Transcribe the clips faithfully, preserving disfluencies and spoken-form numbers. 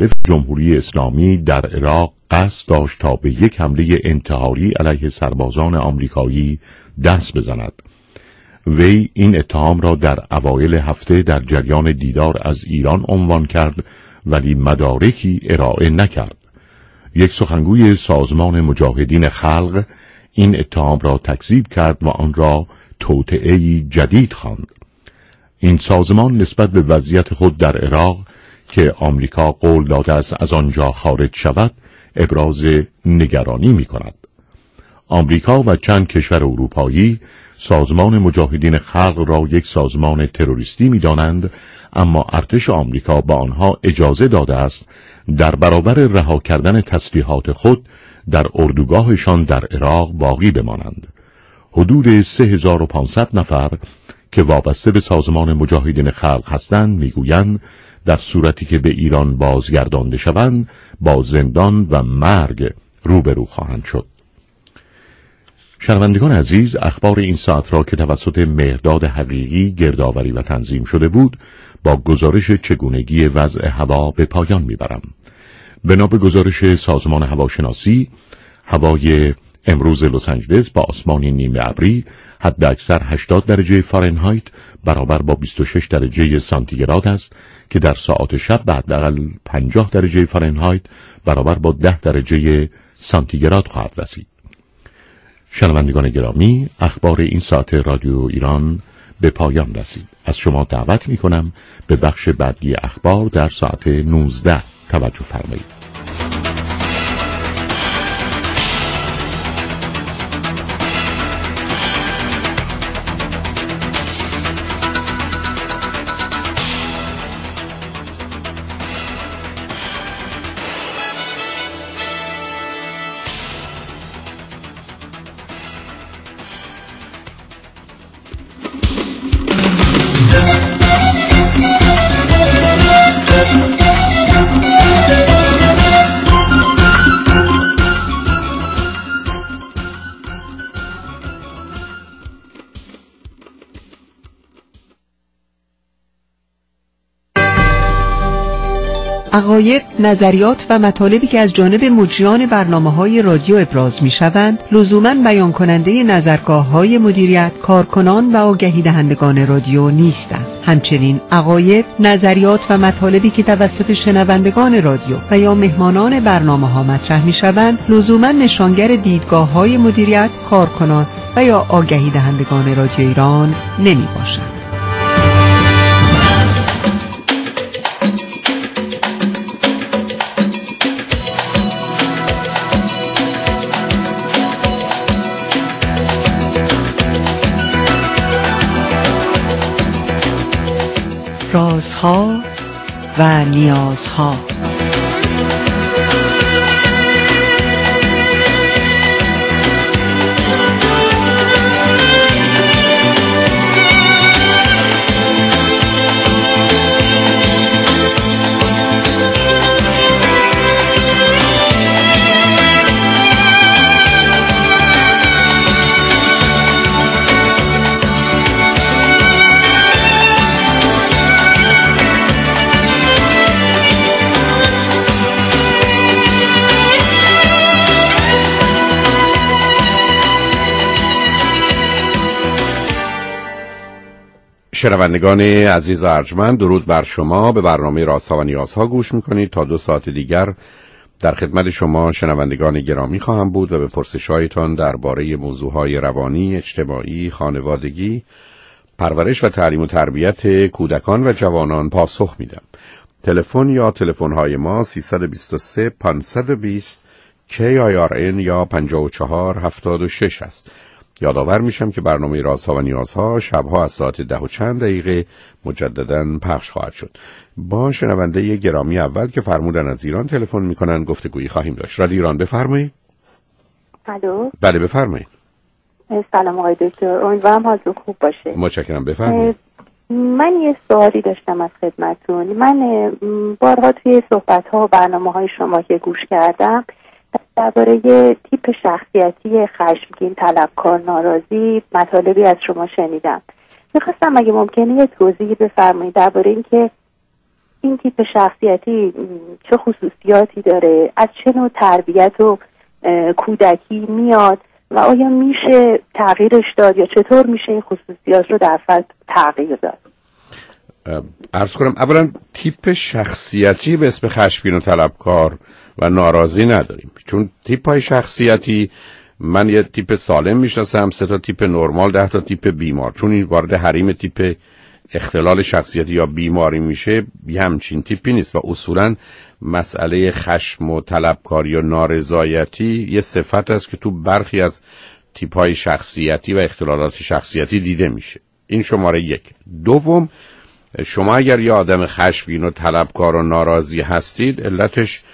جمهوری اسلامی در عراق قصد داشت تا به یک حمله انتحاری علیه سربازان آمریکایی دست بزند. وی این اتهام را در اوایل هفته در جریان دیدار از ایران عنوان کرد ولی مدارکی ارائه نکرد. یک سخنگوی سازمان مجاهدین خلق این اتهام را تکذیب کرد و آن را توطئه‌ای جدید خواند. این سازمان نسبت به وضعیت خود در عراق که آمریکا قول داده است از آنجا خارج شود ابراز نگرانی می کند. آمریکا و چند کشور اروپایی سازمان مجاهدین خلق را یک سازمان تروریستی می دانند، اما ارتش آمریکا با آنها اجازه داده است در برابر رها کردن تسلیحات خود در اردوگاهشان در عراق باقی بمانند. حدود سه هزار و پانصد نفر که وابسته به سازمان مجاهدین خلق هستند میگویند در صورتی که به ایران بازگردانده شوند با زندان و مرگ روبرو خواهند شد. شنوندگان عزیز، اخبار این ساعت را که توسط مهرداد حقیقی گردآوری و تنظیم شده بود با گزارش چگونگی وضع هوا به پایان میبرم. بنا به گزارش سازمان هواشناسی، هوای امروز لس آنجلس با آسمانی نیمه ابری، حد اکثر هشتاد درجه فارنهایت برابر با بیست و شش درجه سانتیگراد است که در ساعات شب به حداقل پنجاه درجه فارنهایت برابر با ده درجه سانتیگراد خواهد رسید. شنوندگان گرامی، اخبار این ساعت رادیو ایران به پایان رسید. از شما دعوت می کنم به بخش بعدی اخبار در ساعت نوزده توجه فرمایید. عقاید، نظریات و مطالبی که از جانب مجریان برنامه‌های رادیو ابراز می‌شوند، لزوماً بیان کننده نظرگاه‌های مدیریت، کارکنان و آگهی دهندگان رادیو نیستند. همچنین عقاید، نظریات و مطالبی که توسط شنوندگان رادیو و یا مهمانان برنامه‌ها مطرح می‌شوند، لزوماً نشانگر دیدگاه‌های مدیریت، کارکنان و یا آگهی دهندگان رادیو ایران نمی‌باشند. رازها و نیازها. شنوندگان عزیز و ارجمند، درود بر شما. به برنامه رازها و نیازها گوش میکنید. تا دو ساعت دیگر در خدمت شما شنوندگان گرامی خواهم بود و به پرسش‌هایتان درباره موضوعهای روانی، اجتماعی، خانوادگی، پرورش و تعلیم و تربیت کودکان و جوانان پاسخ میدم. تلفن یا تلفن‌های ما سیصد و بیست و سه پانصد و بیست کی آی آر ان یا پنجاه و چهار هفتاد و شش است. یادآور میشم که برنامه رازها و نیازها شبها از ساعت ده و چند دقیقه مجدداً پخش خواهد شد. با شنونده گرامی اول که فرمودن از ایران تلفن میکنن گفتگویی خواهیم داشت. رادیو ایران، بفرمایید. الو. بله بفرمایید. سلام آقای دکتر، امیدوارم حالتون خوب باشه. متشکرم، بفرمایید. من یه سوالی داشتم از خدمتتون. من بارها توی صحبت‌ها و برنامه‌های شما که گوش کردم درباره تیپ شخصیتی خشمگین، طلبکار، ناراضی مطالبی از شما شنیدم. میخواستم اگه ممکنه یه توضیحی بفرمایید درباره اینکه این تیپ شخصیتی چه خصوصیاتی داره، از چه نوع تربیت و کودکی میاد و آیا میشه تغییرش داد یا چطور میشه این خصوصیات رو در فرد تغییر داد؟ عرض کنم اولا تیپ شخصیتی به اسم خشمگین و طلبکار و ناراضی نداریم، چون تیپ های شخصیتی من یه تیپ سالم میشناسم، سه تا تیپ نرمال، ده تا تیپ بیمار. چون این وارد حریم تیپ اختلال شخصیتی یا بیماری میشه، یه همچین تیپی نیست و اصولا مسئله خشم و طلبکاری و نارضایتی یه صفت است که تو برخی از تیپ های شخصیتی و اختلالات شخصیتی دیده میشه. این شماره یک. دوم، شما اگر یه آدم خشمگین و طلبکار و ناراضی هستید، علتش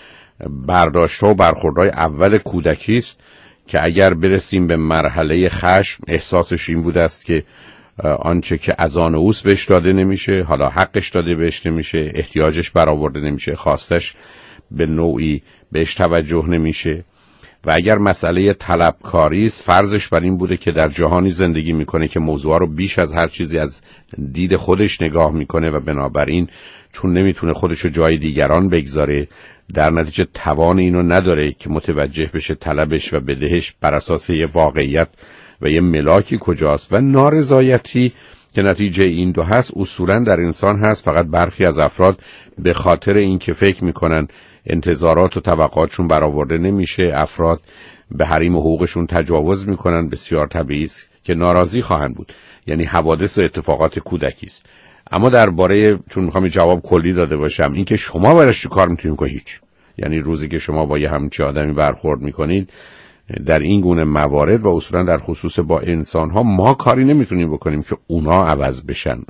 برداشت و برخوردهای اول کودکی است که اگر برسیم به مرحله خشم، احساسش این بوده است که آنچه که از آن اوست بهش داده نمیشه، حالا حقش داده بهش نمیشه، احتیاجش برآورده نمیشه، خواستش به نوعی بهش توجه نمیشه. و اگر مسئله طلبکاری است، فرضش بر این بوده که در جهانی زندگی میکنه که موضوع رو بیش از هر چیزی از دید خودش نگاه میکنه و بنابراین چون نمیتونه خودش رو جای دیگران بگذاره، در نتیجه توان اینو نداره که متوجه بشه طلبش و بدهش بر اساس یه واقعیت و یه ملاکی کجاست. و نارضایتی که نتیجه این دو هست اصولا در انسان هست، فقط برخی از افراد به خاطر این که فکر میکنن انتظارات و توقعاتشون برآورده نمیشه، افراد به حریم و حقوقشون تجاوز میکنن، بسیار طبیعی است که ناراضی خواهند بود. یعنی حوادث و اتفاقات کودکی است. اما درباره، چون میخوام جواب کلی داده باشم، این که شما براش چه کار میتونید کنید، هیچ. یعنی روزی که شما با یه همچین آدمی برخورد میکنید در این گونه موارد و اصولا در خصوص با انسان ها، ما کاری نمیتونیم بکنیم که اونا عوض بشن.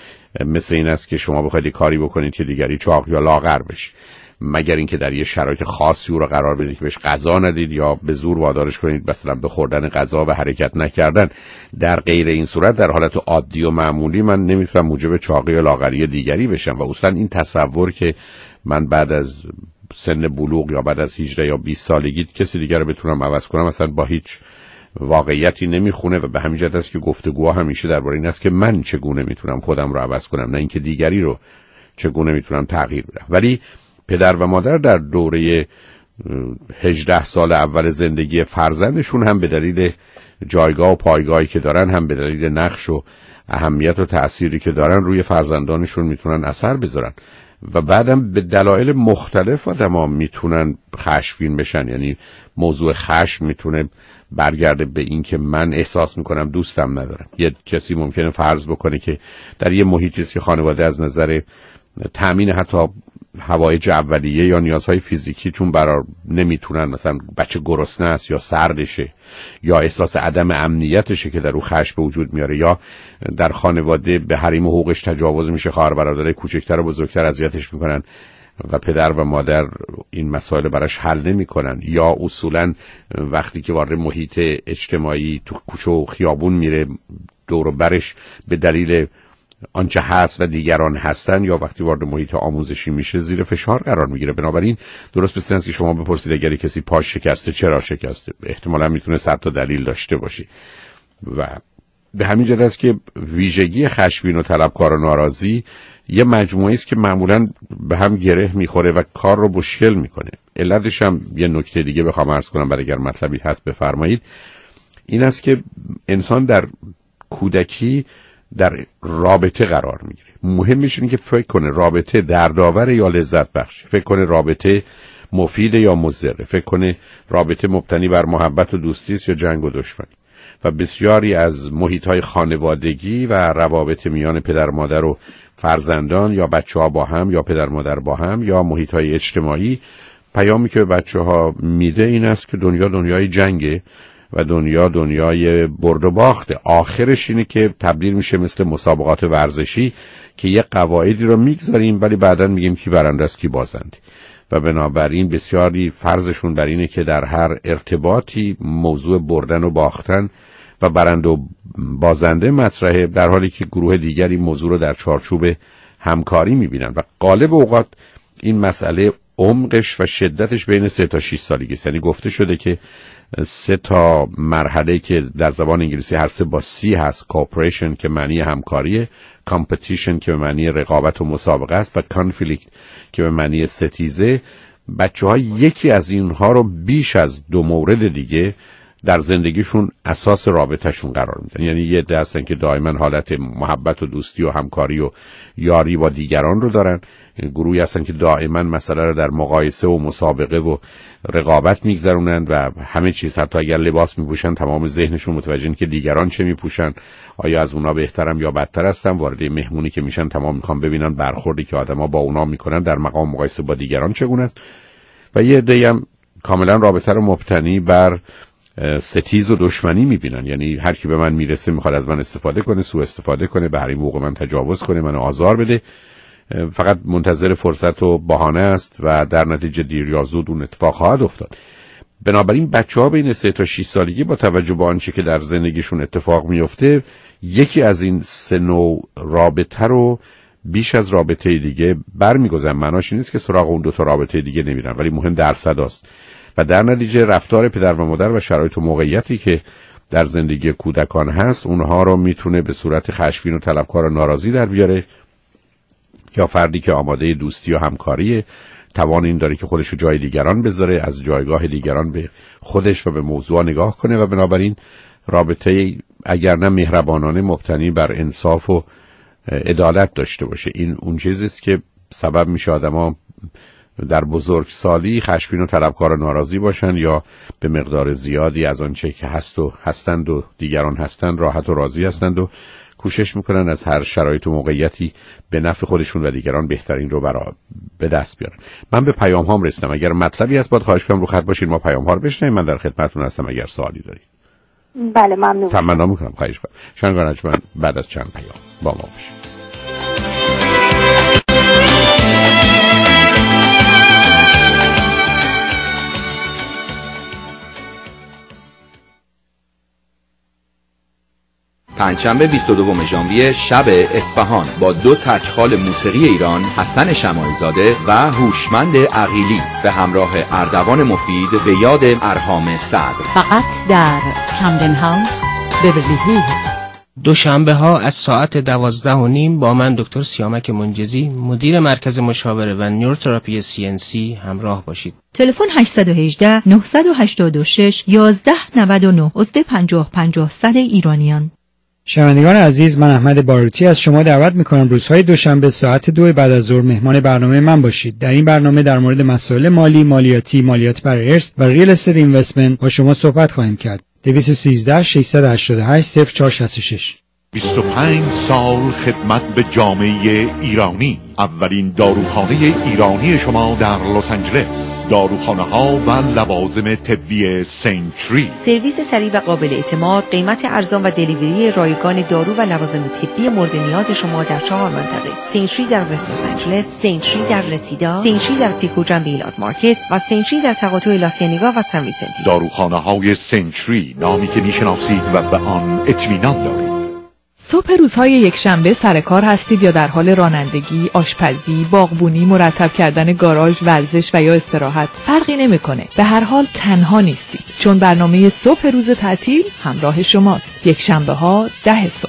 مثل این است که شما بخواید کاری بکنید که دیگری چاق یا لاغر بشه، مگر اینکه در یه شرایط خاصی او رو قرار بدید که بهش غذا ندید یا به زور وادارش کنید مثلا به خوردن غذا و حرکت نکردن. در غیر این صورت، در حالت عادی و معمولی، من نمیتونم موجب چاقی یا لاغری دیگری بشم. و اصلا این تصور که من بعد از سن بلوغ یا بعد از هجده یا بیست سالگی کسی دیگر رو بتونم عوض کنم، اصلا با هیچ واقعیتی نمیخونه. و به همین جهت است که گفتگوها همیشه درباره این است که من چگونه میتونم خودم رو عوض کنم، نه اینکه دیگری رو چگونه میتونم تغییر بدم. ولی پدر و مادر در دوره هجده سال اول زندگی فرزندشون هم به دلیل جایگاه و پایگاهی که دارن، هم به دلیل نقش و اهمیت و تأثیری که دارن روی فرزندانشون میتونن اثر بذارن. و بعدم به دلایل مختلف آدم‌ها میتونن خشمگین بشن. یعنی موضوع خشم میتونه برگرده به این که من احساس میکنم دوستم ندارم. یه کسی ممکنه فرض بکنه که در یه محیطی است که خانواده از نظر تامین حتی حوایج اولیه یا نیازهای فیزیکی چون برار نمیتونن، مثلا بچه گرسنه است یا سردشه یا احساس عدم امنیتشه که در او خشم به وجود میاره، یا در خانواده به حریم و حقوقش تجاوز میشه، خواهر برادرای کوچکتر و بزرگتر اذیتش میکنن و پدر و مادر این مسائل براش حل نمیکنن، یا اصولا وقتی که وارد محیط اجتماعی تو کوچه و خیابون میره دور و برش به دلیل آنچه هست و دیگران هستن، یا وقتی وارد محیط آموزشی میشه زیر فشار قرار میگیره. بنابراین درست مثل اینکه شما بپرسید اگر کسی پاش شکسته چرا شکسته، احتمالاً میتونه صد تا دلیل داشته باشه. و به همین جهت است که ویژگی خشمگین و طلبکار و ناراضی یه مجموعه است که معمولاً به هم گره میخوره و کار رو مشکل میکنه. علتش هم یه نکته دیگه بخوام عرض کنم، بعد اگر مطلبی هست بفرمایید، این است که انسان در کودکی در رابطه قرار میگیره. مهمش اینه که فکر کنه رابطه دردآور یا لذت بخش، فکر کنه رابطه مفید یا مضر، فکر کنه رابطه مبتنی بر محبت و دوستی است یا جنگ و دشمنی. و بسیاری از محیط‌های خانوادگی و روابط میان پدر مادر و فرزندان، یا بچه‌ها با هم یا پدر مادر با هم، یا محیط‌های اجتماعی، پیامی که به بچه‌ها میده این است که دنیا دنیای جنگه و دنیا دنیای برد و باخته. آخرش اینه که تبدیل میشه مثل مسابقات ورزشی که یه قواعدی رو میگذاریم ولی بعداً میگیم کی برنده است کی بازنده. و بنابراین بسیاری فرضشون بر اینه که در هر ارتباطی موضوع بردن و باختن و برنده و بازنده مطرحه، در حالی که گروه دیگری موضوع رو در چارچوب همکاری میبینن. و غالب اوقات این مسئله عمقش و شدتش بین سه تا شش سالگی است. یعنی گفته شده که سه تا مرحله که در زبان انگلیسی هر سه با سی هست، کوپریشن که معنی همکاریه، کامپتیشن که به معنی رقابت و مسابقه است و کانفلیکت که به معنی ستیزه، بچه‌ها یکی از اینها رو بیش از دو مورد دیگه در زندگیشون اساس رابطهشون قرار میدن. یعنی یه عده هستن که دائما حالت محبت و دوستی و همکاری و یاری با دیگران رو دارن، گروهی هستن که دائما مسئله رو در مقایسه و مسابقه و رقابت میگذرونن و همه چیز، حتی اگر لباس میپوشن تمام ذهنشون متوجه این که دیگران چه میپوشن، آیا از اونا بهترم یا بدتر هستن. وارد مهمونی که میشن تمام میخوان ببینن برخوردی که آدما با اونا میکنن در مقام مقایسه با دیگران چگونه است. و یه عده هم کاملا رابطه رو مبتنی بر ستیز و دشمنی میبینن. یعنی هر کی به من میرسه میخواد از من استفاده کنه، سوء استفاده کنه، به حریم حقوق من تجاوز کنه، منو آزار بده، فقط منتظر فرصت و بهانه است و در نتیجه دیر یا زود اون اتفاق خواهد افتاد. بنابراین بچه‌ها بین سه تا شش سالگی با توجه به آنچه که در زندگیشون اتفاق میفته، یکی از این سه نوع رابطه رو بیش از رابطه دیگه برمیگذارن. معناش این نیست که سراغ اون دو تا رابطه دیگه نمیرن، ولی مهم درصداست. و در نتیجه رفتار پدر و مادر و شرایط و موقعیتی که در زندگی کودکان هست، اونها رو میتونه به صورت خشمگین و طلبکار و ناراضی در بیاره، یا فردی که آماده دوستی و همکاری، توان این داره که خودش رو جای دیگران بذاره، از جایگاه دیگران به خودش و به موضوع نگاه کنه و بنابراین رابطه اگر نه مهربانانه مبتنی بر انصاف و عدالت داشته باشه. این اون چیزیست که سبب میشه آدما در بزرگسالی خشمگین و طلبکار و ناراضی باشن، یا به مقدار زیادی از آنچه که هست و هستند و دیگران هستند راحت و راضی هستند و کوشش میکنن از هر شرایط و موقعیتی به نفع خودشون و دیگران بهترین رو برای به دست بیارن. من به پیام هام رسیدم. اگر مطلبی هست باید خواهش کنم رو خط باشین، ما پیام ها رو بشنویم. من در خدمتتون هستم اگر سوالی دارید. بله ممنون. تمنا میکنم. خواهش کنم. شنگانج من بعد از چند پیام با ما باشید. پنجشنبه بیست و دوم ژانویه شب اصفهان با دو تکخال موسیقی ایران، حسن شماعی‌زاده و هوشمند عقیلی به همراه اردوان مفید به یاد ارهام صدر، فقط در کمدن هاوس بیورلی هیلز. دوشنبه ها از ساعت دوازده و نیم با من دکتر سیامک منجزی مدیر مرکز مشاوره و نیوروتراپی سی ان سی همراه باشید. تلفن هشت یک هشت نه هشت شش یازده نود و نه عضو پنجاه پنجاه صد ایرانیان. شنوندگان عزیز، من احمد باروتی از شما دعوت میکنم روزهای دوشنبه ساعت دو بعد از ظهر مهمان برنامه من باشید. در این برنامه در مورد مسائل مالی، مالیاتی، مالیات بر ارث و ریل استیت اینوستمنت با شما صحبت خواهیم کرد. دویست و سیزده ششصد و هشتاد و هشت صفر چهار شصت و شش. بیست و پنج سال خدمت به جامعه ایرانی. اولین داروخانه ایرانی شما در لس آنجلس. داروخانه ها و لوازم طبی سنچری. سرویس سریع و قابل اعتماد، قیمت ارزان و دلیوری رایگان دارو و لوازم طبی مورد نیاز شما در چهار منطقه: سنچری در وست لس آنجلس، سنچری در رسیدا، سنچری در پیکو جنب ایلات مارکت و سنچری در تقاطع لاسینیگا و سن ویسنتی. داروخانه های سنچری، نامی که میشناسید و به آن اطمینان دارید. صبح روزهای یک شنبه سر کار هستید یا در حال رانندگی، آشپزی، باغبونی، مرتب کردن گاراژ، ورزش و یا استراحت، فرقی نمیکنه. به هر حال تنها نیستید، چون برنامه صبح روز تعطیل همراه شماست. یک شنبه ها ده صبح.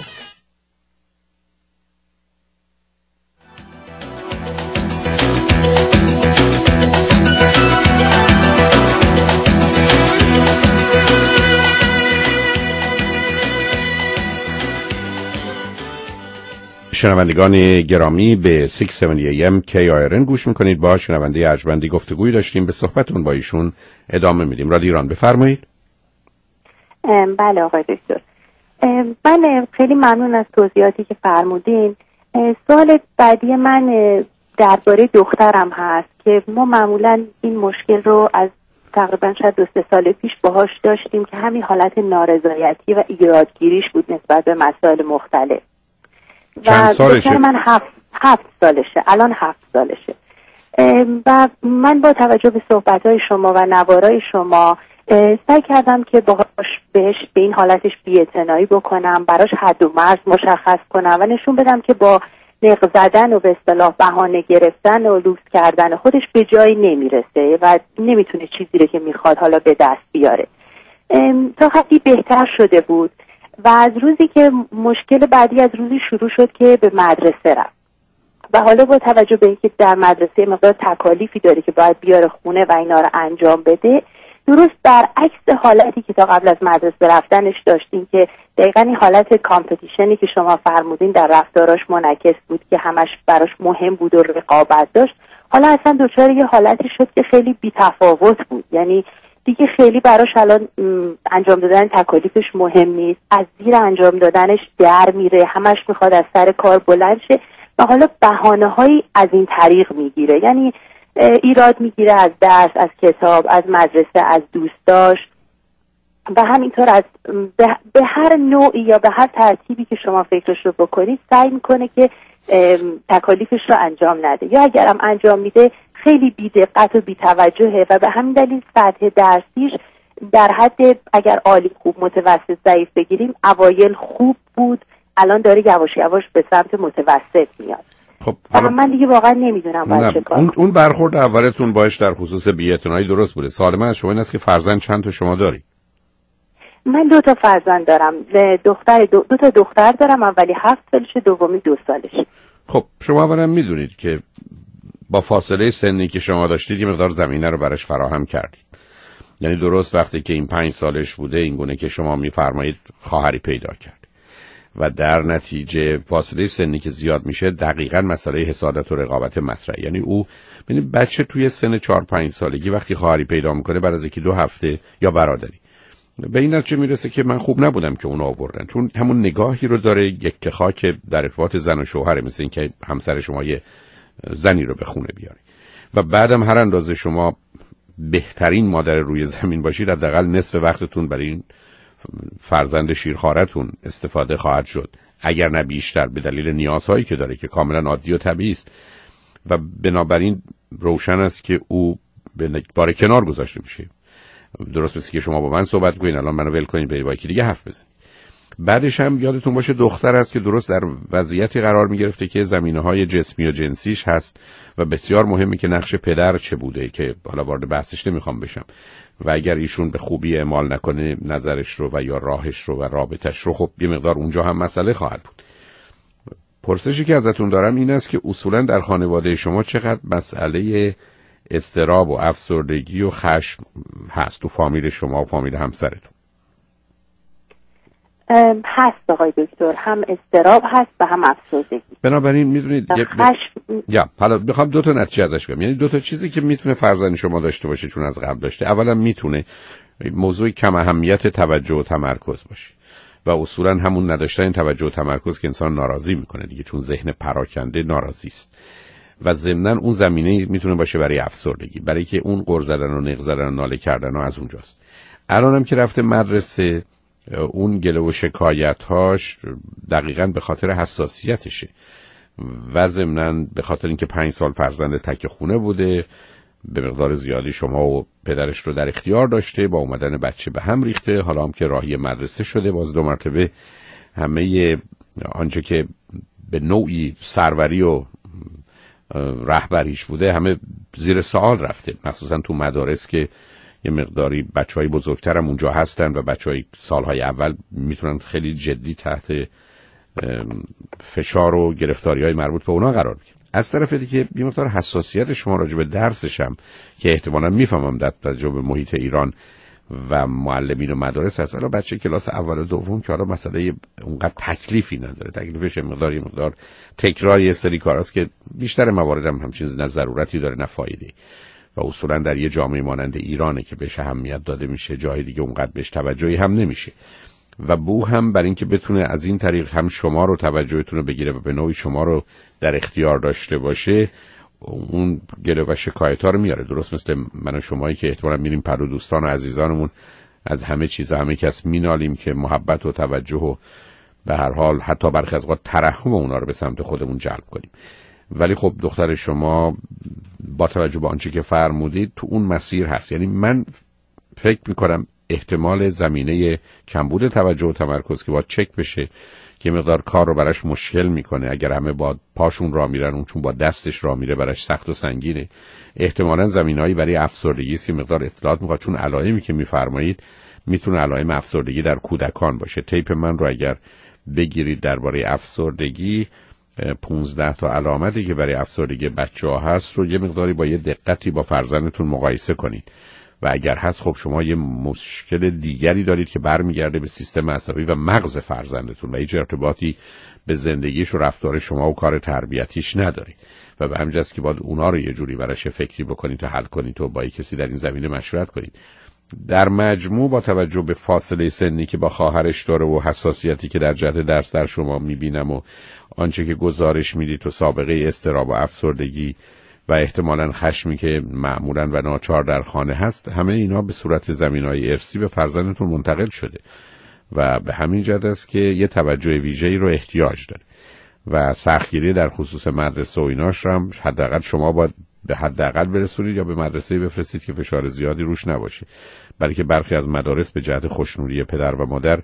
شنوندگان گرامی به ششصد و هفتاد ای ام کی آی آر ان گوش میکنید. با شنونده ارجمندی گفتگوی داشتیم، به صحبتون با ایشون ادامه میدیم. رادیو ایران بفرمایید. بله آقای دکتر، من خیلی ممنون از توضیحاتی که فرمودین. سوال بعدی من درباره دخترم هست که ما معمولا این مشکل رو از تقریبا شاید دو سه سال پیش باهاش داشتیم که همین حالت نارضایتی و ایرادگیریش بود نسبت به مسائل مختلف. چند سالشه؟ من هفت, هفت سالشه الان هفت سالشه و من با توجه به صحبتهای شما و نوارای شما سعی کردم که باهاش بهش به این حالتش بی‌اعتنایی بکنم، براش حد و مرز مشخص کنم و نشون بدم که با نق زدن و به اصطلاح بهانه گرفتن و لوس کردن خودش به جایی نمیرسه و نمیتونه چیزی رو که میخواد حالا به دست بیاره. تا حدی بهتر شده بود و از روزی که مشکل بعدی از روزی شروع شد که به مدرسه رفت و حالا با توجه به اینکه در مدرسه مقدار تکالیفی داره که باید بیاره خونه و اینا رو انجام بده، درست برعکس حالتی که تا قبل از مدرسه رفتنش داشتیم که دقیقاً این حالت کامپتیشنی که شما فرمودین در رفتاراش منعکس بود که همش براش مهم بود و رقابت داشت، حالا اصلا دچار یه حالتی شد که خیلی بی‌تفاوت بود. یعنی دیگه خیلی براش الان انجام دادن تکالیفش مهم نیست، از زیر انجام دادنش در میره، همش میخواد از سر کار بلند شه و حالا بهانه‌هایی از این طریق میگیره. یعنی ایراد میگیره از درس، از کتاب، از مدرسه، از دوستاش و همینطور از به هر نوعی یا به هر ترتیبی که شما فکرش رو بکنید سعی میکنه که تکالیفش رو انجام نده، یا اگرم انجام میده خیلی بی‌دقت و بی‌توجهه و به همین دلیل سطح درسیش در حد اگر عالی خوب متوسط ضعیف بگیریم اوایل خوب بود، الان داره یواش یواش به سمت متوسط میاد. خب من دیگه واقعا نمیدونم باید چه کار. اون اون برخورد اولتون باش در خصوص بی‌اعتنایی درست بوده. سوال من از شما این است که فرزند چند تا شما داری؟ من دو تا فرزند دارم. دختر دو, دو تا دختر دارم، اولی هفت سالشه، دومی دو سالشه. خب شما اولا میدونید که با فاصله سنی که شما داشتید یه مقدار زمینه رو براش فراهم کردید. یعنی درست وقتی که این پنج سالش بوده این گونه که شما میفرمایید خواهری پیدا کرد و در نتیجه فاصله سنی که زیاد میشه دقیقاً مسئله حسادت و رقابت مطرحه. یعنی او ببینید بچه توی سن چهار پنج سالگی وقتی خواهری پیدا میکنه بعد از یکی دو هفته یا برادری به این نتیجه میرسه که من خوب نبودم که اون آوردن، چون همون نگاهی رو داره یک که خاک در ارتباط زن و شوهره، مثل این که همسر شما یه زنی رو به خونه بیاره و بعدم هر اندازه شما بهترین مادر روی زمین باشید حداقل نصف وقتتون برای این فرزند شیرخوارتون استفاده خواهد شد، اگر نه بیشتر، به دلیل نیازهایی که داره که کاملا عادی و طبیعی است و بنابراین روشن است که او به بار کنار گذاشته میشه. درست مثل که شما با من صحبت کنین الان منو ول کنین برید با یکی دیگه حرف بزنید. بعدش هم یادتون باشه دختر است که درست در وضعیتی قرار میگرفته که زمینه‌های جسمی و جنسیش هست و بسیار مهمه که نقش پدر چه بوده که حالا وارد بحثش نمیخوام بشم و اگر ایشون به خوبی اعمال نکنه نظرش رو و یا راهش رو و رابطش رو، خب یه مقدار اونجا هم مسئله خواهد بود. پرسشی که ازتون دارم این است که اصولا در خانواده شما چقدر مسئله اضطراب و افسردگی و خشم هست تو فامیل شما و فامیل همسرتون؟ هست آقای دکتر، هم اضطراب هست و هم افسردگی. بنابراین میدونید خشم یا حالا میخوام دو تا نتیجه ازش بگم، یعنی دو تا چیزی که میتونه فرزند شما داشته باشه چون از قبل داشته. اولا میتونه موضوع کم اهمیت توجه و تمرکز باشه و اصولا همون نداشتن توجه و تمرکز که انسان ناراضی میکنه دیگه، چون ذهن پراکنده ناراضی است و ضمناً اون زمینه میتونه باشه برای افسردگی، برای که اون غر زدن و نق زدن و ناله کردن و از اونجاست. الانم که رفته مدرسه اون گله و شکایت‌هاش دقیقاً به خاطر حساسیتشه و ضمناً به خاطر اینکه پنج سال فرزند تک خونه بوده، به مقدار زیادی شما و پدرش رو در اختیار داشته، با اومدن بچه به هم ریخته، حالا هم که راهی مدرسه شده باز دو مرتبه همه آنچه که به نوعی سروری و رهبریش بوده همه زیر سوال رفته، مخصوصا تو مدارس که یه مقداری بچهای بزرگتر هم اونجا هستن و بچهای سالهای اول میتونن خیلی جدی تحت فشار و گرفتاری‌های مربوط به اونا قرار بگیرن. از طرف دیگه یه مقدار حساسیت شما راجع به درسش هم که احتمالاً میفهمم در توجه به محیط ایران و معلمین و مدارس هست. حالا بچه کلاس اول و دوم که حالا مسئله اونقدر تکلیفی نداره، تکلیفش مقدار یه مقدار تکرار یه سری کاراست که بیشتر موارد هم همچین نه ضرورتی داره نه فایده و اصولا در یه جامعه مانند ایرانه که بهش اهمیت داده میشه، جای دیگه اونقدر بهش توجهی هم نمیشه و بو هم برای اینکه بتونه از این طریق هم شما رو توجهتون رو بگیره و به نوعی شما رو در اختیار داشته باشه اون گله و شکایت ها رو میاره. درست مثل من و شمایی که احتمالاً میریم پرو دوستان و عزیزانمون از همه چیزا همه کس مینالیم که محبت و توجه و به هر حال حتی برخی از اوقات ترحم اونا رو به سمت خودمون جلب کنیم. ولی خب دختر شما با توجه به آنچه که فرمودید تو اون مسیر هست. یعنی من فکر میکنم احتمال زمینه کمبود توجه و تمرکز که باید چک بشه که مقدار کار رو براش مشکل میکنه. اگر همه با پاشون راه میرن، اون چون با دستش راه میره براش سخت و سنگینه. احتمالاً زمینه‌ای برای افسردگی است که مقدار اطلاعات میخواد، چون علائمی که میفرمایید میتونه علائم افسردگی در کودکان باشه. تیپ من رو اگر بگیرید درباره افسردگی، پونزده تا علامتی که برای افسردگی بچه‌ها هست رو یه مقداری با یه دقتی با فرزندتون مقایسه کنید و اگر هست خب شما یه مشکل دیگری دارید که برمیگرده به سیستم عصبی و مغز فرزندتون و هیچ ارتباطی به زندگیش و رفتار شما و کار تربیتیش نداره و به همین جاست که باید اونا رو یه جوری براش فکری بکنید تا حل کنید و با کسی در این زمینه مشورت کنید. در مجموع با توجه به فاصله سنی که با خواهرش داره و حساسیتی که در جهت درس در شما میبینم و آنچه که گزارش میدید و سابقه اضطراب و افسردگی و احتمالاً خشمی که معمولاً و ناچار در خانه هست، همه اینا به صورت زمینه‌های ارثی به فرزندتون منتقل شده و به همین جهت است که یه توجه ویژه‌ای رو احتیاج داره و سختگیری در خصوص مدرسه و ایناش هم حداقل شما باید به حداقل برسونید یا به مدرسه‌ای بفرستید که فشار زیادی روش نباشه، بلکه برخی از مدارس به جهت خوشنودی پدر و مادر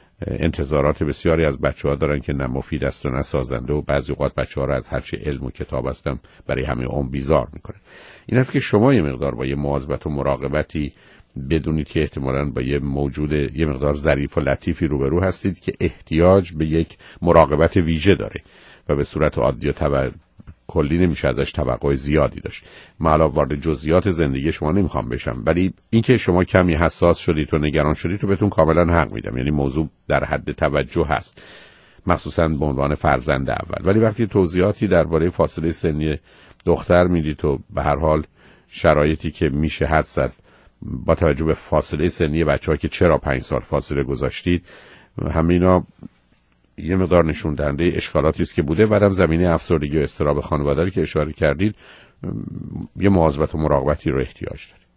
انتظارات بسیاری از بچه‌ها دارن که نه مفید است و نه سازنده و بعضی اوقات بچه‌ها رو از هرچی علم و کتاب هستن برای همه عمر بیزار میکنه. این است که شما یه مقدار با یه مواظبت و مراقبتی بدونید که احتمالاً با یه موجود یه مقدار ظریف و لطیفی روبرو هستید که احتیاج به یک مراقبت ویژه داره و به صورت عادی و طبع کلی نمیشه ازش توقع زیادی داشت. من الان وارد جزئیات زندگی شما نمیخوام بشم، ولی اینکه شما کمی حساس شدید و نگران شدید تو بهتون کاملا حق میدم، یعنی موضوع در حد توجه هست، مخصوصا به عنوان فرزند اول. ولی وقتی توضیحاتی درباره فاصله سنی دختر میدید و به هر حال شرایطی که میشه حد زد با توجه به فاصله سنی بچه‌ها که چرا پنج سال فاصله گذاشتید، همینا یه مقدار نشون دهنده اشکالاتی است که بوده. بعدم زمینه افسردگی و اضطراب خانوادگی که اشاره کردید یه مواظبت و مراقبتی رو احتیاج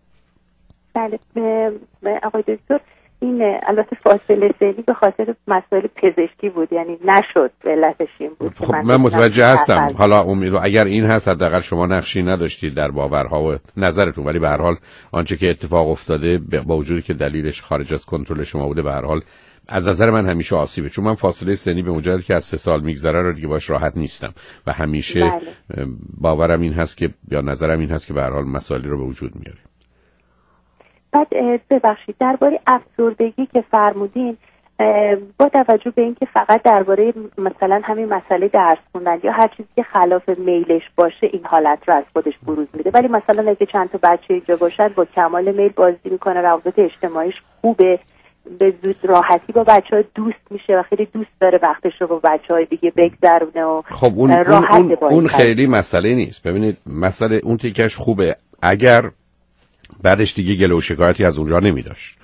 داره. بله آقای دکتر، این البته فاصله سنی به خاطر مسائل پزشکی بود، یعنی نشد علتش این بود. خب من متوجه هستم. حالا امید اگر این هست حداقل شما نقشی نداشتید در باورها و نظرتون، ولی به هر حال آنچه که اتفاق افتاده با وجودی که دلیلش خارج از کنترل شما بوده، به هر حال از نظر من همیشه آسیبه، چون من فاصله سنی به مجرد که از سه سال میگذره رو دیگه باش راحت نیستم و همیشه بله. باورم این هست که یا نظرم این هست که به هر حال مسائلی رو به وجود میاره. بعد ببخشید درباره افسردگی که فرمودین، با توجه به اینکه فقط درباره مثلا همین مسئله درس خوندن یا هر چیزی که خلاف میلش باشه این حالت رو از خودش بروز میده، ولی مثلا اگه چند تا بچه اینجا باشن با کمال میل بازی میکنه، روابط اجتماعیش خوبه، به زود راحتی با بچه‌ها دوست میشه و خیلی دوست داره وقتش رو با بچه‌های دیگه بگذرونه و خب اون اون, اون, اون خیلی مسئله نیست. ببینید مسئله اون تیکش خوبه اگر بعدش دیگه گله و شکایتی از اونجا نمیداشت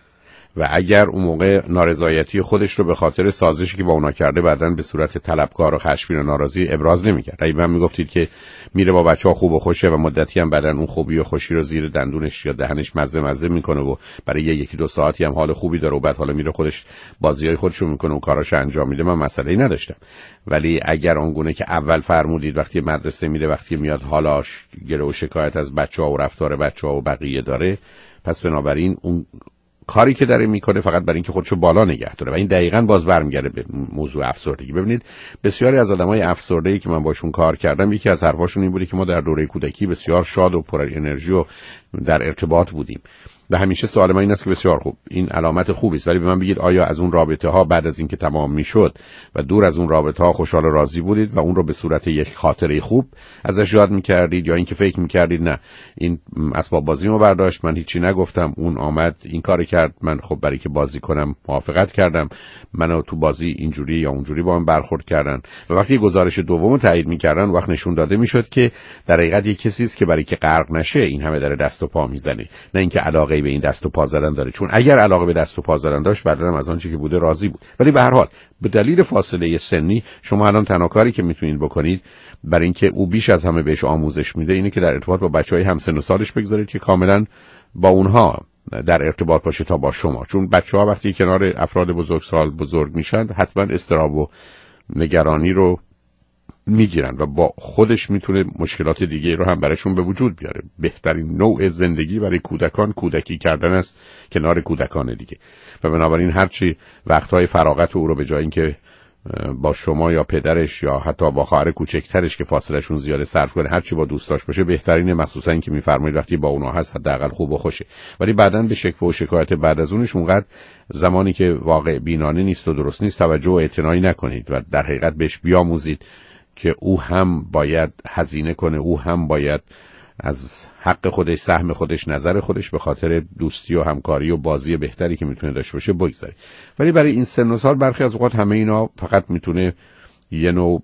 و اگر اون موقع نارضایتی خودش رو به خاطر سازشی که با اونا کرده بعدن به صورت طلبکار و خشمگین و ناراضی ابراز نمی‌کرد. اگه من میگفتید که میره با بچه‌ها خوب و خوشه و مدتی هم بعدن اون خوبی و خوشی رو زیر دندونش یا دهنش مزه مزه میکنه و برای یکی دو ساعتی هم حال خوبی داره و بعد حالا میره خودش بازیای خودش رو میکنه و کاراشو انجام میده، من مسئله‌ای نداشتم. ولی اگر اونگونه که اول فرمودید وقتی مدرسه میره، وقتی میاد حالاش گله و شکایت از بچه‌ها و رفتار بچه‌ها و بقیه داره، پس بنابراین اون کاری که داره میکنه فقط برای اینکه خودشو بالا نگه داره و این دقیقاً باز برمیگره به موضوع افسردگی. ببینید بسیاری از آدمای افسرده‌ای که من باشون کار کردم، یکی از حرفاشون این بوده که ما در دوره کودکی بسیار شاد و پر انرژی و در ارتباط بودیم و همیشه سوال من این است که بسیار خوب، این علامت خوبی است، ولی به من بگید آیا از اون رابطه ها بعد از اینکه تمام میشد و دور از اون رابطه ها خوشحال و راضی بودید و اون رو به صورت یک خاطره خوب ازش یاد میکردید یا اینکه فکر میکردید نه این اسباب بازیمو برداشت، من هیچی نگفتم، اون آمد این کارو کرد، من خب برای که بازی کنم موافقت کردم، منو تو بازی اینجوری یا اونجوری با من برخورد کردن و وقتی گزارش دومو تایید میکردن وقت نشون داده میشد که در حقیقت یک کسی است که برای که غرق نشه این همه داره دست و پا میزنه، نه اینکه علاقه به این دست و پا زدن داره، چون اگر علاقه به دست و پا زدن داشت بعداً از آنچه که بوده راضی بود. ولی به هر حال به دلیل فاصله سنی شما الان تنها کاری که میتونید بکنید برای اینکه او بیش از همه بهش آموزش میده اینه که در ارتباط با بچهای همسن و سالش بگذارید که کاملا با اونها در ارتباط باشه تا با شما، چون بچه‌ها وقتی کنار افراد بزرگسال بزرگ میشن حتما اضطراب و نگرانی رو میگیرن و با خودش میتونه مشکلات دیگه رو هم براشون به وجود بیاره. بهترین نوع زندگی برای کودکان کودکی کردن است کنار کودکان دیگه و بنابراین هرچی وقتهای فراغت او رو به جای اینکه با شما یا پدرش یا حتی با خواهر کوچکترش که فاصلهشون زیاده صرف کنه، هرچی با دوستاش باشه بهترینه، مخصوصا اینکه میفرمایید وقتی با اونها هست حداقل خوب و خوشه. ولی بعداً به شکوه و شکایت بعد از اونش اونقدر زمانی که واقع بینانه نیست و درست نیست توجه و اعتنایی نکنید و در حقیقت بهش بیاموزید که او هم باید هزینه کنه، او هم باید از حق خودش، سهم خودش، نظر خودش به خاطر دوستی و همکاری و بازی بهتری که میتونه داشته باشه بگذاره. ولی برای این سن و سال برخی از اوقات همه اینا فقط میتونه یه نوع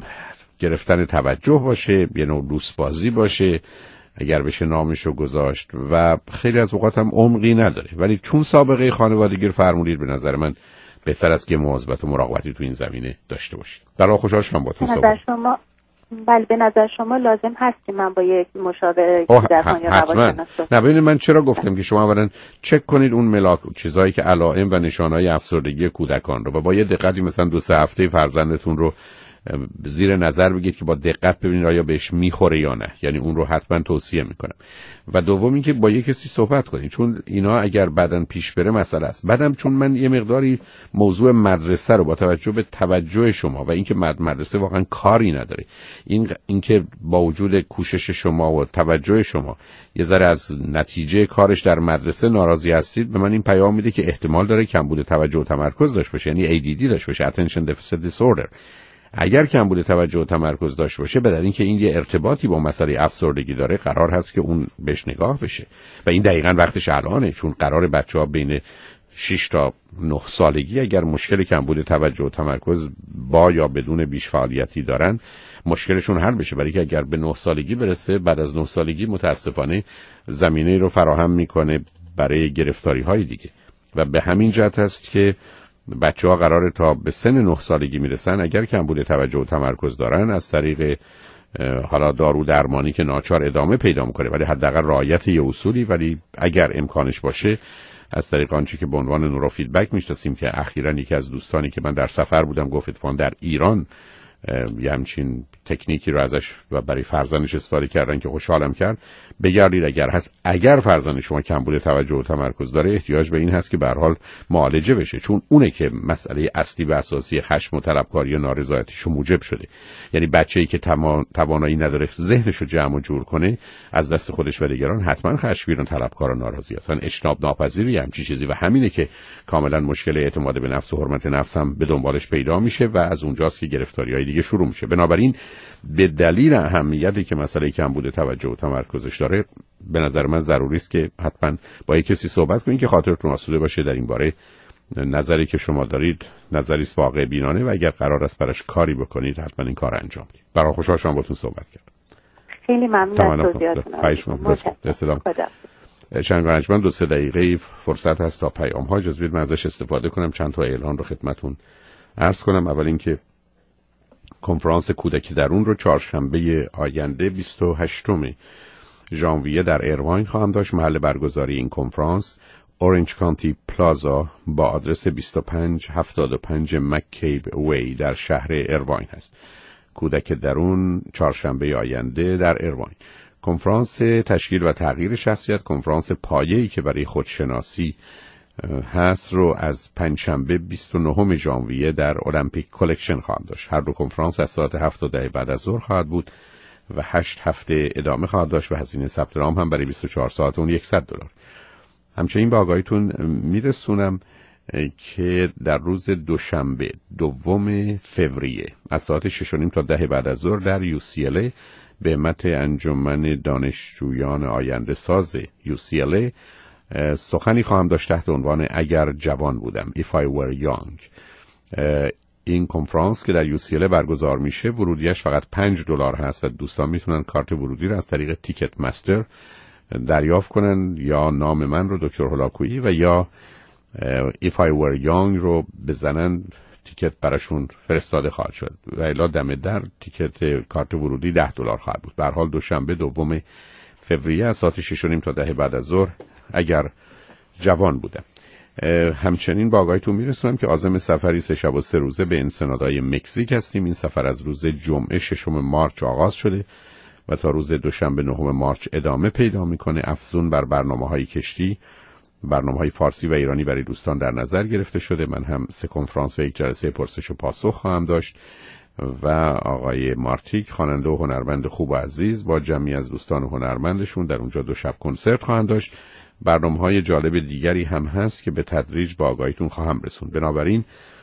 گرفتن توجه باشه، یه نوع دوست بازی باشه اگر بشه نامشو گذاشت و خیلی از اوقات هم عمقی نداره. ولی چون سابقه خانوادگی رو فرمودید، به نظر من بهتر است که مواظبت و مراقبتی تو این زمینه داشته باشید. در واقع خوشحال شدم باهاتون صحبت کردم. بله، به نظر شما لازم هست که من با یک مشاور کودکان یا روانشناس صحبت کنم؟ نه ببینید، من چرا گفتم که شما اولا چک کنید اون ملاک چیزایی که علائم و نشانهای افسردگی کودکان رو و با یه دقتی مثلا دو سه هفته فرزندتون رو زیر نظر بگید که با دقت ببینید آیا بهش میخوره یا نه. یعنی اون رو حتما توصیه میکنم. و دوم اینکه با یه کسی صحبت کنید، چون اینا اگر بعدن پیش بره مسئله است. بعدم چون من یه مقداری موضوع مدرسه رو با توجه به توجه شما و اینکه مدرسه واقعا کاری نداره، این اینکه با وجود کوشش شما و توجه شما یه ذره از نتیجه کارش در مدرسه ناراضی هستید، به من این پیام میده که احتمال داره کمبود توجه و تمرکز داشته باشه، یعنی ای دی دی داشته باشه، attention deficit disorder. اگر کمبود توجه و تمرکز داشته باشه، بدون اینکه این یه ارتباطی با مسئله افسردگی داره، قرار هست که اون بهش نگاه بشه و این دقیقاً وقتش الانه، چون قرار بچه‌ها بین شش تا نه سالگی اگر مشکل کمبود توجه و تمرکز با یا بدون بیش فعالیتی دارن مشکلشون حل بشه. برای که اگر به نه سالگی برسه، بعد از نه سالگی متاسفانه زمینه رو فراهم میکنه برای گرفتاری‌های دیگه و به همین جهت است که بچه‌ها قراره تا به سن نه سالگی میرسن اگر کمبود توجه و تمرکز دارن از طریق حالا دارو درمانی که ناچار ادامه پیدا میکنه، ولی حداقل رعایت یه اصولی، ولی اگر امکانش باشه از طریق آنچه که به عنوان نورو فیدبک میشناسیم که اخیراً یکی از دوستانی که من در سفر بودم گفت اتفاقاً در ایران یه همچین تکنیکی رو ازش و برای فرزندش استفاده کردن که خوشحالم کرد. بگردید اگر هست، اگر فرزند شما کمبود توجه و تمرکز داره احتیاج به این هست که به هر حال معالجه بشه، چون اونه که مسئله اصلی و اساسی خشم و طلبکاری و نارضایتیش موجب شده. یعنی بچه‌ای که توانایی نداره ذهنش رو جمع و جور کنه از دست خودش و دیگران حتما خشمگین و طلبکار و ناراضی است، اصلا اجتناب ناپذیری همچین چیزی و همینه که کاملا مشکل اعتماد به نفس و حرمت نفس هم به دنبالش پیدا میشه و از اونجاست که گرفتاری‌های دیگه شروع میشه. بنابراین به دلیل اهمیتی که مسئله کمبود توجه و تمرکزش داره، به نظر من ضروری است که حتما با یک کسی صحبت کنید که خاطرتون آسوده باشه در این باره. نظری که شما دارید نظری است واقع بینانه و اگر قرار است براش کاری بکنید حتما این کار انجام بدید. برای خوشحال شدم باهاتون صحبت کردم. خیلی ممنون از توضیحاتتون. سلام. چند گانجمن دو سه دقیقه فرصت هست تا پیام ها، اجازه بدید من ازش استفاده کنم، چند تا اعلان رو خدمتتون عرض کنم. اول اینکه کنفرانس کودکی درون رو چهارشنبه آینده بیست و هشتم ژانویه در ایرواین خواهم داشت. محل برگزاری این کنفرانس اورنج کانتی پلازا با آدرس بیست و پنج هفتاد و پنج مککیب وی در شهر ایرواین هست. کودک درون چهارشنبه آینده در ایرواین. کنفرانس تشکیل و تغییر شخصیت، کنفرانس پایه‌ای که برای خودشناسی هست رو از پنجشنبه بیست و نهم ژانویه در المپیک کلکشن خواهم داشت. هر دو کنفرانس از ساعت هفت و ده بعد از ظهر خواهد بود و هشت هفته ادامه خواهد داشت و هزینه ثبت نام هم برای بیست و چهار ساعت اون صد دلار. همچنین به آگاهیتون میرسونم که در روز دوشنبه دوم فوریه از ساعت شش و نیم تا ده بعد از ظهر در یو سی ال ای به همت انجمن دانشجویان آینده ساز یو سی ال ای سخنی خواهم داشت تحت عنوان اگر جوان بودم If I Were Young. این کنفرانس که در یو سی ال ای برگزار میشه ورودیش فقط پنج دلار هست و دوستان میتونن کارت ورودی رو از طریق تیکت مستر دریافت کنن یا نام من رو دکتر هولاکویی و یا If I Were Young رو بزنن تیکت براشون فرستاده خواهد شد و الی دم در تیکت کارت ورودی ده دلار خواهد بود. به هر حال دوشنبه دوم فوریه از ساعت شش و نیم تا ده بعد از ظهر اگر جوان بودم. همچنین با آگاهیتون میرسونم که عازم سفری سه شب و سه روزه به انسنادای مکزیک هستیم. این سفر از روز جمعه ششم مارچ آغاز شده و تا روز دوشنبه نهم مارچ ادامه پیدا میکنه. افزون بر برنامه‌های کشتی، برنامه‌های فارسی و ایرانی برای دوستان در نظر گرفته شده. من هم سه کنفرانس و یک جلسه پرسش و پاسخ خواهم داشت و آقای مارتیک خواننده و هنرمند خوب و عزیز با جمعی از دوستان هنرمندشون در اونجا دو شب کنسرت خواهند داشت. برنامه‌های جالب دیگری هم هست که به تدریج با آگاهیتون خواهم رسوند. بنابراین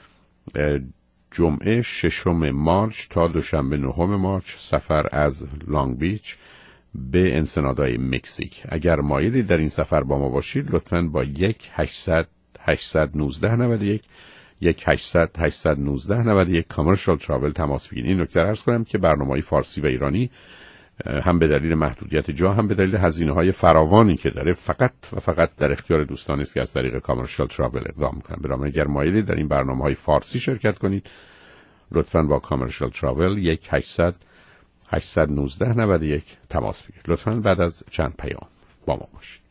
جمعه ششم مارچ تا دوشنبه نهم مارچ سفر از لانگ بیچ به انسنادای مکزیک. اگر مایلید در این سفر با ما باشید لطفاً با یک هشتصد هشتصد و نوزده نود و یک یک هشتصد هشتصد و نوزده نود و یک کامرشال تراول تماس بگیرید. این نکته عرض کنم که برنامه‌های فارسی و ایرانی هم به دلیل محدودیت جا هم به دلیل هزینه‌های فراوانی که داره فقط و فقط در اختیار دوستانی است که از طریق کامرشال تراول اقدام می‌کنن. برای اگر مایلید در این برنامه‌های فارسی شرکت کنید لطفاً با کامرشال تراول یک هشتصد هشتصد و نوزده نود و یک تماس بگیرید. لطفاً بعد از چند پیام با ما باشید.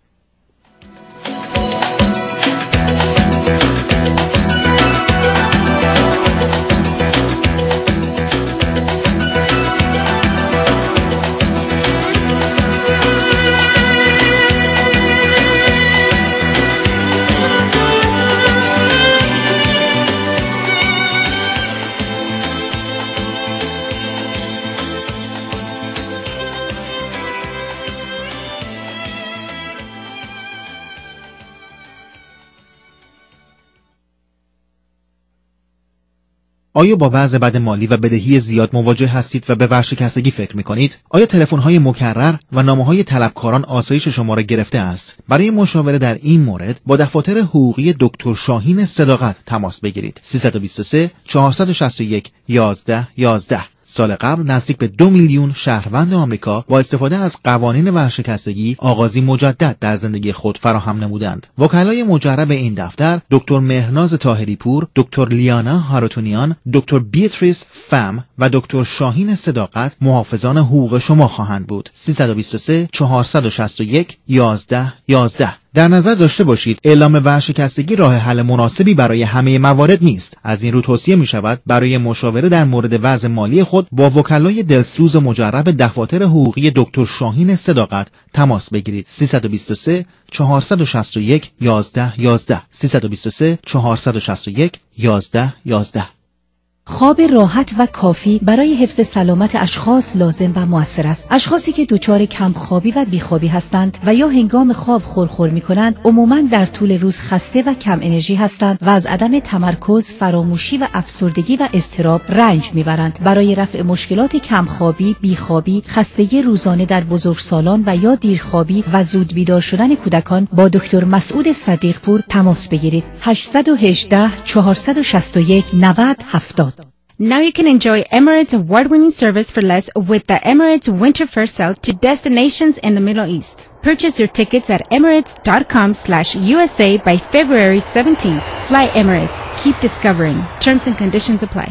آیا با وضع بد مالی و بدهی زیاد مواجه هستید و به ورشکستگی فکر می‌کنید؟ آیا تلفن‌های مکرر و نامه‌های طلبکاران آسایش شما را گرفته است؟ برای مشاوره در این مورد با دفاتر حقوقی دکتر شاهین صداقت تماس بگیرید. سه دو سه چهار شش یک یازده یازده. سال قبل نزدیک به دو میلیون شهروند آمریکا با استفاده از قوانین ورشکستگی آغازی مجدد در زندگی خود فراهم نمودند. وکلای مجرب این دفتر دکتر مهرناز طاهری پور، دکتر لیانا هاراتونیان، دکتر بیتریس فم و دکتر شاهین صداقت محافظان حقوق شما خواهند بود. سه دو سه چهار شش یک یازده یازده. در نظر داشته باشید اعلام ورشکستگی راه حل مناسبی برای همه موارد نیست. از این رو توصیه می شود برای مشاوره در مورد وضع مالی خود با وکلای دلسوز مجرب دفاتر حقوقی دکتر شاهین صداقت تماس بگیرید. سه دو سه چهار شش یک یازده یازده. سه دو سه چهار شش یک یازده یازده. خواب راحت و کافی برای حفظ سلامت اشخاص لازم و مؤثر است. اشخاصی که دچار کمخوابی و بیخوابی هستند و یا هنگام خواب خورخور می‌کنند، عموماً در طول روز خسته و کم انرژی هستند و از عدم تمرکز، فراموشی و افسردگی و اضطراب رنج می‌برند. برای رفع مشکلات کمخوابی، بیخوابی، خستگی روزانه در بزرگسالان و یا دیرخوابی و زود بیدار شدن کودکان با دکتر مسعود صدیق پور تماس بگیرید. هشت یک هشت چهار شش یک نود هفتاد. Now you can enjoy Emirates award-winning service for less with the Emirates Winter First Out to destinations in the Middle East. Purchase your tickets at emirates.com slash USA by February seventeenth. Fly Emirates. Keep discovering. Terms and conditions apply.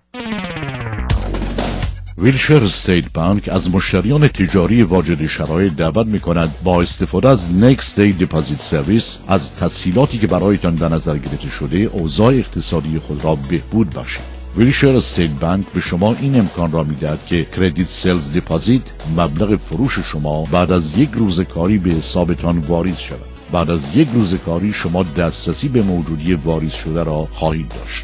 ویلشر استیت بانک از مشتریان تجاری واجد شرایط دعوت می‌کند با استفاده از Next Day Deposit Service از تسهیلاتی که برایتان در نظر گرفته شده اوضاع اقتصادی خود را بهبود بخشید. ویلشر استیت بانک به شما این امکان را می‌دهد که کردیت سلز دپازیت مبلغ فروش شما بعد از یک روز کاری به حسابتان واریز شود. بعد از یک روز کاری شما دسترسی به موجودی واریز شده را خواهید داشت.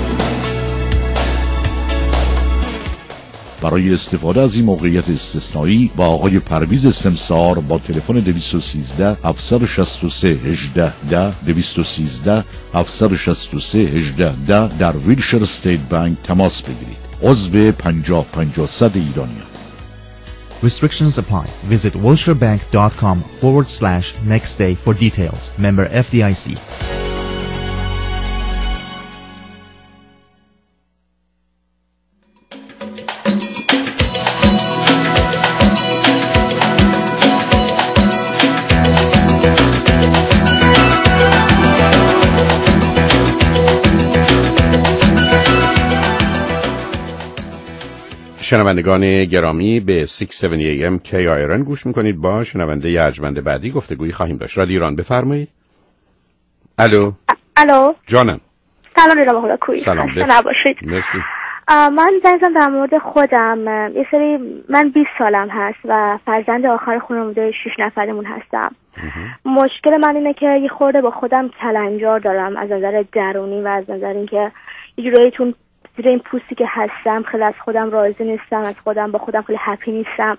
برای استفاده از این موقعیت استثنایی با آقای پرویز سمسار با تلفن دویست و سیزده هفتصد و شصت و سه هجده ده دویست و سیزده هفتصد و شصت و سه هجده ده در ویلشر استیت بانک تماس بگیرید. عضو پنجاه پنجاه صد ایرانیان. Restrictions apply. Visit wilshirebank.com forward slash next day for details. Member F D I C. شنوندگان گرامی به ششصد و هفتاد ای ام کی آی آر ان گوش میکنید. با شنونده ارجمند بعدی گفتگویی خواهیم داشت. رادیو ایران بفرمایید. الو الو جانم. سلام جناب خدا کوی. سلام نباشید. مرسی. من زنگ در مورد خودم. یه سری من بیست سالم هست و فرزند آخر خانواده شش نفرمون هستم. مشکل من اینه که یه خورده با خودم کلنجار دارم از نظر درونی و از نظر اینکه یه جورایی تو زیر این پوستی که هستم خیلی از خودم راضی نیستم، از خودم با خودم خیلی هپی نیستم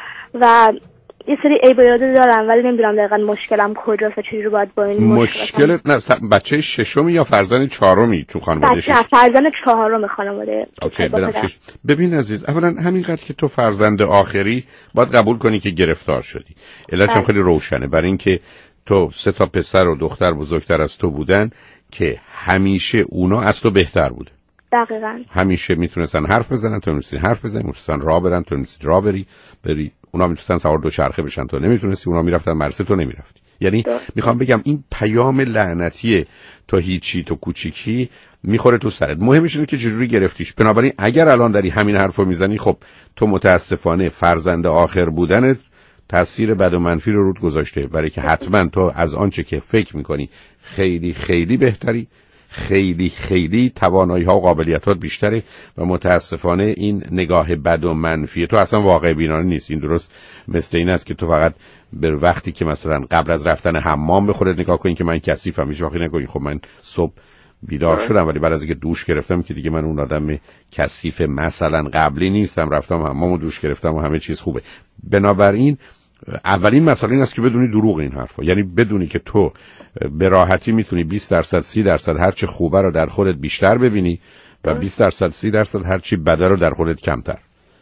و یه سری عیب و ایراد دارم ولی نمیدونم دقیقاً مشکلم کجاست و چجوری باید با این مشکل نه بچه ششمی یا فرزند چهارمی تو خانواده؟ بچه فرزند چهارم خانواده. اوکی برم شش. ببین عزیز، اولا همینقدر که تو فرزند آخری باید قبول کنی که گرفتار شدی. علتش هم خیلی روشنه، برای اینکه تو سه تا پسر و دختر بزرگتر از تو بودن که همیشه اونا از تو بهتر بوده. دقیقاً. همیشه میتونستن حرف بزنن، تو نمیتونستی حرف بزنی، میتونستن راه برن، تو نمیتونستی راه بری بری اونا میتونستن سوار دو چرخه بشن، تو نمیتونستی، اونا میرفتن مرسه تو نمیرفتی. یعنی میخوام بگم این پیام لعنتی تو هیچی تو کوچیکی میخوره تو سرت. مهمش اینه که چجوری گرفتیش. بنابراین اگر الان داری همین حرفو میزنی، خب تو متاسفانه فرزند آخر بودنت تاثیر بد و منفی رو رود گذاشته، برای که حتما تو از آنچه که فکر میکنی خیلی خیلی بهتری، خیلی خیلی توانایی‌ها و قابلیتات بیشتره و متاسفانه این نگاه بد و منفی تو اصلا واقع بینانه نیست. این درست مثل این است که تو فقط به وقتی که مثلا قبل از رفتن حمام به خودت نگاه کنی که من کثیفم، هیچ وقتی نگویی خب من صبح بیدار شدم ولی بعد از اینکه دوش گرفتم که دیگه من اون آدم کثیف مثلا قبلی نیستم، رفتم حمام و دوش گرفتم و همه چیز خوبه. بنابراین اولین مسئله این است که بدونی دروغ این حرفا، یعنی بدونی که تو به راحتی میتونی بیست درصد سی درصد هر چه خوبه رو در خودت بیشتر ببینی و بیست درصد سی درصد هر چی بده رو در خودت کمتر.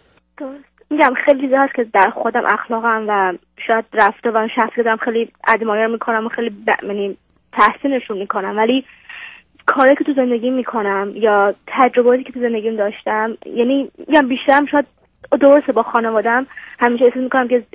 میگم خیلی چیزا هست که در خودم اخلاقم و شاید رفته و شخصیتم خیلی ادمایر میکنم و خیلی یعنی تحسینشون میکنم، ولی کاری که تو زندگی میکنم یا تجرباتی که تو زندگیم داشتم، یعنی میگم بیشترم شاید درسته با خانوادم همیشه احساس میکنم که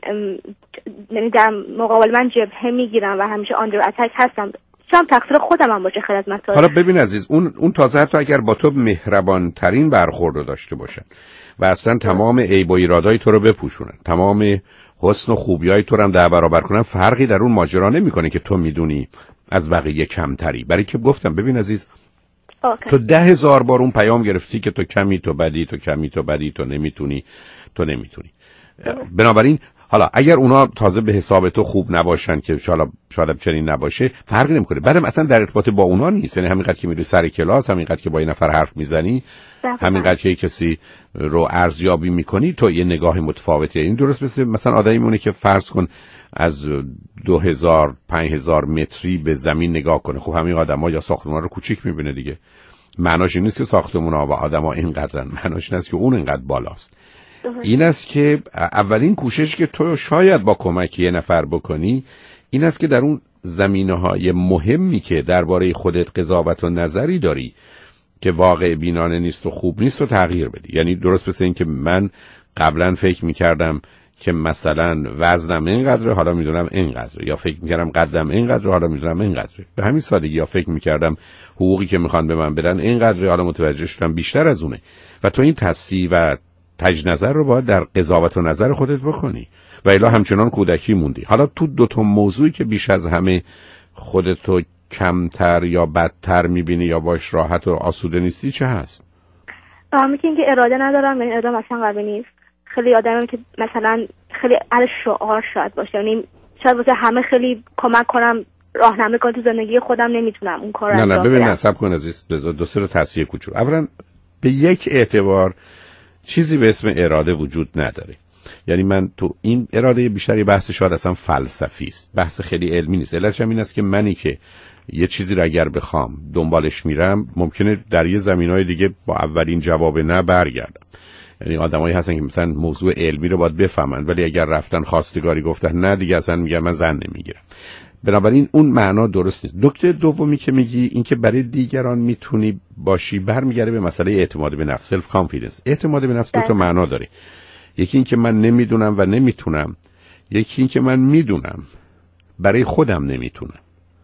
یعنی در مقابل من جبهه میگیرم و همیشه آندر اتک هستم. شاید تقصیر خودم هم باشه خیلی از مسائل. حالا ببین عزیز، اون اون تازه حتی اگر با تو مهربان ترین برخورد رو داشته باشن و اصلا تمام عیب و ایرادای تو رو بپوشونن، تمام حسن و خوبیای تو رو هم در برابر کنن، فرقی در اون ماجرا نمیکنه که تو میدونی از بقیه کمتری. برای که گفتم ببین عزیز، اوکی. تو ده هزار بار اون پیام گرفتی که تو کمی، تو بدی، تو کمی، تو بدی، تو نمیتونی، تو نمیتونی. بنابراین حالا اگر اونا تازه به حساب تو خوب نباشن که شاید شاید چنین نباشه، فرقی نمیکنه. بعدم اصلا در ارتباط با اونا نیست. یعنی همینقدر که میری سر کلاس، همینقدر که با این نفر حرف میزنی، همینقدر که کسی رو ارزیابی میکنی، تو یه نگاه متفاوته. این درست مثل مثلا آدمی مونه که فرض کن از دو هزار پنج هزار متری به زمین نگاه کنه. خب همین آدم‌ها یا ساختمان‌ها رو کوچیک میبینه دیگه. معناش این نیست که ساختمان‌ها و آدم‌ها اینقدرن، معناش این است که اون اینقدر بالاست. این است که اولین کوشش که تو شاید با کمک یه نفر بکنی این است که در اون زمینه‌های مهمی که درباره خودت قضاوت و نظری داری که واقع بینانه نیست و خوب نیست رو تغییر بدی. یعنی درست مثل این که من قبلا فکر می‌کردم که مثلا وزنم اینقدره، حالا میدونم اینقدره، یا فکر می‌کردم قدم اینقدره، حالا میدونم اینقدره. به همین سادگی. یا فکر می‌کردم حقوقی که میخوان به من بدن اینقدره، حالا متوجه شدم بیشتر از اونه. و تو این تصحیح و تجدید نظر رو باید در قضاوت و نظر خودت بکنی و الا همچنان کودکی موندی. حالا تو دو تا موضوعی که بیش از همه خودتو کمتر یا بدتر می‌بینی یا باش راحت و آسوده نیستی چه هست؟ میگم که اراده ندارم، یعنی اراده مثلا قوی نیست. خیلی آدمم که مثلا خیلی اهل شعار شاید باشه، یعنی شاید واسه همه خیلی کمک کنم، راهنمایی کنم تو زندگی خودم نمیتونم اون کارو انجام بدم. نه نه ببین نصب کن عزیز، دو سه تا تصحیح کوچولو. اولا به یک اعتبار چیزی به اسم اراده وجود نداره. یعنی من تو این اراده بیشتری بحث شاید اصلا فلسفی است، بحث خیلی علمی نیست. علتش این است که منی که یه چیزی رو اگر بخوام دنبالش میرم ممکنه در یه زمینهای دیگه با اولین جواب نه برگردم. یعنی آدمایی هستن که مثلا موضوع علمی رو باید بفهمن ولی اگر رفتن خواستگاری گفتن نه دیگه اصلا میگن من زن نمیگیرم. بنابراین اون معنا درست نیست. نکته دومی که میگی این که برای دیگران میتونی باشی برمیگرده به مسئله اعتماد به نفس، سلف کانفیدنس. اعتماد به نفس دو تا معنا داره. یکی این که من نمیدونم و نمیتونم، یکی این که من میدونم برای خودم نمیتونم.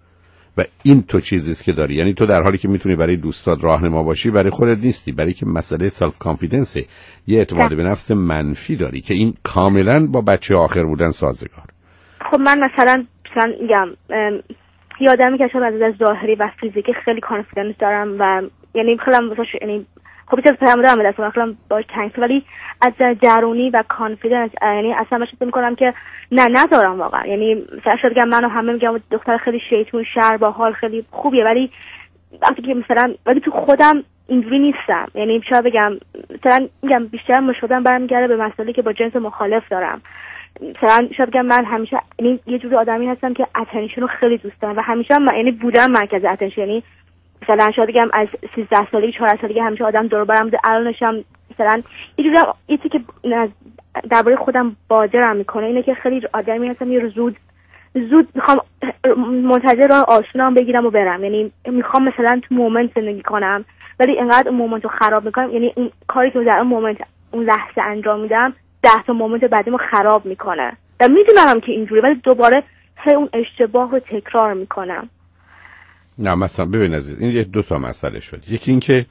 و این تو چیزی است که داری. یعنی تو در حالی که میتونی برای دوستات راهنما باشی برای خودت نیستی، برای که مسئله سلف کانفیدنس، یه اعتماد به نفس منفی داری که این کاملا با بچه آخر بودن سازگار. خب من مثلا مثلا میگم یادمی که شاید از ظاهری و فیزیکی خیلی کانفیدنس دارم و یعنی خیلی واسه یعنی خب چیز پیام دارم به دست خیلی باش تنگس، ولی از درونی و کانفیدنس یعنی اصلا مشکل میکنم که نه ندارم واقعا. یعنی مثلا شاید بگم منو همه میگم دختر خیلی شیطون شر با حال خیلی خوبیه، ولی وقتی که مثلا ولی تو خودم اینجوری نیستم. یعنی شاید بگم مثلا میگم بیشتر مشکلم برمیگرده به مسائلی که با جنس مخالف دارم. مثلا شاید بگم من همیشه یعنی یه جوری آدمی هستم که اتنشن رو خیلی دوست دارم و همیشه هم یعنی بودم مرکز اتنشن. یعنی مثلا شاید بگم از سیزده سالگی چهارده سالگی همیشه آدم دور برم بوده، الانش هم مثلا یه جوری یه چیزی که درباره خودم بادرم میکنه اینه که خیلی آدمی هستم یه زود زود میخوام منتظر راه آسونم بگیرم و برم. یعنی میخوام مثلا تو مومنت زندگی کنم، ولی انقدر اون مومنت رو خراب میکنم، یعنی اون کاری که در اون مومنت اون لحظه انجام میدم ده تا مومنت بعدیمو خراب میکنه و میدونم که اینجوری، ولی دوباره هی اون اشتباه رو تکرار میکنم. نه مثلا ببین عزیز، این یه دو تا مسئله شد. یکی این که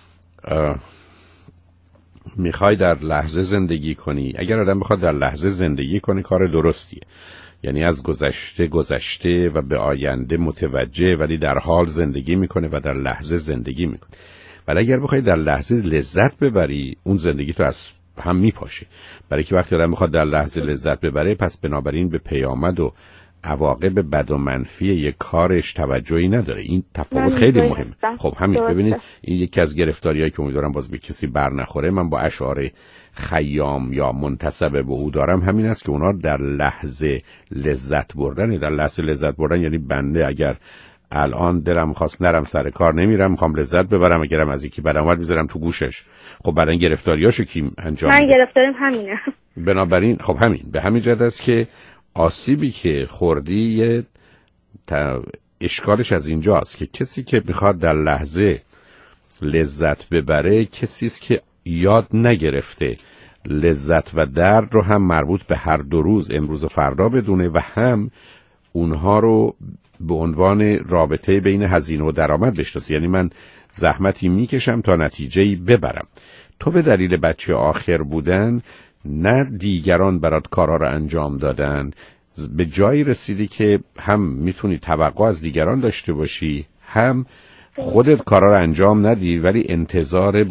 میخوای در لحظه زندگی کنی. اگر آدم بخواد در لحظه زندگی کنه کار درستیه، یعنی از گذشته گذشته و به آینده متوجه، ولی در حال زندگی میکنه و در لحظه زندگی میکنه. ولی اگر بخوای در لحظه لذت ببری، اون زندگی تو از هم میپاشه. برای که وقتی آدم بخواد در لحظه لذت ببره، پس بنابراین به پیامد و عواقب بد و منفی یک کارش توجهی نداره. این تفاوت خیلی مهمه. خب همین ببینید، این یکی از گرفتاریایی که امیدوارم باز به کسی بر نخوره. من با اشعار خیام یا منتسب به او دارم همین است که اونا در لحظه لذت بردن. در لحظه لذت بردن یعنی بنده اگر الان دلم خواست نرم سر کار نمیرم، میخوام لذت ببرم، اگرم از یکی بدم اومد میذارم تو گوشش. خب بعدن گرفتاریاشو کی انجام من گرفتاریم همینه. بنابراین خب همین به همین جهت است که آسیبی که خوردی اشکالش از اینجاست که کسی که میخواد در لحظه لذت ببره کسی است که یاد نگرفته لذت و درد رو هم مربوط به هر دو روز، امروز و فردا بدونه و هم اونها رو به عنوان رابطه بین هزینه و درآمد بشناسه. یعنی من زحمتی میکشم تا نتیجه‌ای ببرم. تو به دلیل بچه آخر بودن نه دیگران برات کارا رو انجام دادن، به جایی رسیدی که هم میتونی توقع از دیگران داشته باشی، هم خودت کارا رو انجام ندی ولی انتظار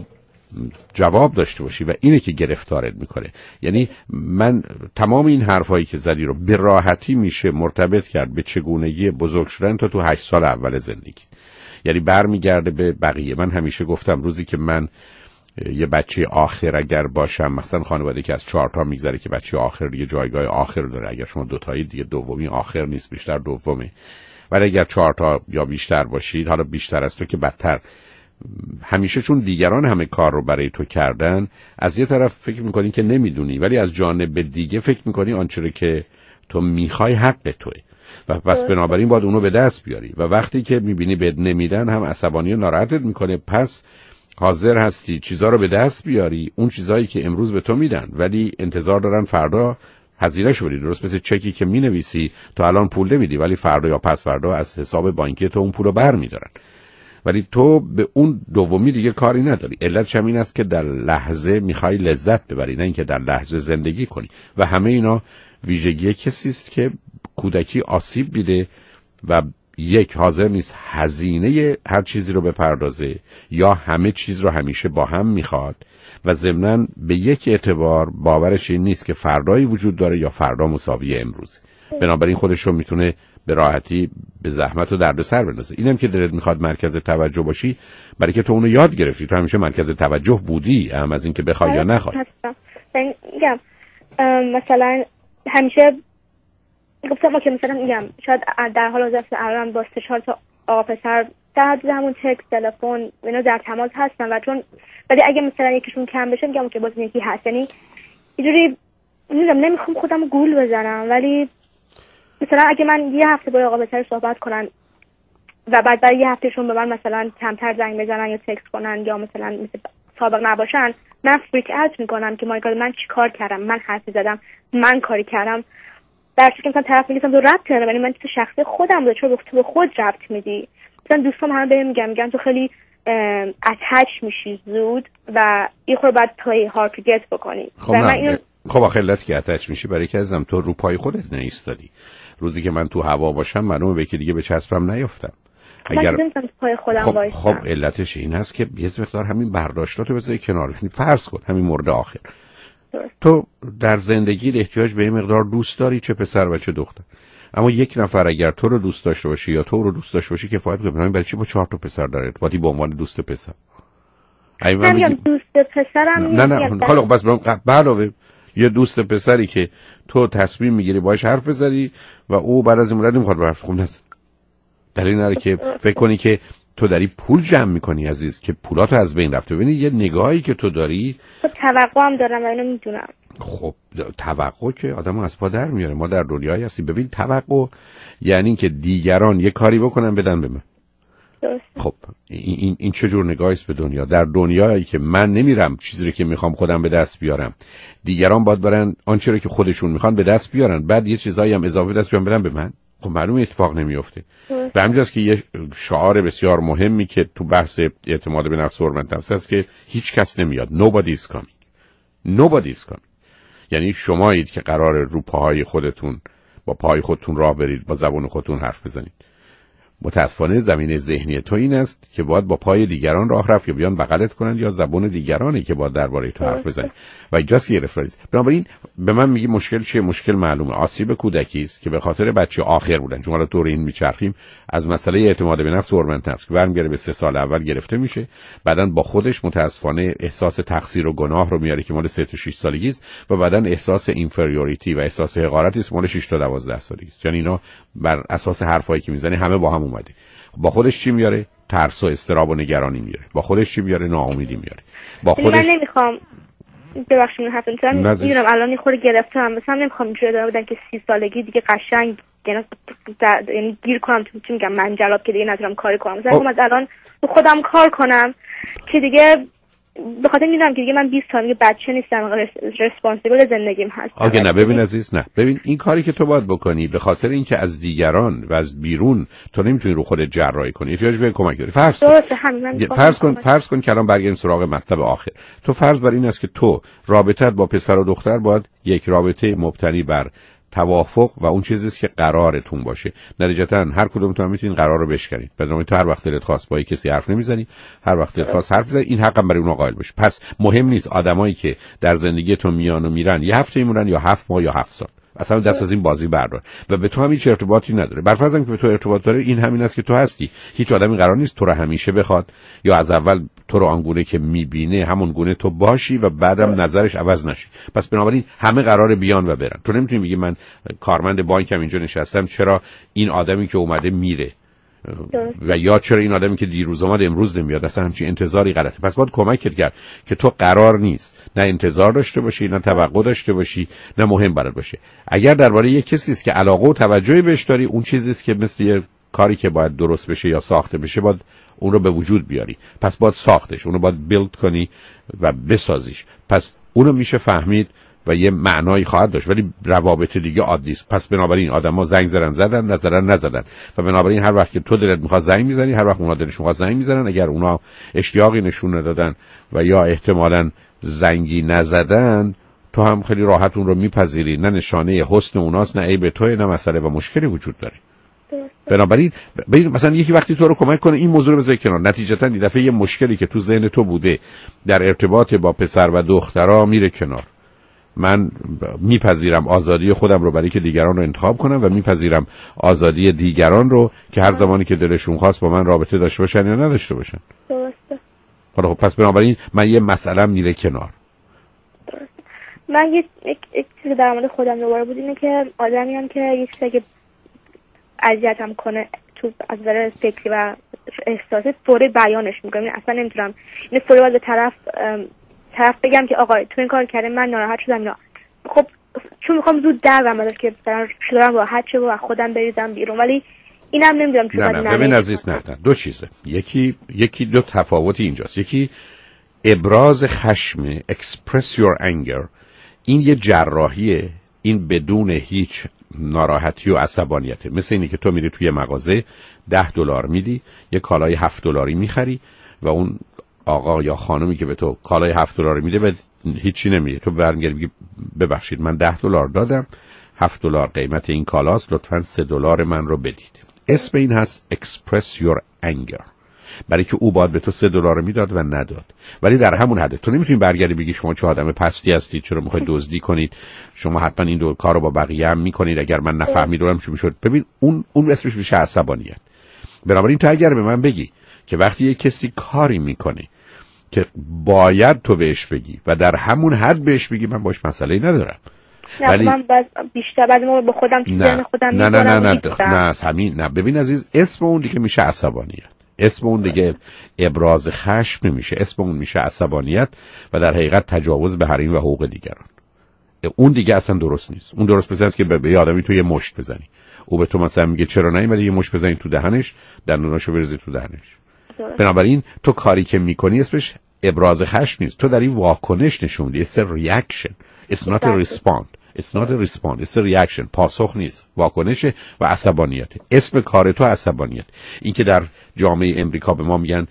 جواب داشته باشی و اینه که گرفتارت میکنه. یعنی من تمام این حرفایی که زدی رو به راحتی میشه مرتبط کرد به چگونگی بزرگ شدن تا تو هشت سال اول زندگی. یعنی برمیگرده به بقیه. من همیشه گفتم روزی که من یه بچه آخر اگر باشم، مثلا خانواده که از چهار تا میگذره که بچه آخر دیگه جایگاه آخر داره، اگر شما دوتایی دیگه دومی آخر نیست، بیشتر دومه، ولی اگر چهار تا یا بیشتر باشید، حالا بیشتر از تو که بدتر، همیشه چون دیگران همه کار رو برای تو کردن، از یه طرف فکر میکنی که نمیدونی، ولی از جانب دیگه فکر میکنی آنچه که تو میخوای حق توه و پس بنابراین باید اونو به دست بیاری و وقتی که میبینی بهت نمیدن هم عصبانی و ناراحتت میکنه. پس حاضر هستی چیزا رو به دست بیاری، اون چیزایی که امروز به تو میدن ولی انتظار دارن فردا هزینه‌شو بدی. درست مثل چکی که مینویسی تو الان پول نمیدی ولی فردا یا پس فردا از حساب بانکی تو اون پولو برمیدارن، ولی تو به اون دومی دیگه کاری نداری. علتش هم این است که در لحظه میخوای لذت ببری، نه اینکه در لحظه زندگی کنی. و همه اینا ویژگی کسی است که کودکی آسیب دیده و یک حاضر نیست هزینه هر چیزی رو بپردازه یا همه چیز رو همیشه با هم میخواد و ضمناً به یک اعتبار باورش این نیست که فردایی وجود داره یا فردا مساوی امروز. بنابراین خودش رو میتونه به راحتی به زحمت و دردسر بندازه. اینم که دلت میخواد مرکز توجه باشی برای که تو اونو یاد گرفتی، تو همیشه مرکز توجه بودی، هم از این که بخوای یا نخوای. میگم مثلا همیشه گفتم ما که مثلا میگم شاید در حال حاضر الان با سه چهار تا آقا پسر در حد همون تکست تلفن اینا در تماس هستن و چون ولی اگه مثلا یکیشون کم بشه میگم که باز یکی هست، یعنی اینجوری نمیدونم نمیخوام خودم گول بزنم، ولی مثلا اگه من یه هفته با آقا پسر صحبت کنن و بعد برای یه هفتهشون به من مثلا کمتر زنگ بزنن یا تکست کنن یا مثلا مثل سابق نباشن، من فریک اوت میکنم که مای گاد من چی کار کردم، من حرفی زدم، من کاری کردم. در چون مثلا طرف میگم تو ربط نداره ولی من تو شخصی خودم بوده، چون تو به خود ربط میدی. مثلا دوستام همه بهم میگن میگن تو خیلی اتچ میشی زود و یه خورده بعد پلی هارد تو گت بکنی. خب من اینو... خب آخه علت که اتچ میشی برای که ازم تو رو پای خودت نایستادی روزی که من تو هوا باشم معلومه به که دیگه به چسبم نیافتم. اگر پای خودم خب, وایسم. خب علتش این هست که یه مقدار همین برداشتاتو بذاری کنار. فرض کن همین مورد آخر درست. تو در زندگی احتیاج به این مقدار دوست داری، چه پسر و چه دختر، اما یک نفر اگر تو رو دوست داشته باشه یا تو رو دوست داشته باشه کفایت می‌کنه. برای چی با چهار تا پسر در ارتباطی به عنوان دوست پسر؟ من میگم دوست پسرم نه نه حالا بس علاوه یه دوست پسری که تو تصمیم میگیری باهاش حرف بزنی و او بعد از این مدت نمیخواد حرف خون نزن. دلیل نداره که فکر کنی که تو داری پول جمع میکنی عزیز، که پولاتو از بین رفته. ببینی یه نگاهی که تو داری، خب توقع هم دارم و اینو میدونم. خب توقع که آدمو از پا در میاره. ما در دنیایی هستیم. ببین توقع یعنی که دیگران یه کاری بکنن بدن به من. درست. خب این این, این چه جور نگاهی است به دنیا؟ در دنیایی که من نمیرم چیزی رو که میخوام خودم به دست بیارم، دیگران باید برن آنچه رو که خودشون میخوان به دست بیارن، بعد یه چیزایی هم اضافه دست بیارن بدن به من. خب معلومه اتفاق نمیفته. به همین جاست که یه شعار بسیار مهمی که تو بحث اعتماد به نفس و حرمت نفس هست که هیچ کس نمیاد. Nobody is coming. Nobody is coming. یعنی شمایید که قرار رو پاهای خودتون با پای خودتون راه برید، با زبان خودتون حرف بزنید. متاسفانه زمینه ذهنی تو این است که باید با پای دیگران راه رفت یا بیان بغلت کنن یا زبان دیگرانی که باید درباره تو حرف بزنن و اینجاست یه رفرنس. بنابراین به من میگی مشکل چیه؟ مشکل معلومه. آسیب کودکی است که به خاطر بچه آخر بودن، چون حالا دور این میچرخیم از مسئله اعتماد به نفس و حرمت نفس که برمیگره به سه سال اول گرفته میشه، بعداً با خودش متاسفانه احساس تقصیر و گناه رو میاره که مال سه تا شش سالگی است و بعداً احساس اینفریوریتی و احساس حقارت است مال شش تا دوازده سالگی است. یعنی اینا بر اساس حرفایی که میزنه همه با هم اومده. با خودش چی میاره؟ ترس و اضطراب و نگرانی میاره. با خودش چی میاره؟ ناامیدی میاره. با خودش من نمیخوام ببخشید من حرفتون میزنم، میدونم الان خود گرفتم، مثلا نمیخوام اینجوری دارم بودن که سی سالگی دیگه قشنگ یعنی گیر کنم تو چی میگم منجلاب که دیگه نتونم کاری کنم. مثلا میخوام از الان تو خودم کار کنم که دیگه به خاطر میدونم که دیگه من بیست سالگی بچه نیستم، ریسپانسیبل زندگیم هست. آگه نه ببین عزیز، نه ببین این کاری که تو باید بکنی به خاطر اینکه از دیگران و از بیرون تو نمیتونی رو خودت جراحی کنی، احتیاج به کمک داری. فرض کن فرض کن فرض کن که الان برگردیم سراغ مطلب آخر. تو فرض بر این است که تو رابطت با پسر و دختر باید یک رابطه مبتنی بر توافق و اون چیزیه که قرارتون باشه. نتیجتا هر کدومتون میتونین قرار رو بشکنید. بدون تو هر وقت دلت خواست با کسی حرف نمیزنی، هر وقت دلت خواست حرف بزنی، این حقم برای اونها قائل باشه. پس مهم نیست آدمایی که در زندگیتون میان و میرن یه هفته میمونن یا هفت ماه یا هفت سال، اصلا دست از این بازی بردار و به تو هم هیچ ارتباطی نداره. بر فرض اینکه به تو ارتباط داره، این همین است که تو هستی. هیچ آدمی قرار نیست تو رو همیشه بخواد یا از اول تو رو آنگونه که میبینه همون گونه تو باشی و بعدم نظرش عوض نشی. پس بنابراین همه قراره بیان و برن. تو نمیتونی بگی من کارمند بانکم اینجا نشستم چرا این آدمی که اومده میره و یا چرا این آدمی که دیروز اومد امروز نمیاد. اصلا همچین انتظاری غلطه. پس باید کمکت کرد که تو قرار نیست نه انتظار داشته باشی، نه توقع داشته باشی، نه مهم برات باشه. اگر درباره یک کسی است که علاقه و توجهی بهش داری، اون چیزی است که مثل یه کاری که باید درست بشه یا ساخته بشه باید اون رو به وجود بیاری. پس باید ساختش، اون رو باید بیلد کنی و بسازیش. پس اونو میشه فهمید و یه معنایی خواهد داشت، ولی روابط دیگه عادی است. پس بنابراین آدما زنگ زدن زدن، نزدن نزدن و بنابراین هر وقت که تو دلت میخواد زنگ میزنی، هر وقت اونها دلشون میخواد زنگ میزنن. اگر اونها اشتیاقی نشون ندادن و یا احتمالاً زنگی نزدن، تو هم خیلی راحت اون رو میپذیری. نه نشانه حسن اوناست، نه عیب توئه، نه مسئله و مشکلی وجود داره. بنابراین ببین مثلا یکی وقتی تو رو کمک کنه این موضوع رو بذار کنار، نتیجتا این دفعه یه مشکلی که تو ذهن تو بوده در ارتباط با پسر و دخترها میره کنار. من میپذیرم آزادی خودم رو برای که دیگران رو انتخاب کنم و میپذیرم آزادی دیگران رو که هر زمانی که دلشون خواست با من رابطه داشته باشن یا نداشته باشن. درسته. حالا خب پس بنابراین من یه مسئله میره کنار. درسته. من یه یک چیزی در مورد خودم دوباره بود اینه که آدمی هم که یه چیزی که اذیتم کنه تو از نظر فکری و احساسی فوری بیانش میکنم. اصلا نمیتونم این فوری باید به طرف طرف بگم که آقا تو این کار کردی من ناراحت شدم. اینا خب چون میخوام زود درم ازش که شدم راحت شه و خودم بریزم بیرون، ولی اینم نمیدونم چون نه نه ببین عزیز، نه نه دو چیزه. یکی یکی دو تفاوتی اینجاست. یکی ابراز خشم، express your anger، این یه جراحیه، این بدون هیچ ناراحتی و عصبانیته. مثل اینی که تو میری توی مغازه ده دلار میدی، یه کالای هفت دلاری میخری و اون آقا یا خانمی که به تو کالای هفت دلار میده و هیچی نمیده، تو برمیگردی میگی ببخشید من ده دلار دادم، هفت دلار قیمت این کالاست، لطفاً سه دلار من رو بدید. اسم این هست Express Your Anger، برای که او باید به تو سه دلار میداد و نداد، ولی در همون حد. تو نمیتونی برگردی بگی شما چه آدم پستی هستید، چرا میخواید دزدی کنید، شما حتما این دو کارو با بقیه هم میکنید، اگر من نفهمیدم چی میشد. ببین اون اون اسمش میشه عصبانیت. بنابراین تو اگر به من بگی که وقتی یک کسی کاری میکنه که باید تو بهش بگی و در همون حد بهش بگی، من باش مسئله‌ای ندارم. نه ولی من باز بیشتر بعد ما به خودم چیزی نه. خودم نه نه نه نه نه نه همین نه. ببین عزیز، اسم اون دیگه میشه عصبانیت، اسم اون دیگه ابراز خشم نمیشه، اسم اون میشه عصبانیت و در حقیقت تجاوز به حریم و حقوق دیگران. اون دیگه اصلا درست نیست. اون درست مثل است که به آدمی تو یه مشت بزنی، او به تو مثلا میگه چرا نیومدی یه مشت بزنی تو دهنش، دندوناشو بریزی تو دهنش. بنابراین تو کاری که میکنی اسمش ابراز خشم نیست، تو داری واکنش نشون میدی. It's a reaction. It's not a response. It's not a response. It's a reaction. پاسخ نیست، واکنش و عصبانیت. اسم کار تو عصبانیت. این که در جامعه امریکا به ما میگن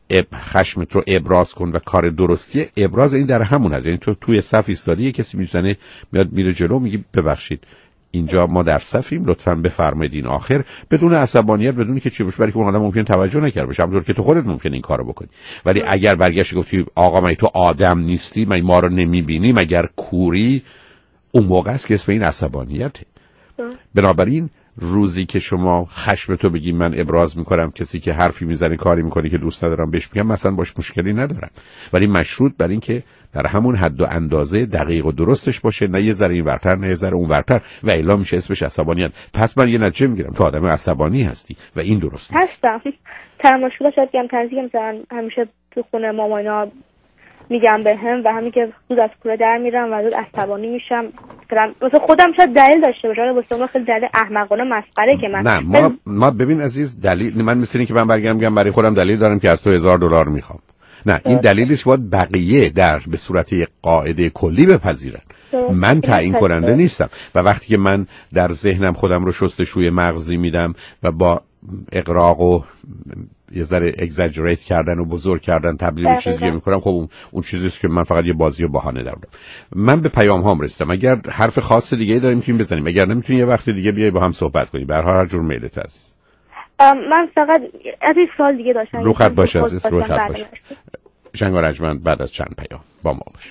خشمت رو ابراز کن و کار درستیه، ابراز این در همون هست. یعنی تو توی صف ایستادی، کسی میزنه میاد میره جلو، میگی ببخشید اینجا ما در صفیم، لطفاً بفرمایید این آخر، بدون عصبانیت، بدون که چی باشه، برای که اون آدم ممکن توجه نکرده باشه، همونطور که تو خودت ممکن این کارو بکنی. ولی اگر برگشتی گفتی آقا من تو آدم نیستی، من ما رو نمیبینی، مگر کوری، اون موقع است که اسم این عصبانیته. بنابراین روزی که شما خشم تو بگی من ابراز میکنم، کسی که حرفی میزنه کاری میکنه که دوست ندارم بهش میگم، مثلا باش مشکلی ندارم، ولی مشروط بر این که در همون حد و اندازه دقیق و درستش باشه، نه یه ذره این ورتر نه یه ذره اون ورتر، و الا میشه اسمش عصبانیت. پس من یه نتیجه میگیرم تو آدم عصبانی هستی و این درست نیست. هستم. تماشاش شاید بگم تنظیم مثلا همیشه تو خونه ماماینا میگم به هم و همین که زود از کوره در میرم و زود عصبانی میشم. مثلا خودم شاید دلیل داشته باشه، ولی واسه من خیلی دلیل احمقانه مسخره که من نه ما ما ببین عزیز، دلیل من مثل اینکه من برگردم میگم برای خودم دلیل دارم که از تو هزار دلار میخوام. نه این دلیلش باید بقیه در به صورت قاعده کلی بپذیرن. من تعیین کننده نیستم و وقتی که من در ذهنم خودم رو شستشوی مغزی میدم و با اغراق و یه ذره اگزاجریت کردن و بزرگ کردن تبدیل به چیزی میکنم، خب اون, اون چیزیست که من فقط یه بازی و بهانه دارم. من به پیام هام رسیدم. اگر حرف خاص دیگه داریم میتونیم بزنیم، اگر نمیتونی یه وقت دیگه بیای با هم صحبت کنیم. به هر حال هر جور میلت عزیز. من فقط از این سوال دیگه داشتم. رو خط باش عزیز، رو خط باش. شنگ رجمند بعد از چند پیام با ما باش.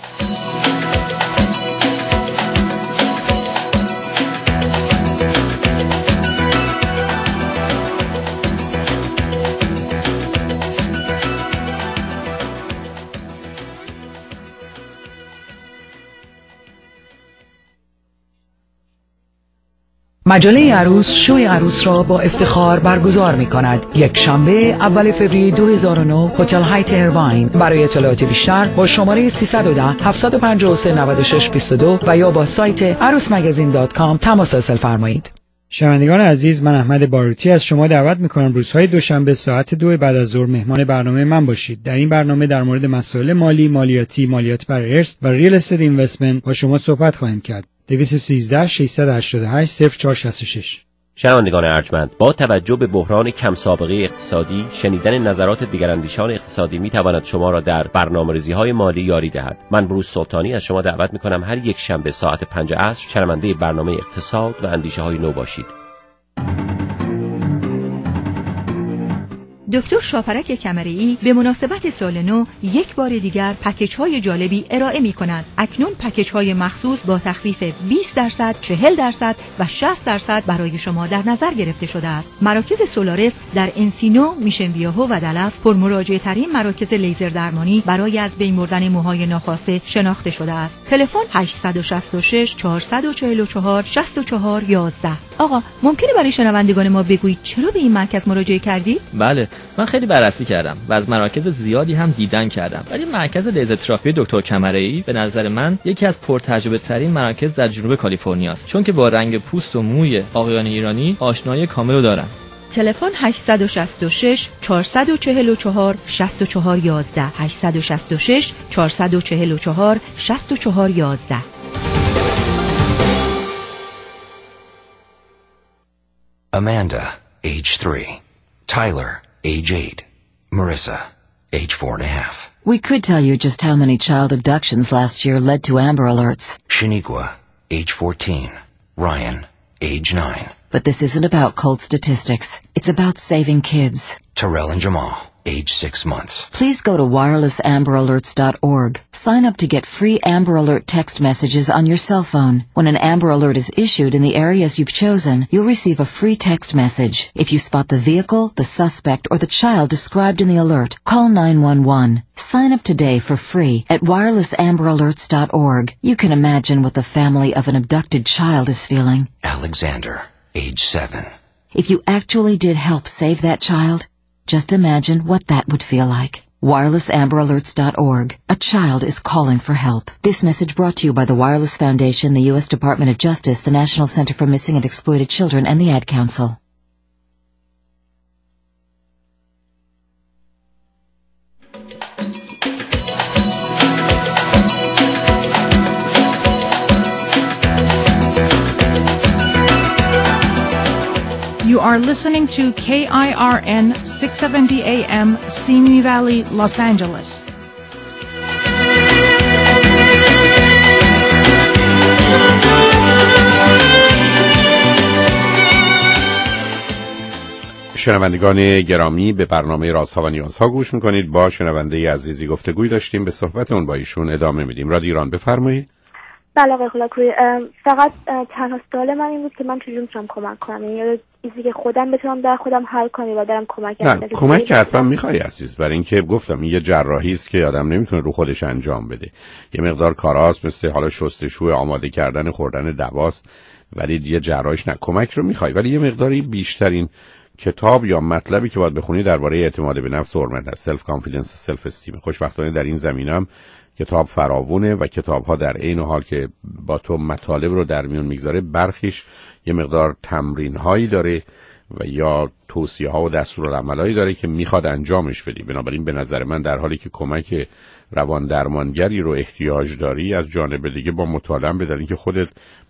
مجله عروس شوی عروس را با افتخار برگزار می کند. یک شنبه اول فوریه دو هزار و نه، هتل هایت ایرواین. برای اطلاعات بیشتر با شماره سیصد و ده هفتصد و پنجاه و سه نود و شش بیست و دو و یا با سایت عروس مگزین دات کام تماس حاصل فرمایید. شنوندگان عزیز، من احمد باروتی از شما دعوت می‌کنم روزهای دوشنبه ساعت دو بعد از ظهر مهمان برنامه من باشید. در این برنامه در مورد مسائل مالی، مالیاتی، مالیات بر ارث و ریل استیت اینوستمنت با شما صحبت خواهیم کرد. دویست و سیزده ششصد و هشتاد و هشت صفر چهار شصت و شش. شنوندگان ارجمند، با توجه به بحران کم سابقه اقتصادی، شنیدن نظرات دیگراندیشان اقتصادی میتواند شما را در برنامه‌ریزی‌های مالی یاری دهد. من بروز سلطانی از شما دعوت می‌کنم هر یک شنبه ساعت پنج عصر شنونده برنامه اقتصاد و اندیشه‌های نو باشید. دکتر شاپرک کمرئی به مناسبت سال نو یک بار دیگر پکیج‌های جالبی ارائه می‌کند. اکنون پکیج‌های مخصوص با تخفیف بیست درصد، چهل درصد و شصت درصد برای شما در نظر گرفته شده است. مراکز سولارس در انسینو، میشن ویاهو و دلس پر مراجعه ترین مراکز لیزر درمانی برای از بین بردن موهای ناخواسته شناخته شده است. تلفن هشت شش شش چهار چهار چهار شش چهار یک یک. آقا ممکنه برای شنوندگان ما بگویید چرا به این مرکز مراجعه کردید؟ بله، من خیلی بررسی کردم و از مراکز زیادی هم دیدن کردم، ولی مرکز لیزر تراپی دکتر کمرئی به نظر من یکی از پرتجربه ترین مراکز در جنوب کالیفرنیا است، چون که با رنگ پوست و موی آقایان ایرانی آشنایی کامل رو دارن. تلفن هشت شش شش چهار چهار چهار شش چهار یک یک هشت شش شش چهار چهار چهار شش چهار یک یک. Amanda, age three. Tyler, age eight. Marissa, age four and a half. We could tell you just how many child abductions last year led to Amber Alerts. Shaniqua, age fourteen. Ryan, age nine. But this isn't about cold statistics. It's about saving kids. Terrell and Jamal, age six months. Please go to wireless amber alerts dot org. Sign up to get free Amber Alert text messages on your cell phone. When an Amber Alert is issued in the areas you've chosen, you'll receive a free text message. If you spot the vehicle, the suspect, or the child described in the alert, call nine one one. Sign up today for free at wireless amber alerts dot org. You can imagine what the family of an abducted child is feeling. Alexander, age seven. If you actually did help save that child, just imagine what that would feel like. wireless amber alerts dot org. A child is calling for help. This message brought to you by the Wireless Foundation, the U S Department of Justice, the National Center for Missing and Exploited Children, and the Ad Council. You are listening to K I R N six seventy A M, Simi Valley, Los Angeles. شنوندگان گرامی، به برنامه رازها و نیازها گوش میکنید. با شنونده عزیزی گفتگوی داشتیم، به صحبت اون با ایشون ادامه میدیم. رادیو ایران، بفرمایید. بله آقای خلاکوی، فقط تنها سوال من این بود که من چجوری میتونم کمک کنم، یعنی چیزی که خودم بتونم در خودم حل کنم و درم کمک نه کمک که حتما میخوای عزیز، برای اینکه گفتم این یه جراحی است که آدم نمیتونه رو خودش انجام بده. یه مقدار کاراست، مثل حالا شستشو، آماده کردن، خوردن دواست، ولی یه جراحیش نه. کمک رو میخوای، ولی یه مقداری بیشترین کتاب یا مطلبی که باید بخونی درباره اعتماد به نفس و حرمت است، سلف کانفیدنس، سلف استیم. خوشبختانه در این زمینه‌ام کتاب فراوونه و کتاب‌ها در عین حال که با تو مطالب رو در میون میگذاره، برخیش یه مقدار تمرین‌هایی داره و یا توصیه‌ها و دستورالعملایی داره که میخواد انجامش بدی. بنابراین به نظر من در حالی که کمک روان درمانگری رو احتیاج داری، از جانب دیگه با مطالعه بدل اینکه خودت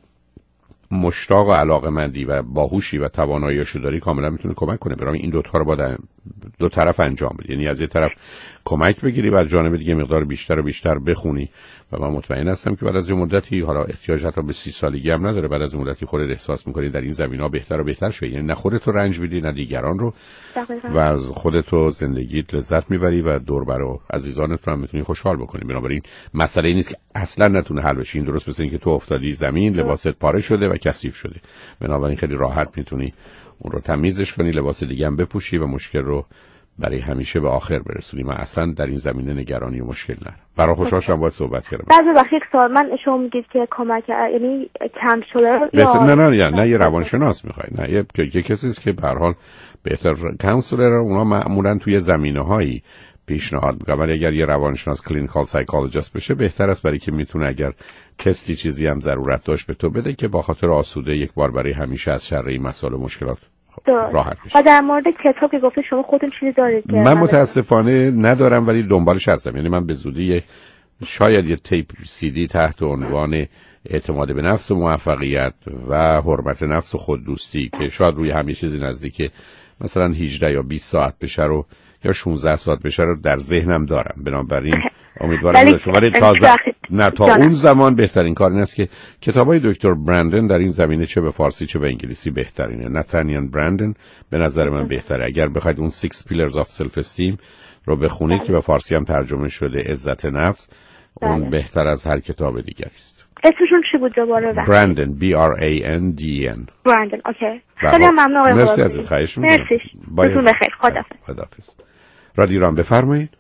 مشتاق و علاقه‌مندی و باهوشی و تواناییشو داری، کاملا میتونه کمک کنه. برای این دو تا رو باید دو طرف انجام بدی، یعنی از یه طرف کمک بگیری و از جانب دیگه مقدار بیشتر و بیشتر بخونی. و من مطمئن هستم که بعد از یه مدتی، حالا احتیاج حتی به سی سالگی هم نداره، بعد از مدتی خودت احساس می‌کنی در این زمینه‌ها بهتر و بهتر شوی، یعنی نه خودت رو رنج بدی نه دیگران رو، و از خودت و زندگیت لذت میبری و دور بر و عزیزانت رو هم میتونی خوشحال بکنی. بنابراین مسئله این نیست که اصلا نتونه حل بشه. این درست مثل اینکه تو افتادی زمین، لباست پاره شده و کثیف شده، بنابراین خیلی راحت میتونی اون رو تمیزش کنی، لباس دیگه هم بپوشی و مشکل رو برای همیشه به آخر برسونی. من اصلا در این زمینه نگرانی و مشکل ندارم. برای خوشحال شدم باهات صحبت کردم. بعضی وقت یک سوال، من شما میگید که کمک یعنی کانسلر یا نه نه نه نه یه روانشناس میخوای، نه یه یه کسی است که به هر حال بهتر. کانسلر اونا معمولا توی زمینه‌هایی پیشنهاد میکنن، ولی اگر یه روانشناس کلینیکال سایکولوژیست بشه بهتر است، برای که میتونه اگر تستی چیزی هم ضرورت داشت به تو بده که با خاطر آسوده یک بار برای همیشه از شر این مسائل و مشکلات راحت بشه. و در مورد کتاب که گفته شما خودتون چیزی دارید که من متاسفانه ندارم، ولی دنبالش هستم. یعنی من به زودی شاید یه تیپ سی دی تحت عنوان اعتماد به نفس و موفقیت و حرمت نفس و خوددوستی که شاید روی هم یه چیزی نزدیک مثلا هجده یا بیست ساعت بشه رو یا شانزده ساعت بشه رو در ذهنم دارم. بنابراین امیدوارم بشه، ولی تازه نه تا اون زمان بهترین کار این است که کتابای دکتر برندن در این زمینه چه به فارسی چه به انگلیسی بهترینه. نتانیان برندن به نظر من بهتره. اگر بخواید اون six pillars of self esteem رو بخونید که به فارسی هم ترجمه شده، عزت نفس، اون بهتر از هر کتاب دیگری است. اسمشون چی بود دوباره؟ برندن، B R A N D N. برندن. اوکی. خیلی ممنون آقای مرسی از خواهش می‌کنم. مرسی. بهتون بخیر. خداحافظ. خداحافظ. رادیو ایران، بفرمایید.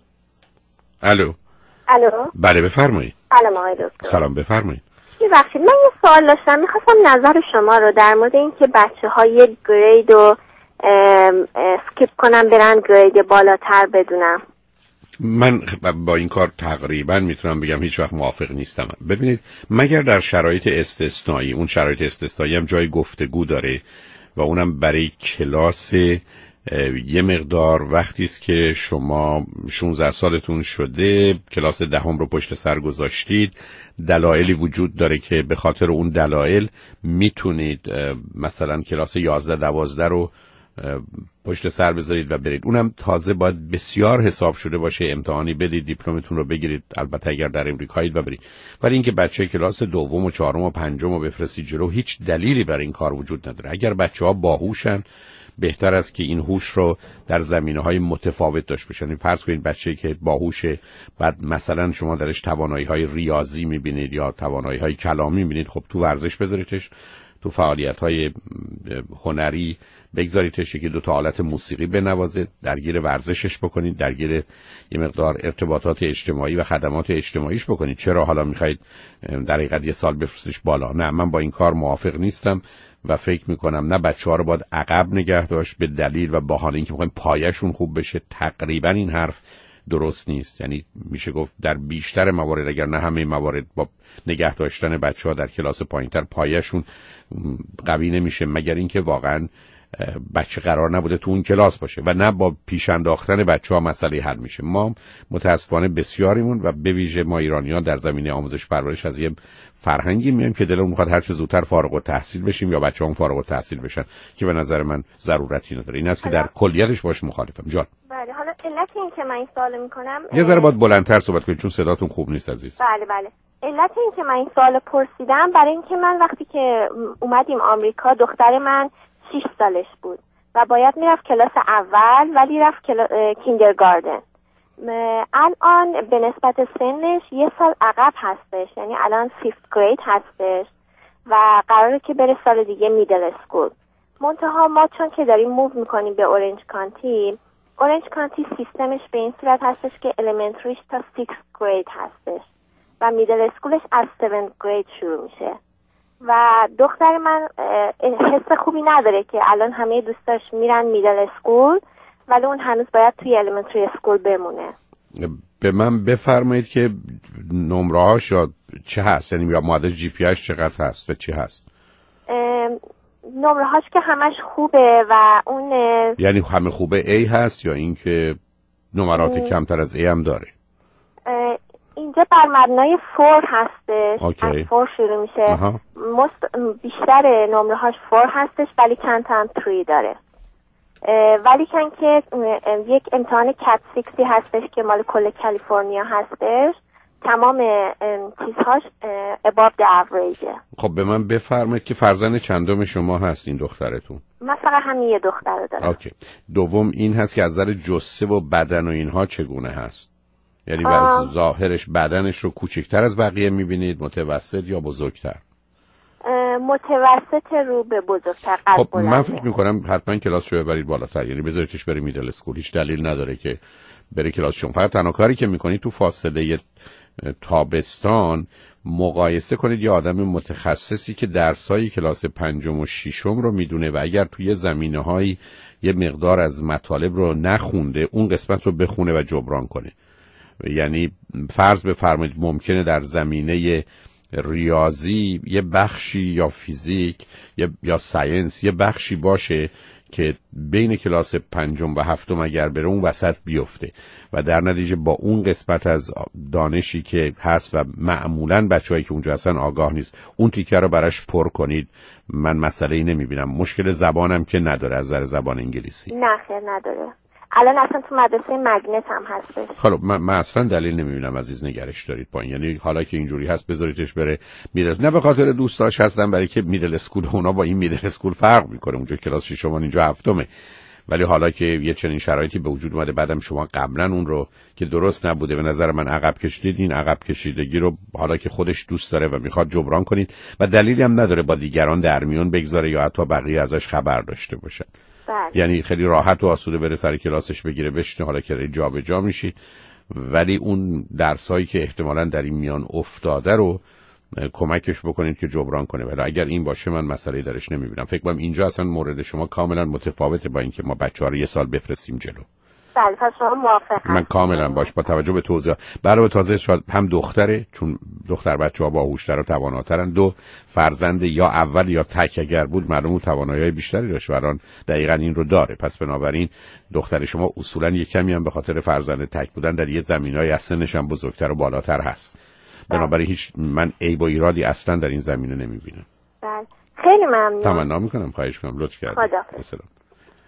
الو. الو. بله بفرمایید. سلام آقای دکتر. سلام بفرمایید. ببخشید من یه سوال داشتم، می‌خواستم نظر شما رو در مورد اینکه بچه‌ها یک گرید رو اسکیپ کنن برن گرید بالاتر بدونم. من با این کار تقریبا میتونم بگم هیچ وقت موافق نیستم. ببینید، مگر در شرایط استثنایی، اون شرایط استثنایی هم جای گفتگو داره و اونم برای کلاس یه مقدار وقتی است که شما شانزده سالتون شده، کلاس دهم رو پشت سر گذاشتید، دلایلی وجود داره که به خاطر اون دلایل میتونید مثلا کلاس یازده دوازده رو پشت سر بذارید و برید. اونم تازه باید بسیار حساب شده باشه، امتحانی بدید، دیپلمتون رو بگیرید، البته اگر در امریکایید و برید. ولی اینکه بچه کلاس دوم و چهارم و پنجم رو بفرستید جلو، هیچ دلیلی برای این کار وجود نداره. اگر بچه‌ها باهوشن بهتر است که این هوش رو در زمینه‌های متفاوت داشته باشن. فرض کنید بچه‌ای که باهوشه، بعد مثلا شما درش توانایی‌های ریاضی می‌بینید یا توانایی‌های کلامی می‌بینید، خب تو ورزش بذاریدش، تو فعالیت‌های هنری بگذاریدش، که دو تا آلت موسیقی بنوازه، درگیر ورزشش بکنید، درگیر یه مقدار ارتباطات اجتماعی و خدمات اجتماعیش بکنید. چرا حالا می‌خواید در حقیقت یه سال بفرستش بالا؟ نه، من با این کار موافق نیستم و فکر میکنم نه بچه‌ها رو باید عقب نگه داشت به دلیل و بهانه اینکه میخوایم پایه‌شون خوب بشه. تقریبا این حرف درست نیست. یعنی میشه گفت در بیشتر موارد، اگر نه همه موارد، با نگه داشتن بچه‌ها در کلاس پایینتر پایه‌شون قوی نمیشه، مگر اینکه واقعا بچه قرار نبوده تو اون کلاس باشه و نه با پیش انداختن بچه‌ها مسئله حل میشه. ما متاسفانه بسیاریمون و به ویژه ما ایرانیان در زمینه آموزش پرورش از یه فرهنگی میایم که دلمون میخواد هر چه زودتر فارغ التحصیل بشیم یا بچه‌هام فارغ التحصیل بشن، که به نظر من ضرورتی نداره. این است که در کلیتش باش مخالفم. جان بله، حالا علت این که من این سوالو میکنم، یه ذره باید بلندتر صحبت کنید چون صداتون خوب نیست عزیز. بله بله علت این که من این سوالو پرسیدم برای اینکه من وقتی که اومدیم آمریکا دختر من شش سالش بود و باید میرفت کلاس اول ولی رفت کلا... کیندرگاردن. الان به نسبت سنش یه سال عقب هستش، یعنی الان فیفت گرید هستش و قراره که بره سال دیگه میدل اسکول. منتها ما چون که داریم موو میکنیم به اورنج کانتی، اورنج کانتی سیستمش به این صورت هستش که الیمنتریش تا سیکس گرید هستش و میدل اسکولش از سیونت گرید شروع میشه و دختر من حس خوبی نداره که الان همه دوستاش میرن میدل اسکول ولی اون هنوز باید توی الیمنتری اسکول بمونه. به من بفرمایید که نمره‌هاش یا چه هست، یعنی یا معدل جی پی اش چقدر هست و چی هست؟ نمره‌هاش که همش خوبه و اون یعنی همه خوبه A هست یا اینکه نمرات ام... کمتر از A هم داره؟ اینجا بر مبنای فور هستش. اوکی. از فور شروع میشه. مست... بیشتر نمره‌هاش فور هستش ولی چند تا هم تری داره. ولی کن که یک امتحان کت سیکسی هستش که مال کل کالیفرنیا هستش، تمام چیزهاش above the average. خب به من بفرمایید که فرزند چندم شما هست این دخترتون؟ من فقط همین یه دختر دارم. اوکی. دوم این هست که از نظر جثه و بدن و اینها چگونه هست؟ یعنی از ظاهرش بدنش رو کوچکتر از بقیه میبینید، متوسط یا بزرگتر؟ متوسط رو به بزرگتر. خب بلنده. من فکر میکنم حتما کلاس رو ببرید بالاتر، یعنی بذاریدش بره میدل اسکول. هیچ دلیل نداره که بره کلاس شما. فقط تنها کاری که میکنید تو فاصله تابستان مقایسه کنید یه آدم متخصصی که درسای کلاس پنجم و ششم رو میدونه و اگر توی زمینه‌های یه مقدار از مطالب رو نخونده اون قسمت رو بخونه و جبران کنه. یعنی فرض بفرمایید ممکنه در زمینه ریاضی یه بخشی یا فیزیک یا ساینس یه بخشی باشه که بین کلاس پنجم و هفتم اگر بره اون وسط بیفته و در نتیجه با اون قسمت از دانشی که هست و معمولاً بچه‌هایی که اونجا هستن آگاه نیست اون تیکه رو براش پر کنید. من مسئله‌ای نمی‌بینم. مشکل زبانم که نداره از نظر زبان انگلیسی. نه خیر نداره. الان اصلا تو مدرسه مگنت هم هستش. حالا من, من اصلا دلیل نمیبینم عزیز نگرش دارید پایین. یعنی حالا که اینجوری هست بذاریدش بره میدل، نه به خاطر دوستاش هستن، برای که میدل اسکول اونا با این میدل اسکول فرق میکنه. اونجا کلاس شما اینجا هفتمه، ولی حالا که یه چنین شرایطی به وجود اومده بعدم شما قبلا اون رو که درست نبوده به نظر من عقب کشیدید، این عقب کشیدگی رو حالا که خودش دوست داره و میخواد جبران کنید و دلیلی هم نداره با دیگران در میون بگذاره یا حتی بقیه ازش خبر داشته باشن. بله. یعنی خیلی راحت و آسوده بره سر کلاسش بگیره بشینه، حالا که جا به جا میشید، ولی اون درسایی که احتمالاً در این میان افتاده رو کمکش بکنید که جبران کنه. ولی اگر این باشه من مسئله درش نمیبینم. فکر کنم اینجا اصلا مورد شما کاملا متفاوته با اینکه ما بچه‌ها رو یه سال بفرستیم جلو. بله پس شما موافقم. من کاملا باش با توجه به توضیح. علاوه تازه شاید هم دختره، چون دختر بچه‌ها باهوش‌تر و تواناترن، دو فرزند یا اول یا تک اگر بود معلومه توانایی‌های بیشتری داشت و الان دقیقاً این رو داره. پس بنابراین دختر شما اصولاً یک کمی هم به خاطر فرزند تک بودن در یه زمینه‌ای از سنش هم بزرگتر و بالاتر هست. بنابراین هیچ من عیب و ایرادی اصلا در این زمینه نمی‌بینم. بله خیلی ممنون. تمنا می‌کنم، خواهش می‌کنم، لطف کردید. خدا.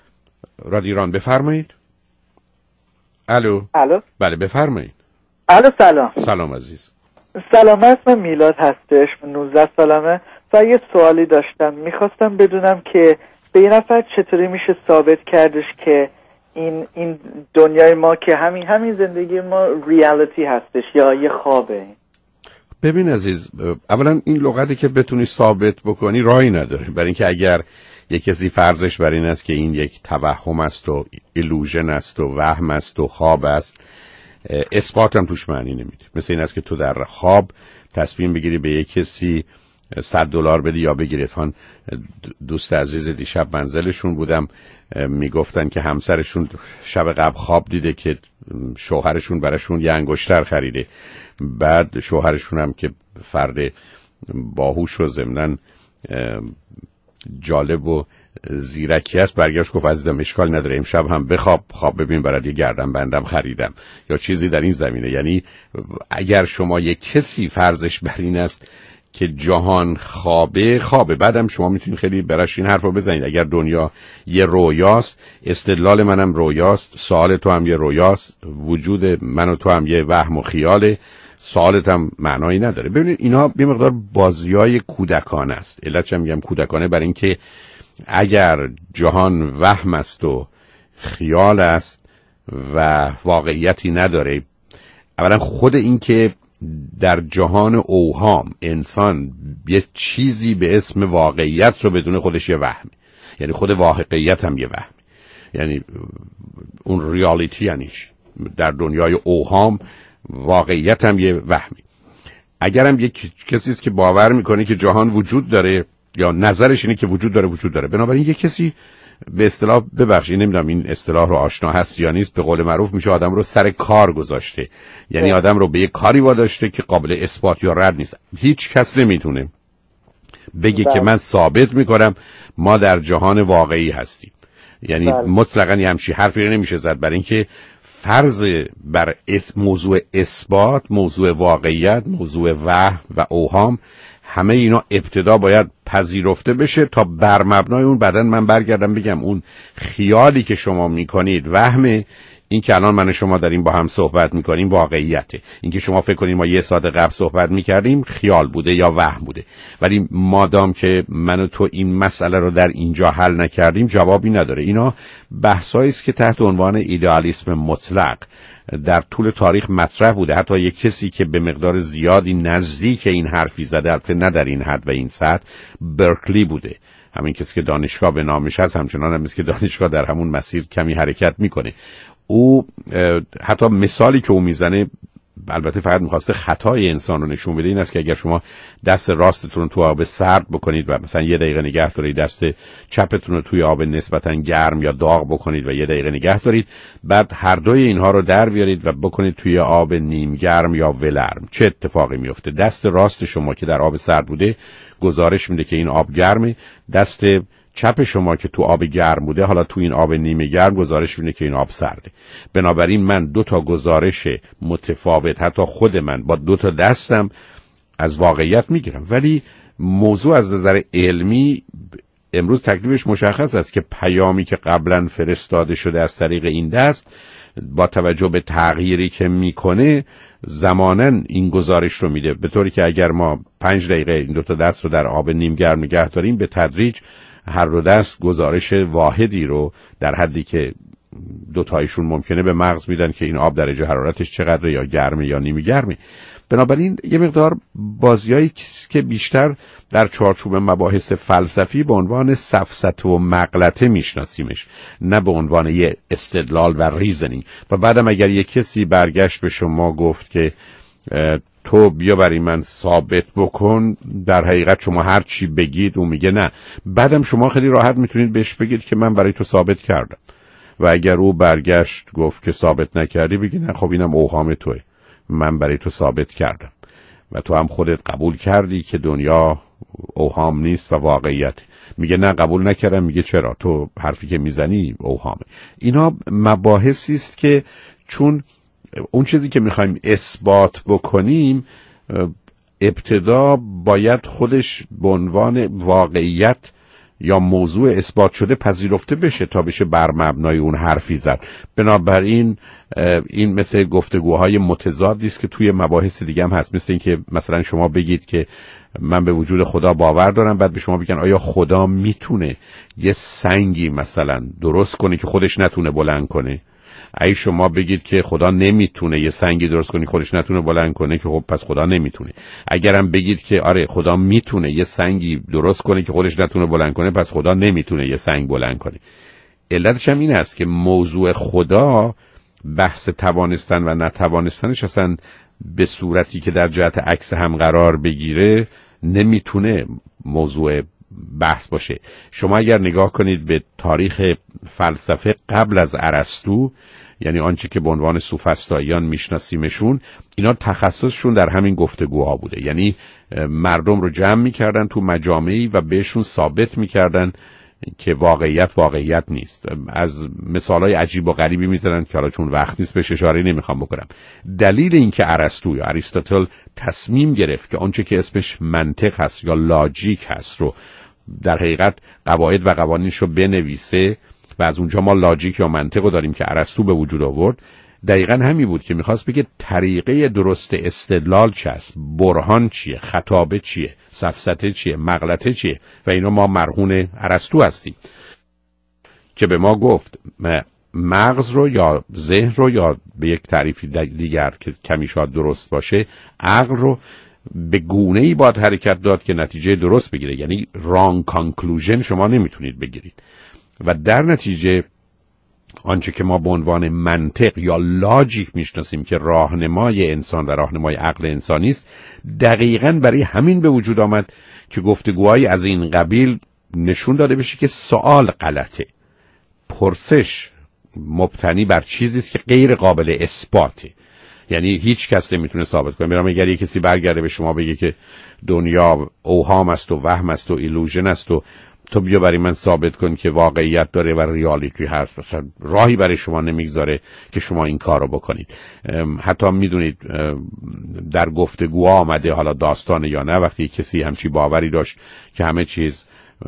رادیو ایران بفرمایید. الو. الو. بله بفرمایید. الو سلام. سلام عزیز. سلام، اسمم میلاد هستش، نوزده سالمه و یه سوالی داشتم. میخواستم بدونم که به یه نفر چطوری میشه ثابت کردش که این این دنیای ما که همین همین زندگی ما ریالیتی هستش یا یه خوابه؟ ببین عزیز، اولا این لغتی که بتونی ثابت بکنی راهی نداره، برای اینکه اگر یک کسی فرضش بر این است که این یک توهم است و ایلوژن است و وهم است و خواب است، اثبات هم توش معنی نمیده. مثل این است که تو در خواب تصمیم بگیری به یک کسی صد دلار بدی یا بگیری. اتفاقاً دوست عزیز دیشب منزلشون بودم، میگفتن که همسرشون شب قبل خواب دیده که شوهرشون براشون یه انگشتر خریده. بعد شوهرشون هم که فرد باهوش و ضمناً جالب و زیرکی است برگشت گفت عزیزم اشکال نداره، امشب هم بخواب، خواب ببین برات یه گردن بندم خریدم یا چیزی در این زمینه. یعنی اگر شما یک کسی فرضش بر این است که جهان خوابه، خوابه. بعدم شما میتونید خیلی براش این حرفو بزنید. اگر دنیا یه رویاست، استدلال منم رویاست، سوال تو هم یه رویاست، وجود من و تو هم یه وهم و خیاله، سوالت هم معنایی نداره. ببینید اینا یه مقدار بازیای کودکانه است. علتش هم میگم کودکانه برای اینکه اگر جهان وهم است و خیال است و واقعیتی نداره، اولا خود این که در جهان اوهام انسان یه چیزی به اسم واقعیت رو بدون خودش یه وهمه، یعنی خود واقعیت هم یه وهمه، یعنی اون ریالیتی یعنی در دنیای اوهام واقعیت هم یه وهمی. اگرم یک کسی است که باور میکنه که جهان وجود داره یا نظرش اینه که وجود داره وجود داره، بنابراین یک کسی به اصطلاح، ببخشید نمیدونم این اصطلاح رو آشنا هست یا نیست، به قول معروف میشه آدم رو سر کار گذاشته، یعنی آدم رو به یک کاری واداشته که قابل اثبات یا رد نیست. هیچ کس نمیتونه بگه که من ثابت میکنم ما در جهان واقعی هستیم، یعنی مطلقاً همچین حرفی نمیشه زد، برای اینکه فرض بر اس موضوع اثبات، موضوع واقعیت، موضوع وهم و اوهام، همه اینا ابتدا باید پذیرفته بشه تا بر مبنای اون بعدن من برگردم بگم اون خیالی که شما میکنید وهمه، این که الان من و شما داریم با هم صحبت میکنیم واقعیته، این که شما فکر کنید ما یه ساعت قبل صحبت میکردیم خیال بوده یا وهم بوده. ولی مادام که من و تو این مسئله رو در اینجا حل نکردیم جوابی نداره. اینا بحثایی است که تحت عنوان ایدئالیسم مطلق در طول تاریخ مطرح بوده. حتی یک کسی که به مقدار زیادی نزدیک این حرفی زده، البته نه در این حد و این سطح، برکلی بوده. همین کسی که دانشگاه به نامش هست همچنان هم است که دانشگاه در همون مسیر کمی حرکت میکنه. او حتی مثالی که او میزنه، البته فقط میخواسته خطای انسان رو نشون بده، این است که اگر شما دست راستتون رو تو آب سرد بکنید و مثلا یه دقیقه نگه دارید، دست چپتون رو توی آب نسبتا گرم یا داغ بکنید و یه دقیقه نگه دارید، بعد هر دوی اینها رو در بیارید و بکنید توی آب نیم گرم یا ولرم، چه اتفاقی میفته؟ دست راست شما که در آب سرد بوده گزارش میده که این آب گرمه، دست چپ شما که تو آب گرم بوده حالا تو این آب نیمه گرم گزارش میده که این آب سرده. بنابراین من دو تا گزارش متفاوت، حتی خود من با دو تا دستم از واقعیت میگیرم. ولی موضوع از نظر علمی امروز تکلیفش مشخص است که پیامی که قبلا فرستاده شده از طریق این دست با توجه به تغییری که میکنه زماناً این گزارش رو میده، به طوری که اگر ما پنج دقیقه این دو تا دست رو در آب نیم گرم نگه داریم به تدریج هر دو دست گزارش واحدی رو در حدی که دوتایشون ممکنه به مغز میدن که این آب درجه حرارتش چقدره، یا گرمه یا نیمه گرمه. بنابراین یه مقدار بازیایی که بیشتر در چارچوب مباحث فلسفی به عنوان سفسطه و مغلطه میشناسیمش، نه به عنوان یه استدلال و ریزنینگ. و بعدم اگر یه کسی برگشت به شما گفت که تو بیا برای من ثابت بکن، در حقیقت شما هر چی بگید اون میگه نه. بعدم شما خیلی راحت میتونید بهش بگید که من برای تو ثابت کردم، و اگر او برگشت گفت که ثابت نکردی بگی نه خب اینم اوهام توئه، من برای تو ثابت کردم و تو هم خودت قبول کردی که دنیا اوهام نیست و واقعیت. میگه نه قبول نکردم، میگه چرا؟ تو حرفی که میزنی اوهامه. اینا مباحثی است که چون اون چیزی که میخوایم اثبات بکنیم ابتدا باید خودش به عنوان واقعیت یا موضوع اثبات شده پذیرفته بشه تا بشه بر مبنای اون حرفی زد. بنابراین این مثل گفتگوهای متضادی است که توی مباحث دیگه هم هست. مثل این که مثلا شما بگید که من به وجود خدا باور دارم، بعد به شما بگن آیا خدا میتونه یه سنگی مثلا درست کنه که خودش نتونه بلند کنه؟ اگه شما بگید که خدا نمیتونه یه سنگی درست کنه خودش نتونه بلند کنه، که خب پس خدا نمیتونه. اگرم بگید که آره خدا میتونه یه سنگی درست کنه که خودش نتونه بلند کنه، پس خدا نمیتونه یه سنگ بلند کنه. علتش هم این است که موضوع خدا، بحث توانستن و نتوانستنش اصلا به صورتی که در جهت عکس هم قرار بگیره نمیتونه موضوع بحث باشه. شما اگر نگاه کنید به تاریخ فلسفه قبل از ارسطو، یعنی آنچه که به عنوان سوفسطائیان میشناسیمشون، اینا تخصصشون در همین گفتگوها بوده. یعنی مردم رو جمع میکردن تو مجامعی و بهشون ثابت میکردن که واقعیت واقعیت نیست. از مثالای عجیب و غریبی میزنن که حالا چون وقت نیست بهش اشاره نمیخوام بکنم. دلیل این که ارسطو یا اریستوتل تصمیم گرفت که آنچه که اسمش منطق هست یا لاجیک هست رو در حقیقت قواعد و قوانینش رو بنویسه و از اونجا ما لاجیک یا منطق رو داریم که ارسطو به وجود آورد، دقیقاً همین بود که میخواست بگه طریقه درست استدلال چه است، برهان چیه، خطابه چیه، سفسطه چیه، مغلطه چیه، و اینا ما مرهون ارسطو هستیم که به ما گفت مغز رو یا ذهن رو، یا به یک تعریفی دیگر که کمی شاید درست باشه، عقل رو به گونه‌ای باید حرکت داد که نتیجه درست بگیره. یعنی wrong conclusion شما نمیتونید بگیرید و در نتیجه آنچه که ما به عنوان منطق یا لاجیک میشناسیم که راهنمای انسان و راهنمای عقل انسانی است، دقیقاً برای همین به وجود آمد که گفتگوهای از این قبیل نشون داده بشه که سوال غلطه، پرسش مبتنی بر چیزی است که غیر قابل اثباته. یعنی هیچ کس نمیتونه ثابت کنه. میرم اگر یک کسی برگرده به شما بگه که دنیا اوهام است و وهم است و ایلوژن است و تو بیا برای من ثابت کن که واقعیت داره و ریالیتی هست، مثلا راهی برای شما نمیگذاره که شما این کار رو بکنید. حتی میدونید در گفتگو آمده، حالا داستان یا نه، وقتی کسی همچی باوری داشت که همه چیز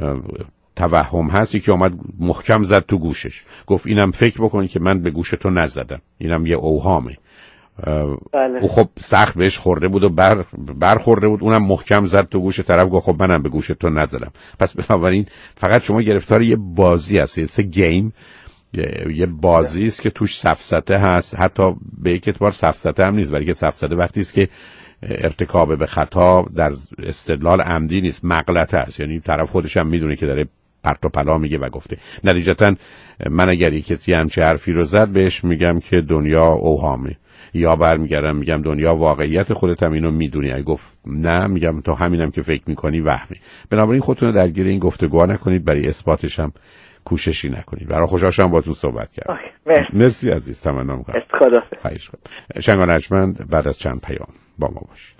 توهم هست، یکی اومد محکم زد تو گوشش، گفت اینم فکر بکن که من به گوش تو نزدم، اینم یه اوهامه. بله. او خب سخت بهش خورده بود و بر برخورده بود، اونم محکم زد تو گوش طرف، گفت خب منم به گوش تو نزدم. پس بنابراین فقط شما گرفتار یه بازی هستید، سه گیم، یه بازی است که توش سفسطه هست. حتی به یک اعتبار سفسطه هم نیست، ولی که سفسطه وقتی است که ارتکاب به خطا در استدلال عمدی نیست، مغلطه است. یعنی طرف خودش هم میدونه که داره پرت و پلا میگه و گفته. نتیجتا من اگر یک کسی همچه حرفی رو زد بهش میگم که دنیا اوهامه، یا برمیگردم میگم دنیا واقعیت، خودت هم اینو میدونی. اگه گفت نه، میگم تو همینم که فکر میکنی وهمی. بنابراین خودتون رو درگیر این گفتگوها نکنید، برای اثباتش هم کوششی نکنید. برای خوشحال شدم باهاتون صحبت کردم. مرسی. مرسی عزیز، تمنا میکنم. خدا خواهش کنم. شنگان ارجمند بعد از چند پیام با ما باشید.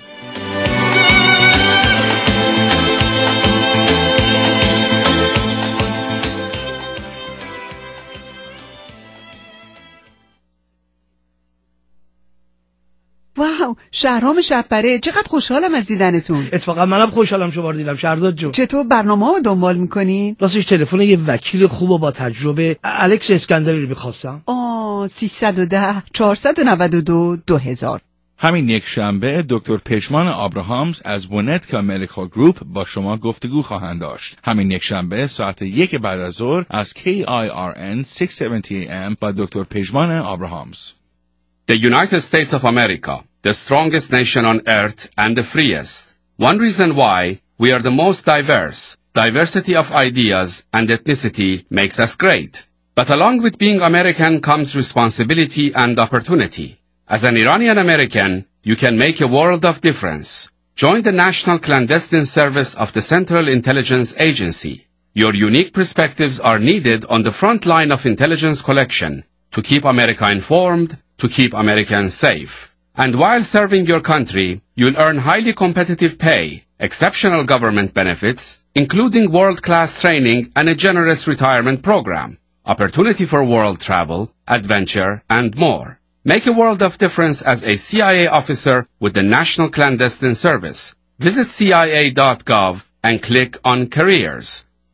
واو، شهرام شب‌بره، چقدر خوشحالم از دیدنتون. اتفاقا منم خوشحالم شما رو دیدم شهرزاد جون. چطور برنامه‌ها رو دنبال می‌کنین؟ راستش تلفن یه وکیل خوب و با تجربه، الکس اسکندری رو می‌خواستم. آه، سیصد و ده چهارصد و نود و دو دو هزار. همین یک شنبه دکتر پژمان آبراهامز از ونتکا مدیکال گروپ با شما گفتگو خواهند داشت. همین یک شنبه ساعت یک بعد از ظهر از کی آی آر ان ششصد و هفتاد ای ام با دکتر پژمان آبراهامز. The United States of America, the strongest nation on earth and the freest. One reason why we are the most diverse, diversity of ideas and ethnicity makes us great. But along with being American comes responsibility and opportunity. As an Iranian American, you can make a world of difference. Join the National Clandestine Service of the Central Intelligence Agency. Your unique perspectives are needed on the front line of intelligence collection to keep America informed, to keep Americans safe. And while serving your country, you'll earn highly competitive pay, exceptional government benefits, including world-class training and a generous retirement program, opportunity for world travel, adventure, and more. Make a world of difference as a C I A officer with the National Clandestine Service. Visit C I A dot gov and click on Careers.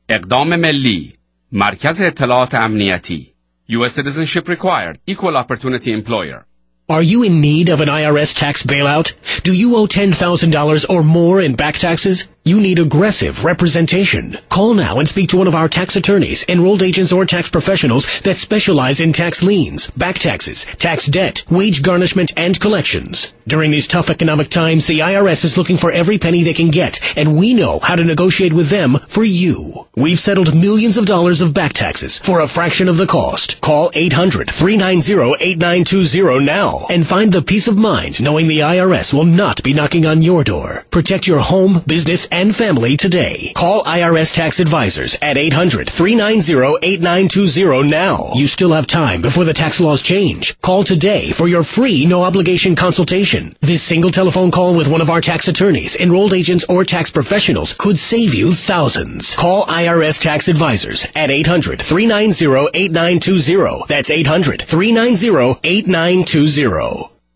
اقدام ملی، مرکز اطلاعات امنیتی. U S citizenship required. Equal opportunity employer. Are you in need of an I R S tax bailout? Do you owe ten thousand dollars or more in back taxes? You need aggressive representation. Call now and speak to one of our tax attorneys, enrolled agents, or tax professionals that specialize in tax liens, back taxes, tax debt, wage garnishment, and collections. During these tough economic times, the I R S is looking for every penny they can get, and we know how to negotiate with them for you. We've settled millions of dollars of back taxes for a fraction of the cost. Call eight hundred, three nine zero, eight nine two zero now and find the peace of mind knowing the I R S will not be knocking on your door. Protect your home, business, and family today. Call I R S Tax Advisors at eight hundred, three nine zero, eight nine two zero now. You still have time before the tax laws change. Call today for your free no-obligation consultation. This single telephone call with one of our tax attorneys, enrolled agents, or tax professionals could save you thousands. Call I R S Tax Advisors at eight hundred, three nine zero, eight nine two zero. That's eight hundred, three nine zero, eight nine two zero.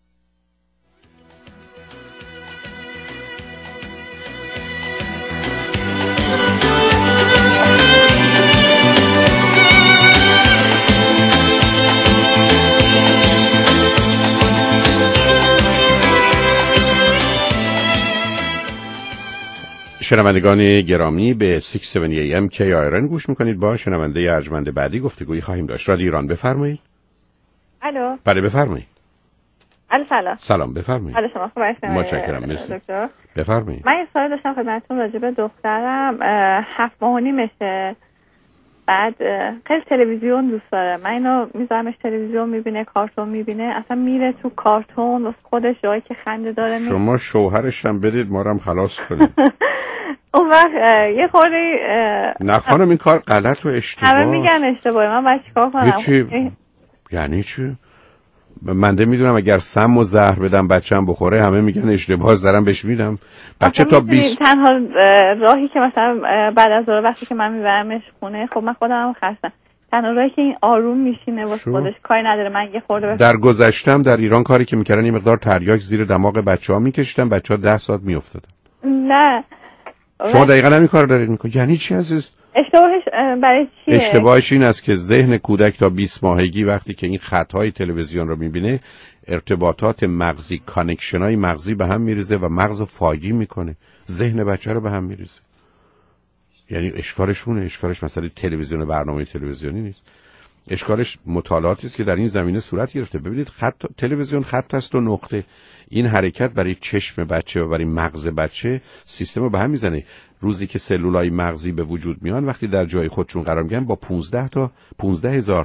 شنوندگان گرامی به ششصد و هفتاد ای ام کی آر ان گوش میکنید. با شنونده ارجمند بعدی گفتگویی خواهیم داشت. رادیو ایران، بفرمایید. الو. بله بفرمایید. الو سلام. سلام بفرمایید. حال شما خوبه؟ متشکرم، مرسی. دکتر بفرمایید. من یه سوال داشتم خدمتتون راجع به دخترم، هفت ماه و نیمشه. بعد خیلی تلویزیون دوست داره. من اینو میذارمش تلویزیون میبینه، کارتون میبینه، اصلا میره تو کارتون واسه خودش جایی که خنده داره. شما شوهرش هم بدید ما رو هم خلاص کنید. اون وقت یه خوردی نه خانم این کار غلط و اشتباه. همه میگن اشتباهه، من باید چیکار کنم؟ هیچی. یعنی چی؟ من ده میدونم اگر سم و زهر بدم بچه‌م بخوره همه میگن اشتباه، دارم بهش میدم. بچه تا بیست تنها راهی که مثلا بعد از ظهر وقتی که من میبرمش خونه، خب من خودم هم خستم، تنها راهی که این آروم میشینه واسه خودش، کاری نداره من یه خورده. در گذشتم در ایران کاری که میکردن یه مقدار تریاک زیر دماغ بچه‌ها میکشیدن، بچه‌ها ده ساعت میافتادن. نه شما دقیقاً همین کارو دارید میکنید. یعنی چی عزیز؟ اشتباهش برای چیه؟ اشتباهش این است که ذهن کودک تا بیست ماهگی وقتی که این خطهای تلویزیون رو میبینه، ارتباطات مغزی، کانکشنای مغزی به هم میریزه و مغزو فاگی میکنه، ذهن بچه رو به هم میریزه. یعنی اشکالشونه، اشکالش مثلا تلویزیون، برنامه تلویزیونی نیست، اشکالش مطالعاتی است که در این زمینه صورت گرفته. ببینید خط تلویزیون خط است و نقطه. این حرکت برای چشم بچه و برای مغز بچه سیستم رو به هم میزنه. روزی که سلولای مغزی به وجود میان وقتی در جای خودشون قرار میگیرن با پانزده تا پانزده هزار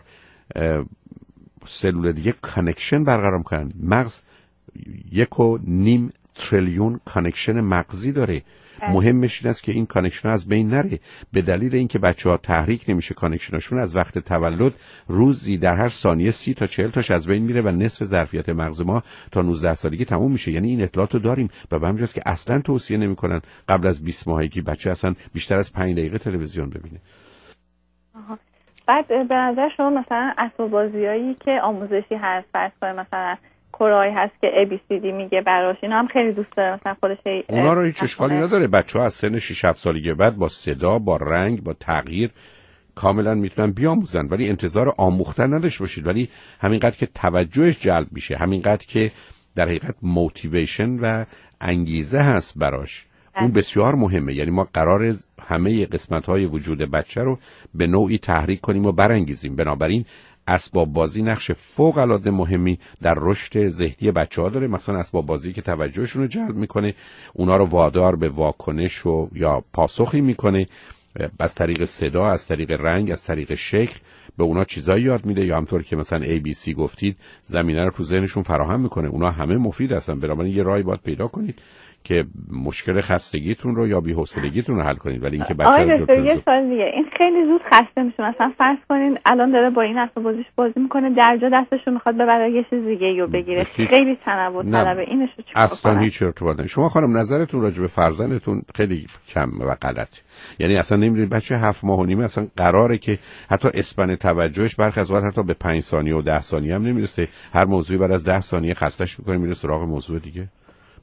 سلول دیگه کانکشن برقرار میکنن. مغز یک و نیم تریلیون کانکشن مغزی داره. مهمش این است که این کانکشن از بین نره. به دلیل اینکه بچه‌ها تحریک نمیشه کانکشنشون، از وقت تولد روزی در هر ثانیه سی تا چهل تاش از بین میره و نصف ظرفیت مغز ما تا نوزده سالگی تموم میشه. یعنی این اطلاعات رو داریم و به همینجاست که اصلا توصیه نمیکنن قبل از بیست ماهگی بچه اصلا بیشتر از پنج دقیقه تلویزیون ببینه. آها. بعد به نظر شما مثلا اسباب بازیایی که آموزشی هست، فرض کنید مثلا کورایی هست که ای بی سی دی میگه براش، اینا هم خیلی دوست داره مثلا خودش. اونا رو هیچ اشکالی نداره. بچه‌ها از سن شش هفت سالگی بعد با صدا، با رنگ، با تغییر کاملا میتونن بیاموزن، ولی انتظار آموختن نداشته باشید. ولی همینقدر که توجهش جلب میشه، همینقدر که در حقیقت موتیویشن و انگیزه هست براش، اون بسیار مهمه. یعنی ما قرار همه قسمت‌های وجود بچه رو به نوعی تحریک کنیم و برانگیزیم. بنابراین اسباب بازی نقش فوق العاده مهمی در رشد ذهنی بچه‌ها داره. مثلا اسباب بازی که توجهشون رو جلب میکنه، اونا رو وادار به واکنش و یا پاسخی میکنه، از طریق صدا، از طریق رنگ، از طریق شکل به اونا چیزایی یاد میده، یا همطور که مثلا ای بی سی گفتید زمینه رو تو ذهنشون فراهم میکنه. اونا همه مفید هستن. بنابراین یه راهی باید پیدا کنید که مشکل خستگیتون رو یا بی‌حوصلگیتون رو حل کنید. ولی اینکه بچه‌ها آره دکتر یه سوال دیگه، این خیلی زود خسته میشه. مثلا فرض کنین الان داره با این اسباب بازیش بازی میکنه، درجا دستشو میخواد ببره یه چیز دیگه رو بگیره، خیلی تنوع طلبه. اینش رو چیکار اصلا کنم؟ هیچ ارتباطی نداره. شما خانم نظرتون راجع به فرزندتون خیلی کم و غلط. یعنی اصلا نمیدونید بچه هفت ماه و نیمه اصلا قراره که حتی اسپن توجهش برخی از وقت حتی به پنج ثانیه و ده ثانیه هم نمیرسه. هر موضوعی بعد از ده ثانیه خستش میکنه میره سراغ موضوع دیگه.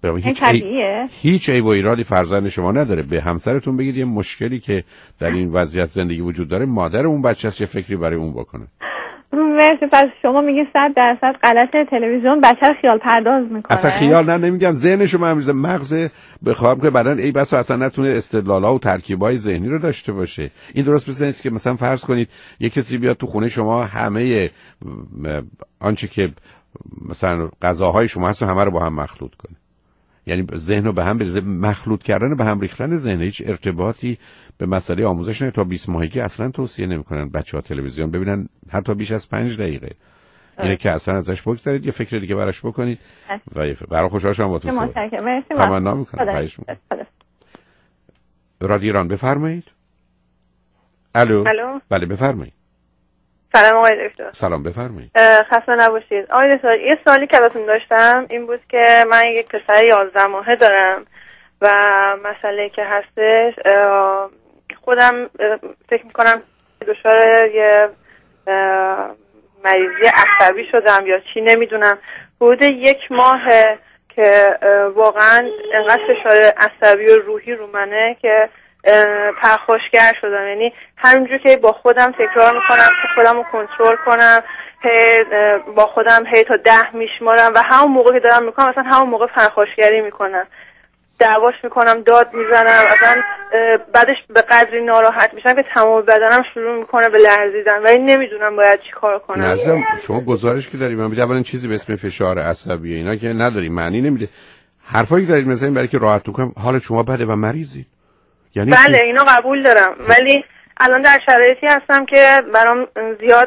هیچ طبیعیه؟ هیچ عیب و ایرادی فرزند شما نداره. به همسرتون بگید یه مشکلی که در این وضعیت زندگی وجود داره، مادر اون بچه است، یه فکری برای اون بکنه. مرسی. پس شما میگین صد درصد غلط تلویزیون بچه رو خیال پرداز میکنه؟ اصلا خیال نه، نمیگم ذهنشو ممیزه، مغز بخوام که بدن ای بس اصلا نتونه استدلال‌ها و ترکیبای ذهنی رو داشته باشه. این درست مثل اینه که مثلا فرض کنید یه کسی بیاد تو خونه شما، همه آنچه که مثلا غذاهای شما هست همه رو با هم مخلوط کنه. یعنی ذهن رو به هم بریزه. مخلوط کردن به هم ریختن ذهن هیچ ارتباطی به مسئله آموزش نه. تا بیست ماهگی اصلا توصیه نمی‌کنن بچه‌ها تلویزیون ببینن، حتی بیش از پنج دقیقه. اینه که اصلا ازش بگذارید، یه فکر دیگه براش بکنید و برای خوشحال شدم باهاتون صحبت کردم. مرسی. تمنا می‌کنم. خواهش می‌کنم. رادیو ایران بفرمایید. الو. الو. بله بفرمایید. سلام آقای دکتر. سلام بفرمایید. خسته نباشید. آقای دکتر یه سوالی که ازتون داشتم این بود که من یک پسر یازده ماهه دارم و مسئله که هستش خودم فکر میکنم دچار یه مریضی عصبی شدم یا چی نمیدونم. حدود یک ماه که واقعا انقدر فشار عصبی و روحی رو منه که پرخاشگر شدم. یعنی همینجور که با خودم تکرار میکنم که خودم رو کنترل کنم، هی با خودم هی تا ده میشمارم و همون موقع که دارم میکنم مثلا همون موقع پرخاشگری میکنم، دعواش میکنم، داد میزنم، اصلا بعدش به قدری ناراحت میشم که تمام بدنم شروع میکنه به لرزیدن ولی نمیدونم باید چی کار کنم. نظرم شما گزارش که دارید من میگم اولا چیزی به اسم فشار عصبی اینا که نداری، معنی نمیده. حرفایی که دارید مثلا برای که راحت کنم حال شما بده و مریضی. یعنی بله اینا قبول دارم ولی الان در شرایطی هستم که برام زیاد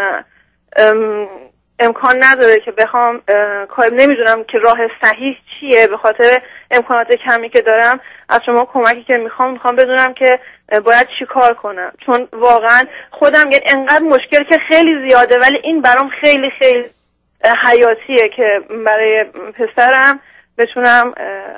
امکان نداره که بخوام کار، نمیدونم که راه صحیح چیه. به خاطر امکانات کمی که دارم از شما کمکی که میخوام میخوام بدونم که باید چی کار کنم، چون واقعا خودم یعنی انقدر مشکل که خیلی زیاده ولی این برام خیلی خیلی حیاتیه که برای پسرم بتونم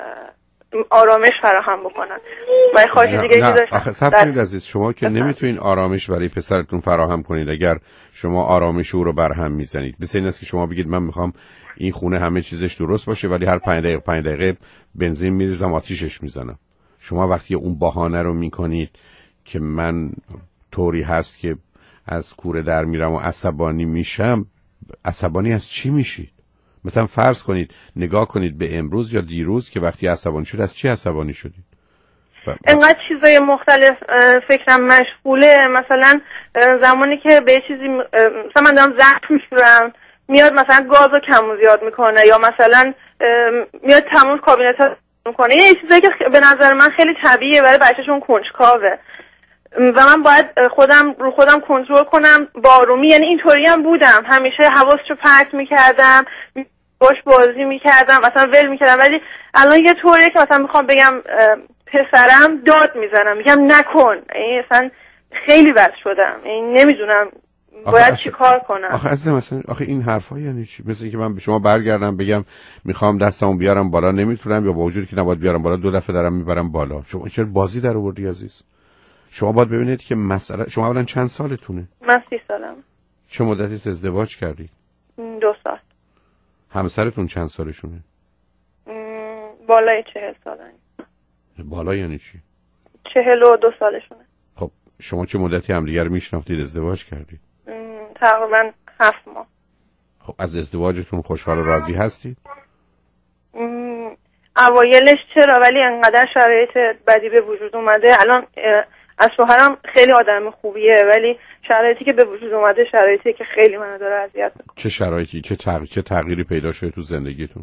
آرامش فراهم بکنن. من خواهش دیگه چیزی داشتم. آخه صبر کنید عزیز، شما که نمیتونین آرامش برای پسرتون فراهم کنید اگر شما آرامش او رو برهم میزنید. مثل این است که شما بگید من میخوام این خونه همه چیزش درست باشه ولی هر پنج دقیقه پنج دقیقه بنزین میریزم آتیشش میزنم. شما وقتی اون بهانه رو میکنید که من طوری هست که از کوره در میرم و عصبانی میشم، عصبانی از چی میشید؟ مثلا فرض کنید نگاه کنید به امروز یا دیروز که وقتی عصبانی شد از چی عصبانی شدید؟ انقدر چیزای مختلف فکرم مشغوله. مثلا زمانی که به چیزی مثلا من دارم زخم میشورم میاد مثلا گازو کم و زیاد میکنه یا مثلا میاد تموم کابینت ها میکنه. یه چیزایی که به نظر من خیلی طبیعیه برای بچه‌شون کنجکاوه و من باید خودم رو خودم کنترل کنم با آرومی. یعنی اینطوری هم بودم، همیشه حواسشو پرت میکردم، باش بازی میکردم، مثلا ول میکردم، ولی الان یه طوریه که مثلا میخوام بگم پسرم داد میزنم میگم نکن. این اصلا خیلی بد شدم، این نمیدونم باید چی کار کنم. آخه اصلا مثلا آخه این حرفا یعنی چی؟ مثل اینکه من به شما برگردم بگم میخوام دستمو بیارم بالا نمیتونم یا با وجودی که نباید بیارم بالا دو دفعه دارم میبرم بالا. شما چرا بازی در آوردی عزیز؟ شما باید ببینید که مسئله شما اولا چند سالتونه؟ من سی سالم. چه مدتی ازدواج کردی؟ دو سال. همسرتون چند سالشونه؟ بالای چهل سالن. بالا یعنی چی؟ چهل و دو سالشونه. خب شما چه مدتی همدیگر رو میشناختید ازدواج کردید؟ تقریبا هفت ماه. خب از ازدواجتون خوشحال و راضی هستید؟ اوایلش چرا، ولی انقدر شرایط بدی به وجود اومده. الان از شوهرم خیلی آدم خوبیه ولی شرایطی که به وجود اومده شرایطی که خیلی منو داره اذیت میکنه. چه شرایطی؟ چه تغییر چه تغییری پیدا شده تو زندگیتون؟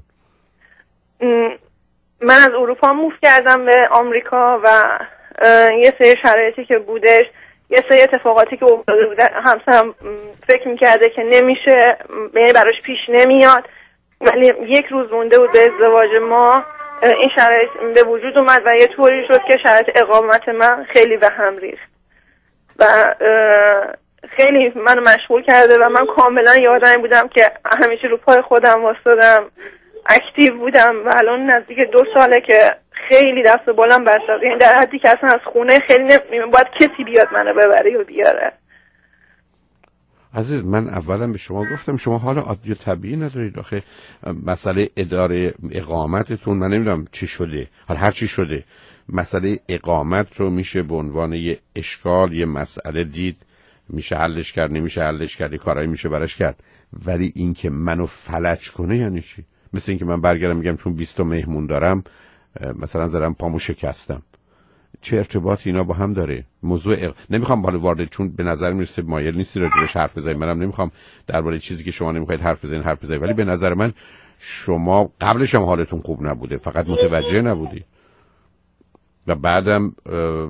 من از اروپا موو کردم به آمریکا و یه سری شرایطی که بودش، یه سری اتفاقاتی که افتاده بوده، همسرم فکر میکرده که نمیشه، یعنی براش پیش نمیاد، ولی یک روز مونده بود به ازدواج ما این شرایط به وجود اومد و یه طوری شد که شرایط اقامت من خیلی به هم ریخت و خیلی منو مشغول کرده و من کاملا یادم بودم که همیشه رو پای خودم واسدم، اکتیو بودم و الان نزدیک دو ساله که خیلی دست و بالم بسته، یعنی در حدی که اصلا از خونه خیلی نمی‌بینم، باید کسی بیاد منو ببره و بیاره. عزیز من اولا به شما گفتم شما حال عادی و طبیعی ندارید. آخه مسئله اداره اقامتتون من نمیدونم چی شده، حالا هر چی شده مسئله اقامت رو میشه به عنوان یه اشکال، یه مسئله دید، میشه حلش کرد، نمیشه حلش کرد، کارایی میشه براش کرد. ولی این که منو فلج کنه یعنی چی؟ مثل این که من برگردم میگم چون بیست تا مهمون دارم مثلا زدم پامو شکستم. چه ارتباطی اینا با هم داره؟ موضوع اق... نمیخوام بالا وارد، چون به نظر میرسه مایل نیستی راجبش حرف بزنید. منم نمیخوام درباره چیزی که شما نمیخواید حرف بزنید حرف بزنید، ولی به نظر من شما قبلش هم حالتون خوب نبوده، فقط متوجه نبودی و بعدم اه...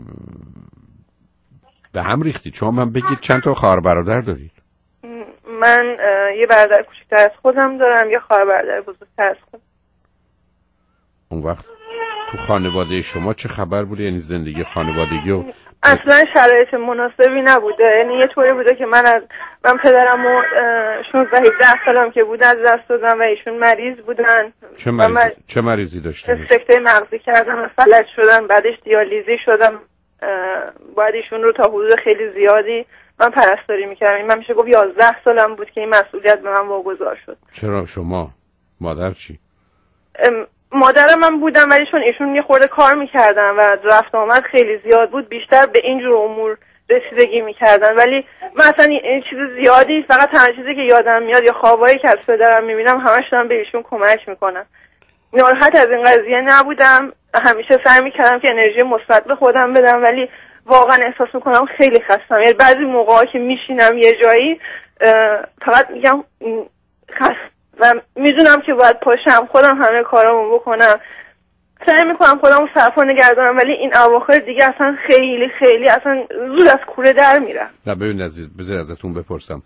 به هم ریختید. شما من بگید چند تا خواهر برادر دارید؟ من یه برادر کوچکتر از خودم دارم، یه خواهر برادر بزرگتر از خودم. اون وقت تو خانواده شما چه خبر بوده؟ یعنی زندگی خانوادگی و اصلا شرایط مناسبی نبوده. یعنی یه طوری بوده که من از من پدرم و شانزده هفده سالم که بود از دست دادم و ایشون مریض بودن. چه مریضی, من... چه مریضی داشتن؟ سکته مغزی کردم و فلج شدن، بعدش دیالیزی شدم. باید ایشون رو تا حدود خیلی زیادی من پرستاری میکردم. من میشه گفت یازده سالم بود که این مسئولیت به من واگذار شد. چرا شما؟ مادر چی؟ مادر من بودم ولی چون ایشون یه خورده کار میکردن و رفت آمد خیلی زیاد بود، بیشتر به اینجور امور رسیدگی میکردن. ولی من اصلا این چیز زیادی، فقط تنها چیزی که یادم میاد یا خوابایی که از پدرم میبینم همش دارم به ایشون کمک میکنم. ناراحت از این قضیه نبودم، همیشه سعی میکردم که انرژی مثبت به خودم بدم، ولی واقعا احساس میکنم خیلی خستم. یعنی بعضی موقعا که میشینم یه جایی فقط میگم خست و میدونم که باید پاشم خودم همه کارامو بکنم، سعی میکنم خودم رو صرفا نگردانم، ولی این اواخر دیگه اصلا خیلی خیلی اصلا زود از کوره در میرم. نه ببین عزیز، بذار ازتون بپرسم،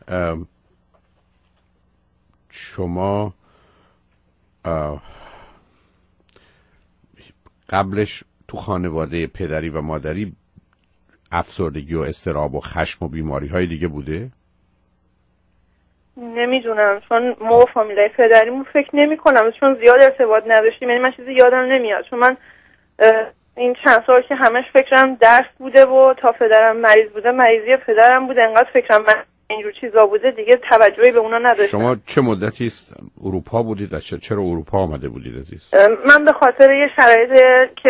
شما قبلش تو خانواده پدری و مادری افسردگی و اضطراب و خشم و بیماری های دیگه بوده؟ نمیدونم، چون ما و فامیلای پدریمون فکر نمی کنم، چون زیاد ارتباط نداشتیم. یعنی من چیزی یادم نمیاد، چون من این چند سال که همش فکرم درس بوده و تا پدرم مریض بوده مریضی پدرم بوده، انقدر فکرم من اینجور چیزا بوده دیگه توجهی به اونا نداشتم. شما چه مدتی است اروپا بودید؟ چرا اروپا آمده بودید عزیز؟ من به خاطر یه شرایطی که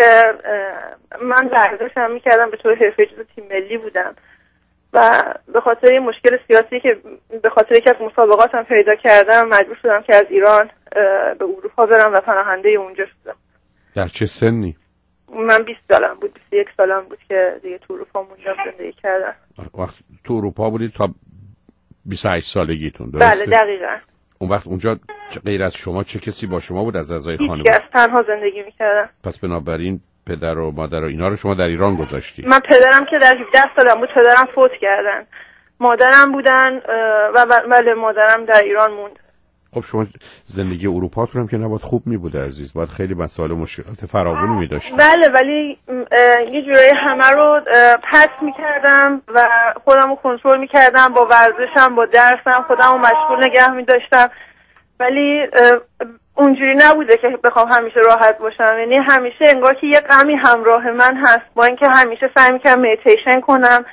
من ورزشم میکردم به طور حرفه‌ای، جزو تیم ملی بودم و به خاطر یه مشکل سیاسی که به خاطر یکی از مسابقاتم پیدا کردم مجبور شدم که از ایران به اروپا برم و پناهنده اونجا شدم. در چه سنی؟ من بیست سالم بود، بیست و یک سالم بود که دیگه تو اروپا موندم زندگی کردم. وقت تو اروپا بودید تا بیست و هشت سالگیتون درسته؟ بله دقیقاً. اون وقت اونجا غیر از شما چه کسی با شما بود از اعضای خانواده؟ هیچ کس، تنها زندگی میکردم. پس بنابراین پدر و مادر و اینا رو شما در ایران گذاشتی؟ من پدرم که در هفده سالم بود پدرم فوت کردن، مادرم بودن و بله مادرم در ایران موند. خب شما زندگی اروپاتون هم که نباید خوب می بوده عزیز، باید خیلی مسائل و مشکلات فراوانی می داشتید. بله ولی یه جورایی همه رو پس می کردم و خودم رو کنترل می کردم، با ورزشم با درسم خودم رو مشغول نگه می داشتم، ولی اونجوری نبوده که بخوام همیشه راحت باشم. یعنی همیشه انگار که یه غمی همراه من هست، با اینکه همیشه سعی میکنم مدیتیشن کنم.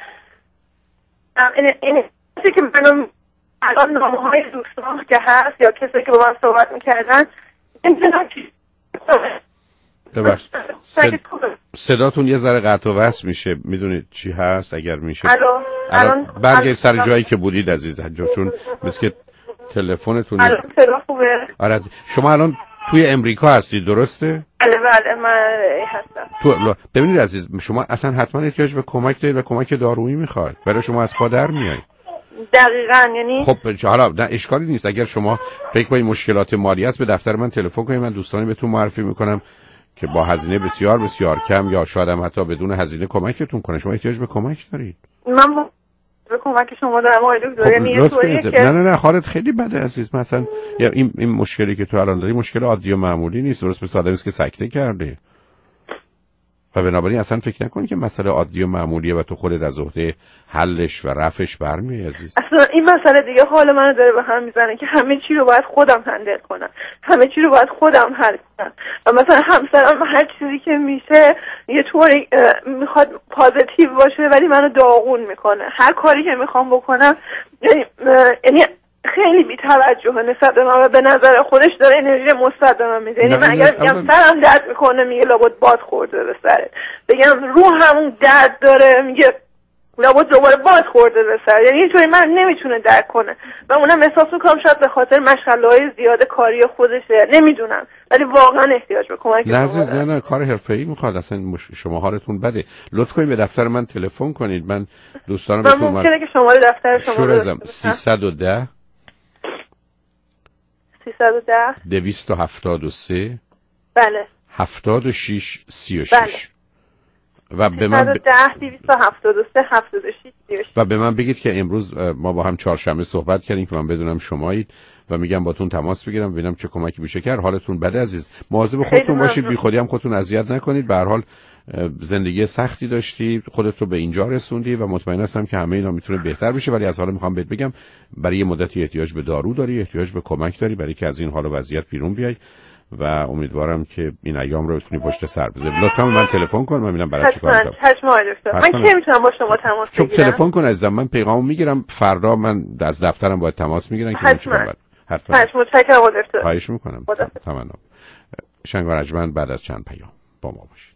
این این چیزی که منو الان نامه‌های دوستان که هست یا کسی که با من صحبت میکردن نمیدونم چی ببخش صد... صداتون یه ذره قطع و وصل میشه، میدونید چی هست؟ اگر میشه الان الان برگردید سر جایی که بودید عزیز، چون مثل که تلفنتون الان صدا خوبه. آره شما الان توی امریکا هستید درسته؟ بله بله من هستم. تو ببینید عزیز، شما اصلا حتما احتیاج به کمک دارید و کمک دارویی میخواید، برای شما از پا در میایید. دقیقاً. یعنی خب حالا نه اشکالی نیست، اگر شما فکر کنید مشکلات مالی است به دفتر من تلفن کنید، من دوستانی بهتون معرفی میکنم که با هزینه بسیار بسیار کم یا شاید هم حتی بدون هزینه کمکتون کنه. شما احتیاج به کمک دارید. من به کمک شما دارم آقای دکتر. یعنی یه طوریه که نه نه نه حالت خیلی بده عزیز. مثلا این این مشکلی که تو الان داری مشکل عادی و معمولی نیست، درست مثل آدمی است که سکته کرده. و بنابراین اصلا فکر نکنی که مسئله عادی و معمولیه و تو خودت از عهده حلش و رفعش برمیای عزیز. اصلا این مسئله دیگه حال منو داره به هم میزنه که همه چی رو باید خودم هندل کنم، همه چی رو باید خودم حل کنم و مثلا همسرم هر چیزی که میشه یه طوری میخواد پازیتیو باشه ولی منو داغون میکنه. هر کاری که میخوام بکنم یعنی خیلی بی‌توجهه نسبت به من و به نظر خودش داره انرژی مثبت به من میده. یعنی من اگر میگم سرم درد میکنه میگه لابد باد خورده به سرت، بگم روح همون درد داره میگه لابد دوباره باد خورده به سر. یعنی اینطوری من نمیتونه درک کنه و اونم احساس میکنم شاید به خاطر مشغله‌های زیاد کاری خودشه، نمیدونم، ولی واقعا احتیاج به کمک نه عزیز، نه نه کار حرفه‌ای میخواد، اصلا شما حالتون بده. لطف کنید به دفتر من تلفن کنید، من دوستانم من ممکنه که شماره دفتر شما رو بدم. سیصد و ده سیصد و ده دویست و هفتاد و سه بله هفتاد و شش سی و شش بله. و به من ب... دویست و هفتاد و سه هفتاد و شش سی و شش و به من بگید که امروز ما با هم چهارشنبه صحبت کردیم که من بدونم شمایید و میگم باتون تماس بگیرم ببینم چه کمکی میشه کرد. حالتون بده عزیز، مواظب خودتون باشید، بی خودی هم خودتون اذیت نکنید. به هر حال زندگی سختی داشتی، خودت رو به اینجا رسوندی و مطمئن هستم که همه اینا میتونه بهتر بشه، ولی از حالا میخوام بهت بگم برای یه مدتی احتیاج به دارو داری، احتیاج به کمک داری برای که از این حال و وضعیت بیرون بیای و امیدوارم که این ایام رو بتونی پشت سر بذاری. لطفاً من تلفن کن، من ببینم برای چیکار کنم. حتما دکتر. من کی میتونم با شما تماس بگیرم؟ چون تلفن کن عزیزم، من پیغامو میگیرم، فردا من از دفترم باید تماس میگیرم که حتما حتما متشکرم دکتر. خواهش میکنم. تمام. شنگ رجمن بعد از چند پیام با ما باشید.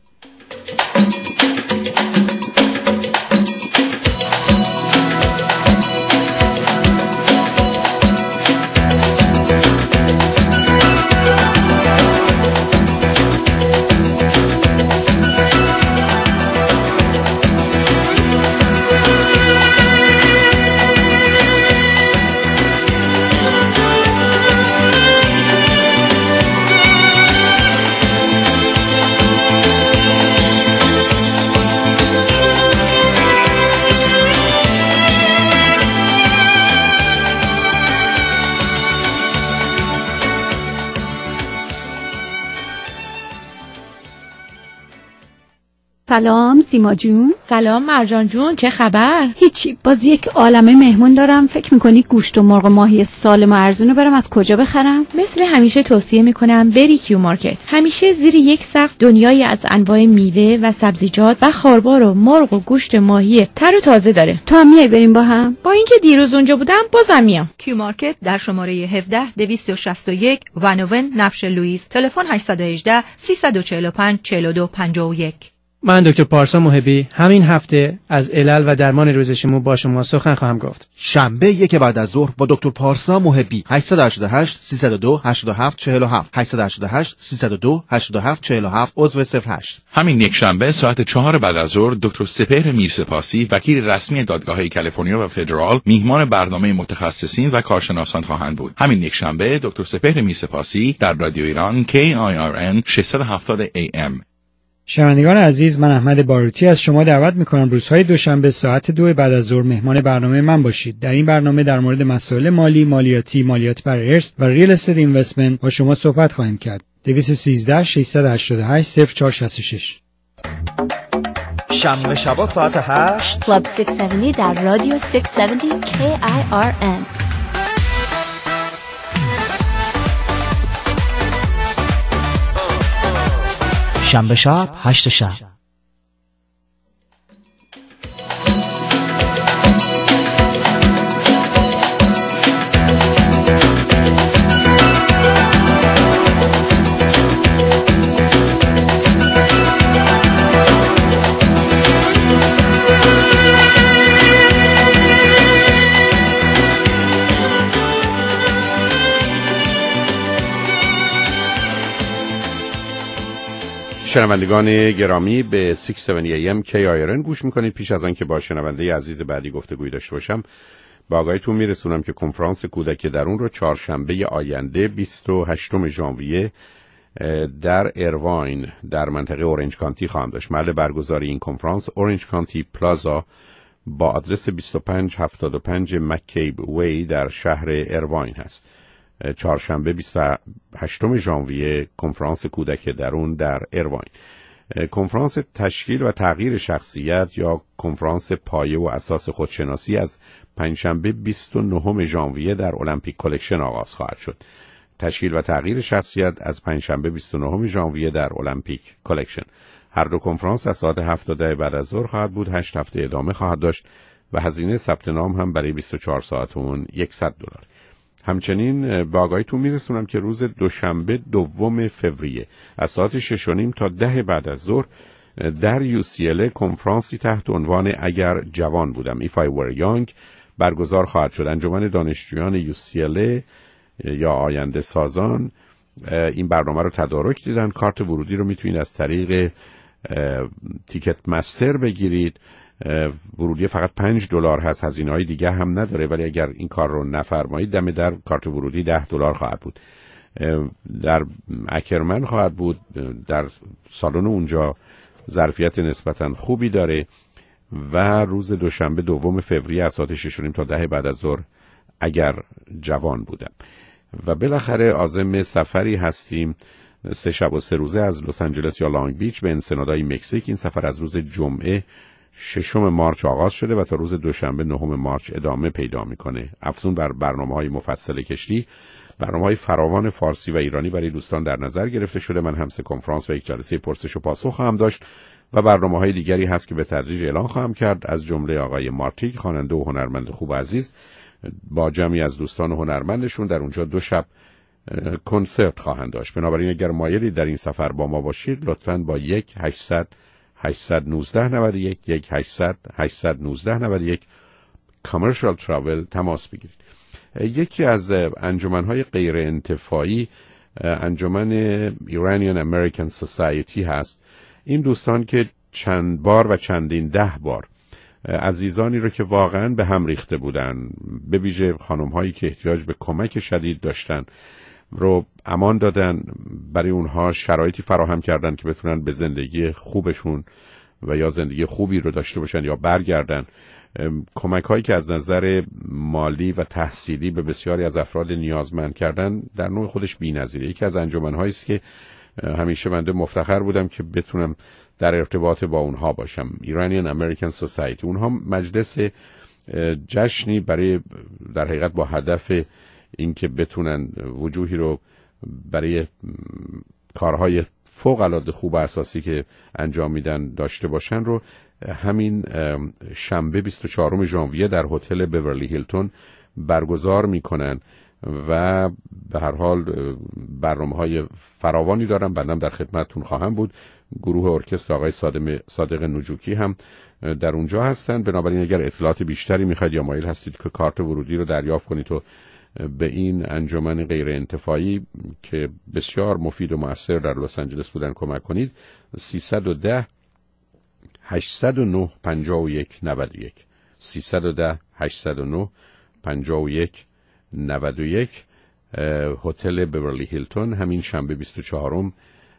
سلام سیما جون. سلام مرجان جون، چه خبر؟ هیچی، باز یک عالمه مهمون دارم. فکر میکنی گوشت و مرغ و ماهی سالم و ارزونو برم از کجا بخرم؟ مثل همیشه توصیه میکنم بری کیو مارکت. همیشه زیر یک سقف دنیای از انواع میوه و سبزیجات و خاربار و مرغ و گوشت ماهی تر و تازه داره. تو هم میای بریم با هم؟ با اینکه دیروز اونجا بودم بازم میام. کیو مارکت در شماره هفده دویست و شصت و یک ونوون نفش لوئیس، تلفن هشت یک هشت سه چهار پنج چهار دو پنجاه و یک. من دکتر پارسا محبی همین هفته از علل و درمان ریزش مو با شما سخن خواهم گفت. شنبه یک بعد از ظهر با دکتر پارسا محبی هشت هشت هشت سه صفر دو هشت هفت چهار هفت هشت هشت هشت سه صفر دو هشت هفت چهار هفت عضو صفر هشت. همین یک شنبه ساعت چهار بعد از ظهر دکتر سپهر میرسپاسی وکیل رسمی دادگاه‌های کالیفرنیا و فدرال میهمان برنامه متخصصین و کارشناسان خواهند بود. همین یک شنبه دکتر سپهر میرسپاسی در رادیو ایران کی آی آر ان ششصد و هفتاد ای ام. شنوندگان عزیز، من احمد باروتی از شما دعوت میکنم روزهای دوشنبه ساعت دو بعد از ظهر مهمان برنامه من باشید. در این برنامه در مورد مسائل مالی، مالیاتی، مالیات بر ارث و ریل استیت اینوستمنت با شما صحبت خواهیم کرد. دویست و سیزده ششصد و هشتاد و هشت صفر چهار شصت و شش. شنبه شبا ساعت هشت کلاب ششصد و هفتاد در رادیو ششصد و هفتاد کی آی آر ان. شنبه شب هشت شب. شنوندگان گرامی به ششصد و هفتاد ای ام کی آی آر ان گوش میکنید. پیش از آن که با شنونده عزیز بعدی گفتگوی داشته باشم با آگاهیتون میرسونم که کنفرانس کودک درون رو چهارشنبه آینده بیست و هشتم ژانویه در ایرواین در منطقه اورنج کانتی خواهم داشت. محل برگزاری این کنفرانس اورنج کانتی پلازا با آدرس بیست و پنج هفتاد و پنج مکیب وی در شهر ایرواین هست. چهارشنبه بیست و هشتم ژانویه کنفرانس کودک درون در ایرواین. کنفرانس تشکیل و تغییر شخصیت یا کنفرانس پایه و اساس خودشناسی از پنجشنبه بیست و نهم ژانویه در المپیک کلکشن آغاز خواهد شد. تشکیل و تغییر شخصیت از پنجشنبه بیست و نهم ژانویه در المپیک کلکشن. هر دو کنفرانس از ساعت هفت تا ده بعد از ظهر خواهد بود. هشت هفته ادامه خواهد داشت و هزینه ثبت نام هم برای بیست و چهار ساعت اون صد دلار. همچنین به آگاهیتون میرسونم که روز دوشنبه دوم فوریه از ساعت شش و نیم تا ده بعد از ظهر در یو سی ال کنفرانسی تحت عنوان اگر جوان بودم If I Were Young برگزار خواهد شد. انجمن دانشجویان یو سی ال یا آینده سازان این برنامه رو تدارک دیدن. کارت ورودی رو میتونید از طریق تیکت مستر بگیرید. ورودی فقط پنج دلار هست، هزینه‌های دیگه هم نداره، ولی اگر این کار رو نفرمایید دم در کارت ورودی ده دلار خواهد بود. در اکرمن خواهد بود. در سالن اونجا ظرفیت نسبتاً خوبی داره و روز دوشنبه دوم فوریه از ساعت شش و نیم تا ده بعد از ظهر اگر جوان بودم. و بالاخره عازم سفری هستیم سه شب و سه روزه از لس آنجلس یا لانگ بیچ به انسنادای مکزیک. این سفر از روز جمعه ششم مارچ آغاز شده و تا روز دوشنبه نهم مارچ ادامه پیدا میکنه. افزون بر برنامه‌های مفصل کشتی، برنامه‌های فراوان فارسی و ایرانی برای دوستان در نظر گرفته شده. من هم سه کنفرانس و یک جلسه پرسش و پاسخ خواهم داشت و برنامه‌های دیگری هست که به تدریج اعلان خواهم کرد. از جمله آقای مارتیک، خواننده و هنرمند خوب عزیز، با جمعی از دوستان هنرمندشون در اونجا دو شب کنسرت خواهند داشت. بنابراین اگر مایلی در این سفر با ما باشید لطفاً با یک هشتصد هشتصد و نوزده نود و یک یک هشتصد هشتصد و نوزده نود و یک کامرشال تراول تماس بگیرید. یکی از انجمن‌های غیر انتفاعی انجمن ایرانیان امریکن سوسایتی هست. این دوستان که چند بار و چندین ده بار عزیزانی رو که واقعاً به هم ریخته بودن، به ویژه خانم‌هایی که احتیاج به کمک شدید داشتن، رو امان دادن، برای اونها شرایطی فراهم کردن که بتونن به زندگی خوبشون و یا زندگی خوبی رو داشته باشن یا برگردن. کمک هایی که از نظر مالی و تحصیلی به بسیاری از افراد نیازمند کردن در نوع خودش بی‌نظیره. یکی از انجمن‌هایی است که همیشه بنده مفتخر بودم که بتونم در ارتباط با اونها باشم. ایرانیان امریکن سوسایتی، اونها مجلس جشنی برای در حقیقت با هدف اینکه بتونن وجوهی رو برای کارهای فوق العاده خوب و اساسی که انجام میدن داشته باشن رو همین شنبه بیست و چهارم ژانویه در هتل بیورلی هیلتون برگزار میکنن و به هر حال برنامه‌های فراوانی دارن. بنده در خدمتتون خواهم بود. گروه ارکستر آقای صادق نجوکی هم در اونجا هستن. بنابراین اگر اطلاعات بیشتری میخواید یا مایل هستید که کارت ورودی رو دریافت کنید و به این انجمن غیر انتفاعی که بسیار مفید و مؤثر در لس آنجلس بودن کمک کنید، سیصد و ده هشتصد و نه پنجاه و یک نود و یک سیصد و ده هشتصد و نه پنجاه و یک نود و یک هتل بیورلی هیلتون همین شنبه بیست و چهارم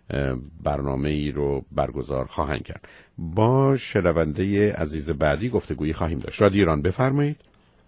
برنامه ای رو برگزار خواهند کرد. با شنونده عزیز بعدی گفتگویی خواهیم داشت. رادیو ایران بفرمایید.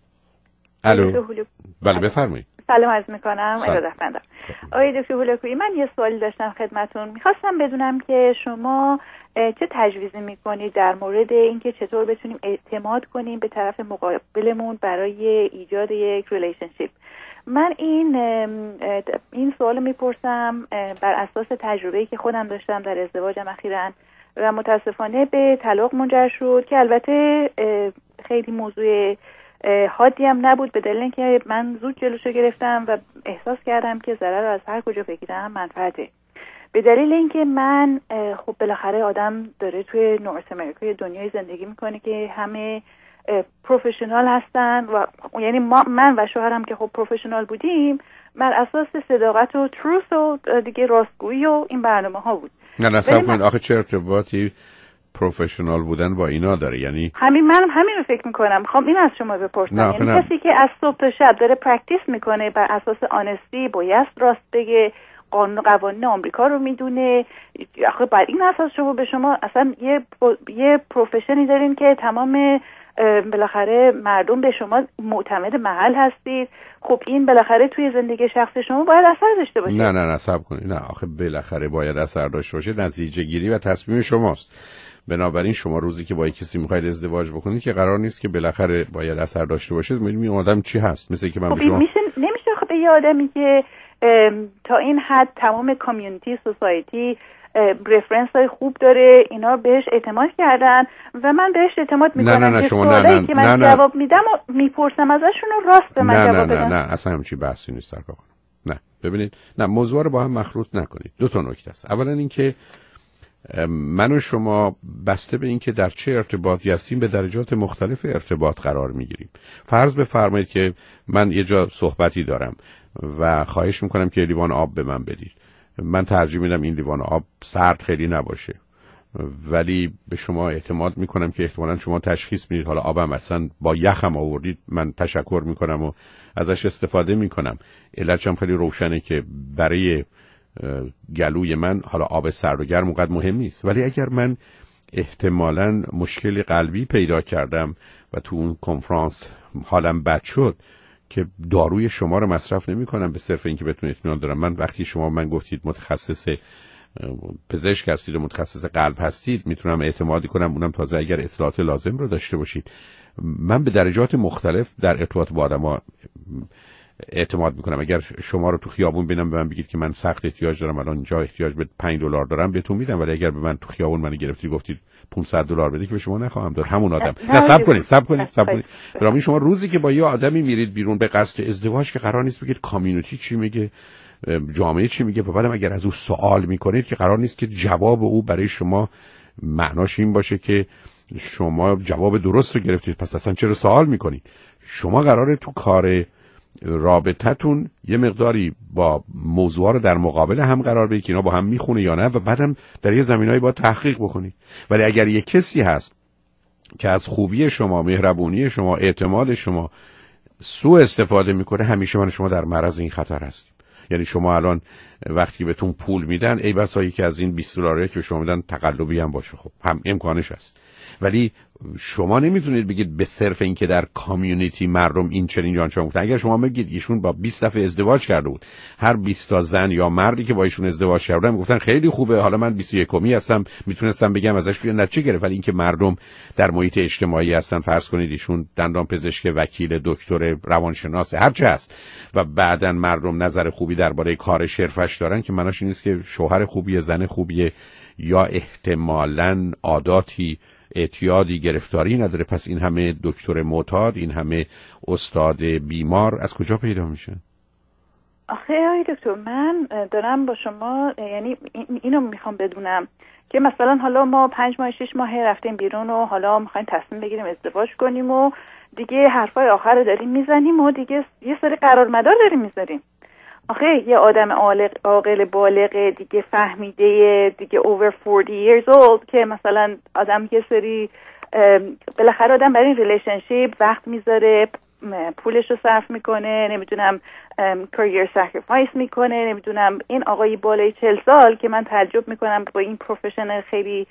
الو. بله بفرمایید. سلام عرض میکنم. ارادتمندم. آقای دکتر هولاکویی، من یه سوالی داشتم خدمتون. میخواستم بدونم که شما چه تجویزی میکنید در مورد اینکه چطور بتونیم اعتماد کنیم به طرف مقابلمون برای ایجاد یک ریلیشنشیپ. من این این سوال میپرسم بر اساس تجربه‌ای که خودم داشتم در ازدواجم اخیراً و متاسفانه به طلاق منجر شد که البته خیلی موضوع حادی هم نبود، به دلیل اینکه من زود جلوشو گرفتم و احساس کردم که ضرر از هر کجا بگیرم منفعته. به دلیل اینکه من خب بالاخره آدم داره توی نورث امریکا دنیای زندگی میکنه که همه پروفشنال هستن و یعنی ما من و شوهرم که خب پروفشنال بودیم بر اساس صداقت و تروث و دیگه راستگویی و این برنامه ها بود. نه نصب کنید آخه چه ارتباطی پروفشنال بودن با اینا داره؟ یعنی همین من همین رو فکر میکنم. خب این از شما بپرسم، یعنی نه. کسی که از صبح تا شب داره پرکتیس میکنه بر اساس آنستی، باید راست بگه، قانون و قوانین آمریکا رو میدونه، آخه بر این اساس شما به شما اصلا یه یه پروفشنی دارین که تمام بالاخره مردم به شما معتمد محل هستید. خب این بالاخره توی زندگی شخصی شما باید اثر داشته باشه. نه نه نه صبر کنید. نه آخه بالاخره باید اثر داشته باشه، نتیجه گیری و تصمیم شماست. بنابراین شما روزی که با کسی میخواید ازدواج بکنید که قرار نیست که بالاخره باید اثر داشته باشه. میدونی این آدم چی هست؟ مثل که من خب به شما میشه نمیشه خب یه آدمی که تا این حد تمام کامیونیتی سوسایتی رفرنس های خوب داره، اینا بهش اعتماد کردن و من بهش اعتماد میکنم نه نه نه که شما سوالایی نه نه که من نه نه جواب میدم و میپرسم ازشون و راست به من نه جواب نه بدن. نه نه اصلا همچی بحثی نیست سرکار خانم. نه ببینید، نه موضوع رو با هم مخلوط نکنید. دو تا نکته است. اولا اینکه من و شما بسته به اینکه در چه ارتباطی هستیم به درجات مختلف ارتباط قرار میگیریم. فرض بفرمایید که من یه جا صحبتی دارم و خواهش میکنم که لیوان آب به من بدید. من ترجیح میدم این لیوان آب سرد خیلی نباشه، ولی به شما اعتماد میکنم که احتمالاً شما تشخیص میدید حالا آبم اصلا با یخم آوردید، من تشکر میکنم و ازش استفاده میکنم. علتش هم خیلی روشنه که برای گلوی من حالا آب سرد و گرم اونقدر مهم نیست، ولی اگر من احتمالاً مشکل قلبی پیدا کردم و تو اون کنفرانس حالم بد شد که داروی شما رو مصرف نمی کنم به صرف اینکه بهتون اطمینان دارم. من وقتی شما من گفتید متخصص پزشک هستید و متخصص قلب هستید میتونم اعتمادی کنم، اونم تازه اگر اطلاعات لازم رو داشته باشید. من به درجات مختلف در ارتباط با آدم‌ها اعتماد میکنم. اگر شما رو تو خیابون ببینم به من بگید که من سخت احتیاج دارم، الان اینجا احتیاج به پنج دلار دارم، بهتون میدم، ولی اگر به من تو خیابون منو گرفتید گفتید پانصد دلار بده که به شما نخواهم داد. همون آدم. نه صبر کنید صبر کنید صبر کنید. برای شما روزی که با یه آدمی میرید بیرون به قصد ازدواج که قرار نیست بگید کامیونیتی چی میگه، جامعه چی میگه، و بعدم اگر از او سوال میکنید که قرار نیست که جواب او برای شما معناش این باشه که شما جواب درست رو گرفتید، پس اصلا چرا سوال میکنید؟ شما قراره تو کار رابطتون یه مقداری با موضوعا رو در مقابل هم قرار بدید که اینا با هم میخونه یا نه، و بعدم در یه زمینه‌ای با تحقیق بکنید. ولی اگر یه کسی هست که از خوبی شما، مهربونی شما، اعتماد شما سوء استفاده میکنه، همیشه من شما در معرض این خطر هستیم. یعنی شما الان وقتی بهتون پول میدن ای بسا یکی از این بیست دلاری که به شما میدن تقلبی هم باشه، خب هم امکانش هست، ولی شما نمیتونید بگید به صرف این که در کامیونیتی مردم این چنین یا آنچنان گفتن. اگر شما بگید ایشون با بیست دفعه ازدواج کرده بود، هر بیست تا زن یا مردی که با ایشون ازدواج کردن گفتن خیلی خوبه، حالا من بیست و یکمی هستم میتونستم بگم ازش بیا نتیجه گرفت. ولی اینکه مردم در محیط اجتماعی هستن، فرض کنید ایشون دندان پزشک، وکیل، دکتر، روانشناس، هر چه هست، و بعدن مردم نظر خوبی درباره کار حرفش دارن، که معناش این نیست که شوهر خوبیه، زن خوبیه، یا احتمالاً عاداتی، اعتیادی، گرفتاری نداره. پس این همه دکتر معتاد، این همه استاد بیمار از کجا پیدا میشن؟ آخه آقای دکتر من دارم با شما، یعنی اینو میخوام بدونم که مثلا حالا ما پنج ماه شش ماه رفتیم بیرون و حالا میخوایم تصمیم بگیریم ازدواج کنیم و دیگه حرفای آخر رو داریم میزنیم و دیگه یه سری قرارمدار داریم میذاریم. آخه یه آدم عاقل بالغ دیگه فهمیده دیگه over forty years old که مثلا آدم یه سری بالاخره آدم برای این ریلیشنشیپ وقت میذاره، پولش رو صرف میکنه، نمیدونم career sacrifice میکنه، نمیدونم این آقای بالای چهل سال که من تعجب میکنم با این پروفشنال خیلی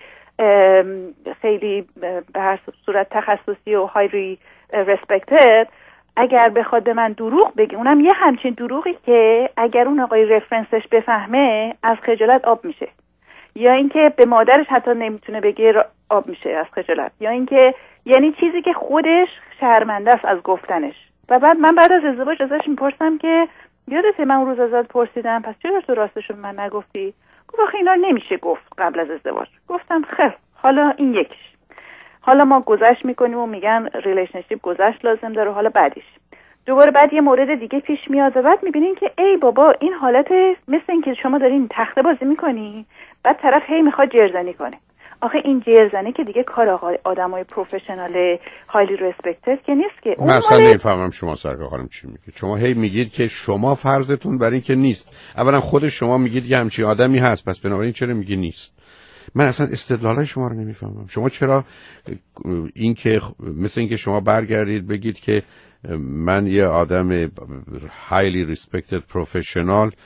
خیلی به هر صورت تخصصی و highly respected، اگر بخواد به من دروغ بگه، اونم یه همچین دروغی که اگر اون آقای رفرنسش بفهمه از خجالت آب میشه، یا اینکه به مادرش حتی نمیتونه بگه آب میشه از خجالت، یا اینکه یعنی چیزی که خودش شرمنده است از گفتنش. و بعد من بعد از ازدواج ازش میپرسم که یادته من اون روز ازت پرسیدم پس چرا تو راستشو من نگفتی؟ گفت آخه اینا نمیشه گفت قبل از ازدواج. گفتم خیر حالا این یکیش، حالا ما گذشت میکنیم و میگن ریلیشنشیپ گذشت لازم داره، حالا بعدش دوباره بعد یه مورد دیگه پیش میاد و بعد میبینین که ای بابا این حالت مثل این که شما دارین تخته بازی میکنی، بعد طرف هی میخواد جرزنی کنه. آخه این جرزنی که دیگه کار آدمای پروفشنال هایلی ریسپکتد که نیست که. من اصلا نمیفهمم شما سرکار خانم چی میگید. شما هی میگید که شما فرضتون بر این که نیست. اولا خود شما میگید یه همچین آدمی هست، پس بنابراین چرا میگی نیست؟ من اصلا استدلالای شما رو نمیفهمم. شما چرا این که مثل این که شما برگردید بگید که من یه آدم highly respected professional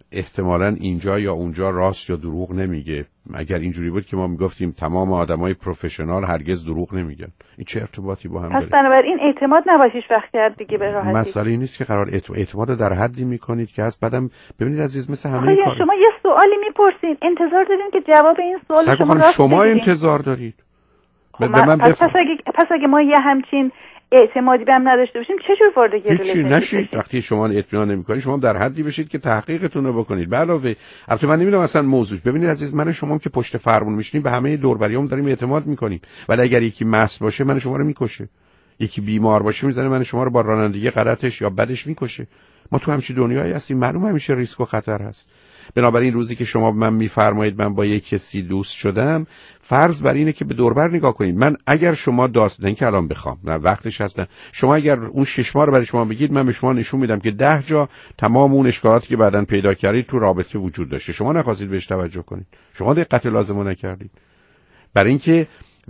احتمالاً اینجا یا اونجا راست یا دروغ نمیگه. اگر اینجوری بود که ما میگفتیم تمام آدمای پروفشنال هرگز دروغ نمیگن. این چه ارتباطی با هم داره؟ پس بنابراین اعتماد نباشیش وقت کرد دیگه به راحتی. مسئله این نیست که قرار اعتماد در حدی میکنید که هست بعدم ببینید عزیز مثل همه کار شما یه سوالی میپرسین انتظار دارین که جواب این سوال شما راست شما بگیرین. انتظار دارید. خب من من پس, پس اگه پس اگه ما یه همچین اعتمادی به هم نداشته باشیم چه جور وارد یه هیچی نشید. وقتی شما اطمینان نمی‌کنید شما در حدی بشید که تحقیقتون رو بکنید. به علاوه البته من نمیدونم اصلا موضوع. ببینید عزیز من و شما که پشت فرمون میشینیم به همه دوربریام داریم اعتماد میکنیم، ولی اگر یکی مست باشه من شما رو میکشه، یکی بیمار باشه میزنه من شما رو با رانندگی غلطش یا بدش میکشه. ما تو همچین دنیایی هستیم، معلومه همیشه ریسک و خطر هست. بنابراین روزی که شما من میفرمایید من با یک کسی دوست شدم، فرض بر اینه که به دوربر نگاه کنید. من اگر شما داستان که الان بخوام نه وقتش هست، شما اگر اون شش ماه رو برای شما بگید من به شما نشون میدم که ده جا تمام اون اشکالاتی که بعداً پیدا کردید تو رابطه وجود داشته، شما نخواستید بهش توجه کنید، شما دقت لازمو نکردید. برای اینکه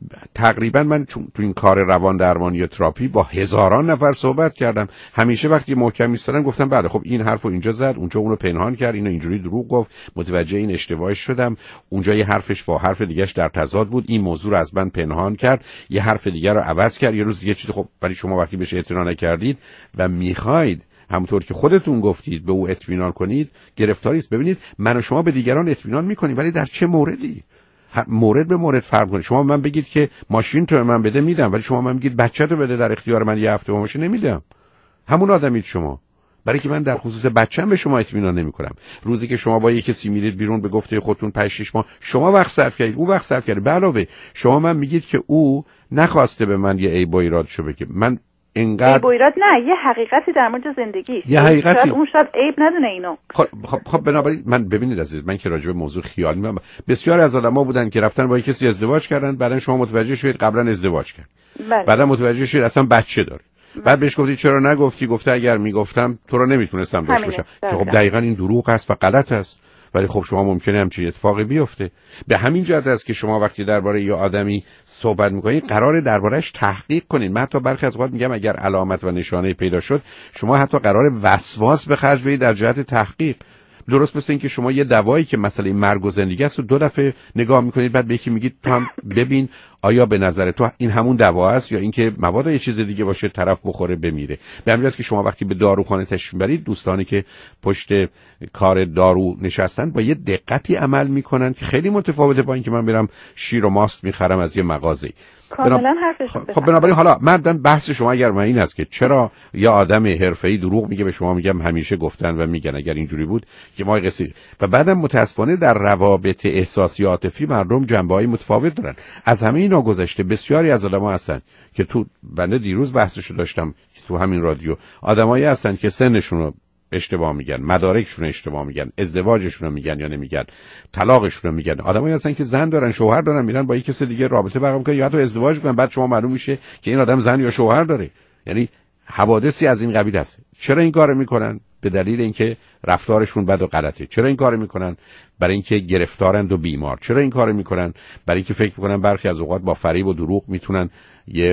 تقریبا من تو این کار روان درمانی یا تراپی با هزاران نفر صحبت کردم، همیشه وقتی محکم ایستادن گفتم بله خب این حرفو اینجا زد، اونجا اونو پنهان کرد، اینو اینجوری دروغ گفت، متوجه این اشتباهش شدم، اونجا یه حرفش با حرف دیگهش در تضاد بود، این موضوع رو از من پنهان کرد، یه حرف دیگه رو عوض کرد، یه روز دیگه چیز. خب ولی شما وقتی بهش اعتنا نکردید و میخواید همونطور که خودتون گفتید به او اطمینان کنید، گرفتاری است. ببینید من و شما به دیگران اطمینان میکنیم، ولی در چه موردی؟ مورد به مورد فرق کنه. شما من بگید که ماشین تو من بده میدم، ولی شما من بگید بچه تو بده در اختیار من یه هفته باشه نمیدم. همون آدمید شما. برای که من در خصوص بچه‌م به شما اطمینان نمی‌کنم. روزی که شما با یک کسی میرید بیرون به گفته خودتون پنج شش ماه شما وقت صرف کردید، او وقت صرف کرده، به علاوه شما من میگید که او نخواسته به من یه عیب و ایرادشو بگه. من اینقدر عیب و ایراد نه، یه حقیقتی در مورد زندگی، یه حقیقتی شاید اون شاید عیب ندونه اینو. خب خب, خب بنابراین من ببینید عزیز، من که راجع به موضوع خیالی من بسیار از آدم‌ها بودن که رفتن با کسی ازدواج کردن، بعدن شما متوجه شدید قبلا ازدواج کرد، بله. بعدن متوجه شدید اصلا بچه داره، بله. بعد بهش گفتید چرا نگفتی؟ گفته اگر میگفتم تو رو نمیتونستم داشته باشم. خب دقیقاً این دروغ است و غلط است، ولی خب شما ممکنه همچین اتفاقی بیفته. به همین جهت است که شما وقتی درباره یه آدمی صحبت میکنید قراره درباره‌اش تحقیق کنید. من حتی برخی از اوقات میگم اگر علامت و نشانه پیدا شد شما حتی قراره وسواس به خرج بدید در جهت تحقیق. درست مثل این که شما یه دوایی که مسئله مرگ و زندگی است و دو دفعه نگاه میکنید، بعد به یکی میگید تو هم ببین آیا به نظر تو این همون دوا است یا اینکه مواد یه چیز دیگه باشه طرف بخوره بمیره. به همین جاست که شما وقتی به داروخانه تشریف میبرید، دوستانی که پشت کار دارو نشستن با یه دقتی عمل میکنن که خیلی متفاوته با اینکه من برم شیر و ماست میخرم از یه مغازه. کاملا حرفش خب, خب بنابراین حالا من بحث شما اگر من این است که چرا یا آدم حرفه‌ای دروغ میگه، به شما میگم همیشه گفتن و میگن اگر اینجوری بود که ما قصه. و بعدم متاسفانه در روابط احساسی عاطفی مردم جنبه‌های متفاوت دارن. از همه اینا گذشته بسیاری از آدم‌ها هستن که تو بنده دیروز بحثشو داشتم تو همین رادیو، آدمایی هستن که سنشون رو اشتباه میگن، مدارکشون اشتباه میگن، ازدواجشون رو میگن یا نمیگن، طلاقشون رو میگن. آدمایی هستن که زن دارن، شوهر دارن، میرن با یک کسی دیگه رابطه برقرار میکنن یا حتی ازدواج میکنن، بعد شما معلوم میشه که این آدم زن یا شوهر داره. یعنی حوادثی از این قبیل است. چرا این کارو میکنن؟ به دلیل اینکه رفتارشون بد و غلطه. چرا این کارو میکنن؟ برای اینکه گرفتارند و بیمار. چرا این کارو میکنن؟ برای اینکه فکر میکنن برخی از اوقات با فریب و دروغ میتونن یه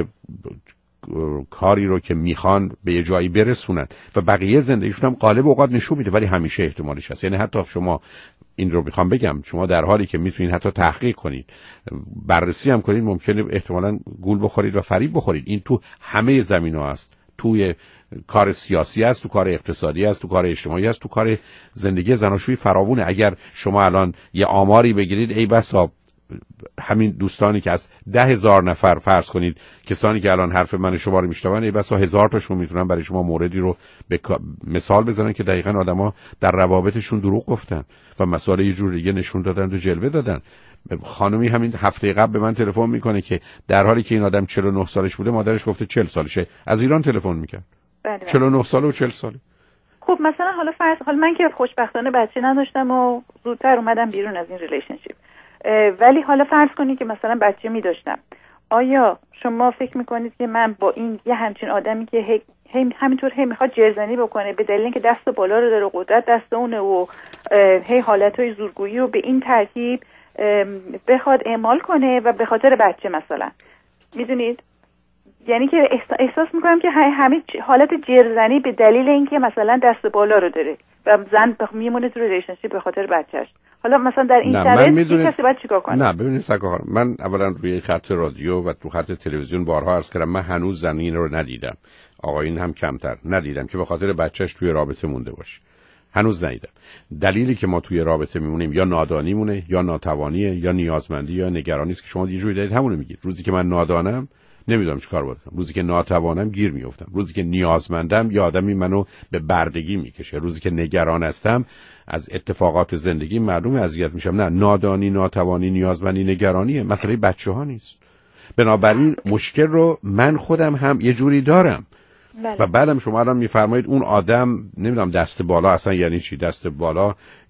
کاری رو که میخوان به یه جایی برسونن و بقیه زندگیشون هم غالب اوقات نشون میده، ولی همیشه احتمالش هست. یعنی حتی شما این رو میخوام بگم، شما در حالی که میتونید حتی تحقیق کنید، بررسی هم کنید، ممکنه احتمالاً گول بخورید و فریب بخورید. این تو همه زمینه‌ها هست. توی کار سیاسی است، تو کار اقتصادی است، تو کار اجتماعی است، تو کار زندگی زناشویی فراوونه. اگر شما الان یه آماری بگیرید، ای بسا همین دوستانی که از ده هزار نفر فرض کنید کسانی که الان حرف من شما رو میشنون، ای بسا هزار تاشون میتونن برای شما موردی رو به مثال بزنن که دقیقاً آدما در روابطشون دروغ گفتن و مسائل یه جور دیگه نشون دادن و جلوه دادن. خانمی همین هفته قبل به من تلفن میکنه که در حالی که این آدم چهل و نه سالش بوده مادرش گفته چهل سالشه، از ایران تلفن میکرد. بله بله. چهل و نه ساله و چهل ساله. خب مثلا حالا فرض حالا من که خوشبختانه بچه نداشتم و زودتر اومدم بیرون از این ریلیشنشیپ، ولی حالا فرض کنید که مثلا بچه می داشتم، آیا شما فکر میکنید که من با این یه همچین آدمی که هی, هی همینطور هی میخواد جرزنی بکنه به دلیل اینکه دست بالا رو داره، قدرت دست اونه و هی حالتهای زورگویی رو به این ترتیب بخواد اعمال کنه و به خاطر بچه مثلا، میدونید یعنی که احساس میکنم که همه حالت جرزنی به دلیل اینکه مثلا دست بالا رو داره و زن میمونه تو ریلیشنشیپ به خاطر بچه‌ش. حالا مثلا در این شرایط کسی باید چیکار کنه؟ نه ببینید سکا، من اولا روی خط رادیو و تو خط تلویزیون بارها عرض کردم من هنوز زنین رو ندیدم، آقایون هم کمتر ندیدم که به خاطر بچه‌ش توی رابطه مونده باشه. هنوز ندیدم. دلیلی که ما توی رابطه میمونیم یا نادانی مونه یا ناتوانیه یا نیازمندی یا نگرانی است که شما یه جوری دارید همونو میگید. روزی که من نادانم نمیدونم چیکار باید کنم، روزی که ناتوانم گیر میافتم، روزی که نیازمندم یه آدمی منو به بردگی میکشه، روزی که نگران هستم از اتفاقات زندگی معلومه اذیت میشم. نه، نادانی، ناتوانی، نیازمندی، نگرانیه، مسئله بچه‌ها نیست. بنابراین مشکل رو من خودم هم یه جوری دارم. بله. و بعدم شما الان میفرمایید اون آدم نمیدونم دست بالا اصلا یعنی چی؟ دست بالا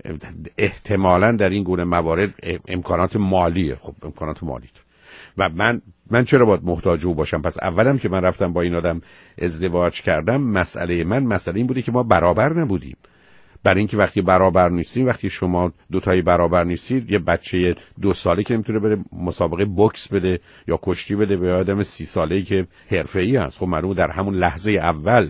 احتمالاً در این گونه موارد امکانات مالیه. خب امکانات مالی و من من چرا باید محتاج او باشم؟ پس اولم که من رفتم با این آدم ازدواج کردم مسئله من مسئله این بوده که ما برابر نبودیم. برای اینکه وقتی برابر نیستیم، وقتی شما دو تایی برابر نیستید، یه بچه دو ساله که نمیتونه بره مسابقه بوکس بده یا کشتی بده به آدم سی ساله‌ای که حرفه‌ای هست، خب معلومه در همون لحظه اول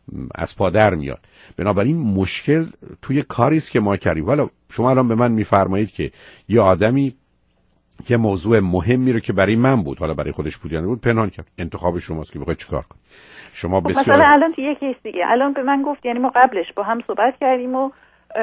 از پا در میاد. بنابراین مشکل توی کاری است که ما کردیم. حالا شما الان به من میفرمایید که یه آدمی یه موضوع مهمی رو که برای من بود، حالا برای خودش بود یا نبود، پنهان کرد. انتخاب شماست که بخواید چیکار کنید. شما بسیار مثلا الان تو یه کیس دیگه الان به من گفت، یعنی ما قبلش با هم صحبت کردیم و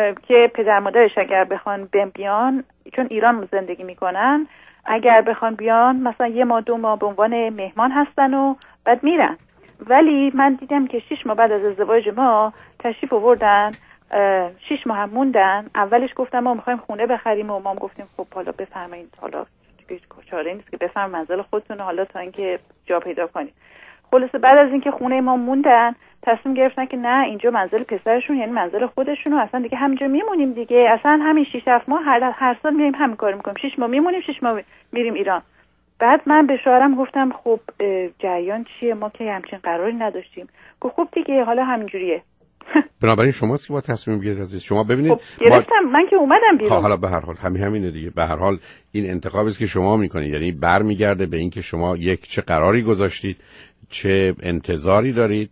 که پدر مادرش اگر بخوان بیان، چون ایران زندگی میکنن، اگر بخوان بیان مثلا یه ماه دو ماه به عنوان مهمان هستن و بعد میرن. ولی من دیدم که شش ماه بعد از ازدواج ما تشریف آوردن، شش ماه هم موندن. اولش گفتم ما میخوایم خونه بخریم و ما هم گفتیم خب حالا بفرمایید، حالا چاره نیست که بفرمایید منزل خودتون حالا تا اینکه جا پیدا کنید. خلاصه بعد از اینکه خونه ما موندن تصمیم گرفتن که نه اینجا منزل پسرشون یعنی منزل خودشون و اصلا دیگه همینجا میمونیم دیگه، اصلا همین شش هفت ماه هر هر سال میریم همین کارو میکنیم، شش ماه میمونیم شش ماه میریم ایران. بعد من به شوهرم گفتم خب جریان چیه، ما که همچین قراری نداشتیم. گفت خب دیگه حالا همینجوریه. بنابراین شماست که با تصمیم گیری عزیز. شما ببینید خب گرفتم ما... من که اومدم بیرون. حالا به هر حال همین همینه دیگه. به هر حال این انتخابی است که شما میکنید، یعنی برمیگرده به این که شما یک چه قراری گذاشتید، چه انتظاری دارید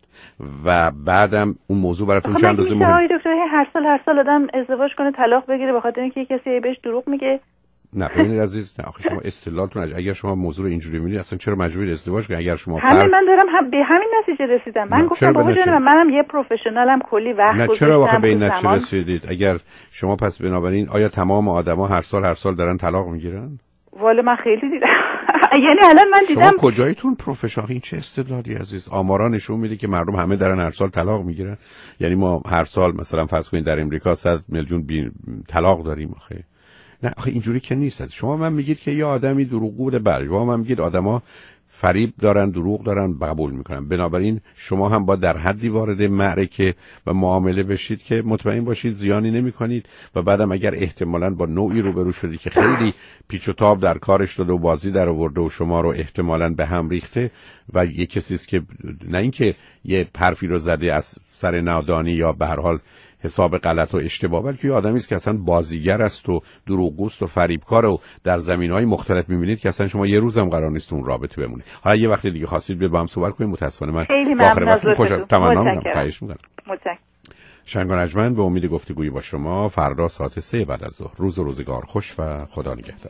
و بعدم اون موضوع براتون چند روز مهم. آقای دکتر هر سال هر سال آدم ازدواج کنه طلاق بگیره به خاطر اینکه کسی بهش دروغ میگه؟ نه ببینید عزیز، نه آخه شما استدلالتون اگر شما موضوع رو اینجوری می‌بینید اصلا چرا مجبورید ازدواج کنید؟ اگر شما همین پر... من دارم هم به همین نتیجه رسیدم. من گفتم بابا جان منم یه پروفشنالم، کلی وقت گذاشتم. نه چرا واقعا به این نتیجه رسیدید؟ اگر شما پس بنابراین آیا تمام آدما هر سال هر سال دارن طلاق میگیرن؟ والا من خیلی دیدم. یعنی الان من دیدم. شما کجایتون پروفشنال؟ این چه استدلالی عزیز؟ آمارا نشون میده که مردم همه دارن هر سال طلاق میگیرن. یعنی ما هر سال مثلا فرض کنید در امریکا صد میلیون بی... طلاق داریم. آخه نه آخه اینجوری که نیست. از شما من میگید که یه آدمی دروغگو بوده، بله. شما من میگید آدما فریب دارن، دروغ دارن، قبول میکنن. بنابراین شما هم با در حدی وارد معرکه و معامله بشید که مطمئن باشید زیانی نمیکنید و بعدم اگر احتمالاً با نوعی روبرو شدید که خیلی پیچ و تاب در کارش داده و بازی در آورده و شما رو احتمالاً به هم ریخته و یه کسی است که نه اینکه یه حرفی رو زده از سر نادانی یا به هر حال حساب غلط و اشتباه، بلکه یه آدمی است که اصلا بازیگر است و دروغگوست و فریبکار و در زمینهای مختلف می‌بینید که اصلا شما یه روزم قرار نیست اون رابطه بمونه. حالا یه وقت دیگه خواستید بیاد با هم صحبت کنیم. متأسفانه من آخر وقت خوش تمنا می‌کنم. خواهش می‌کنم. متشکرم. شنگ و نجمن به امید گفتگویی با شما فردا ساعت سه بعد از ظهر. روز و روزگار خوش و خدا نگهدار.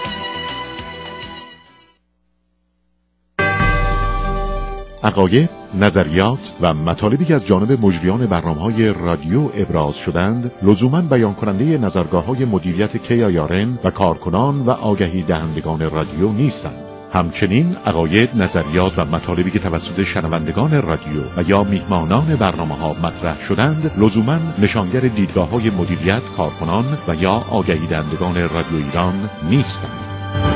عقاید نظریات و مطالبی که از جانب مجریان برنامه‌های رادیو ابراز شدند لزوماً بیان کننده نظرگاه‌های مدیریت کی آی آر ان و کارکنان و آگهی دهندگان رادیو نیستند. همچنین عقاید، نظریات و مطالبی که توسط شنوندگان رادیو و یا میهمانان برنامه‌ها مطرح شدند لزوماً نشانگر دیدگاه‌های مدیریت، کارکنان و یا آگهی دهندگان رادیو ایران نیستند.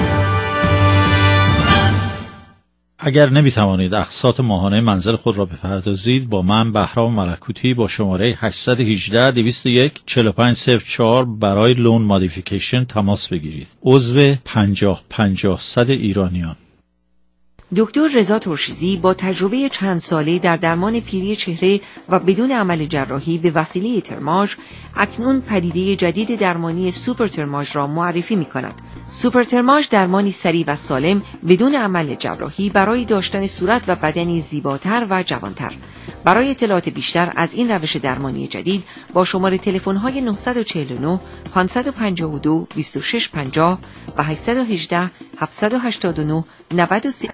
اگر نمی‌توانید اقساط ماهانه منزل خود را بپردازید، با من بهرام ملکوتی با شماره هشت یک هشت دویست و یک چهل و پنج صفر چهار برای لون مادیفیکیشن تماس بگیرید. عضو پنجاه پنجاه صد ایرانیان. دکتر رضا ترشیزی با تجربه چند ساله در درمان پیری چهره و بدون عمل جراحی به وسیله ترماژ اکنون پدیده جدید درمانی سوپر ترماژ را معرفی می کند. سوپر ترماژ درمانی سریع و سالم بدون عمل جراحی برای داشتن صورت و بدنی زیباتر و جوانتر. برای اطلاعات بیشتر از این روش درمانی جدید با شماره تلفن‌های نه چهار نه پنج پنج دو دو شش پنج صفر و هشت یک هشت هفت هشت نه نه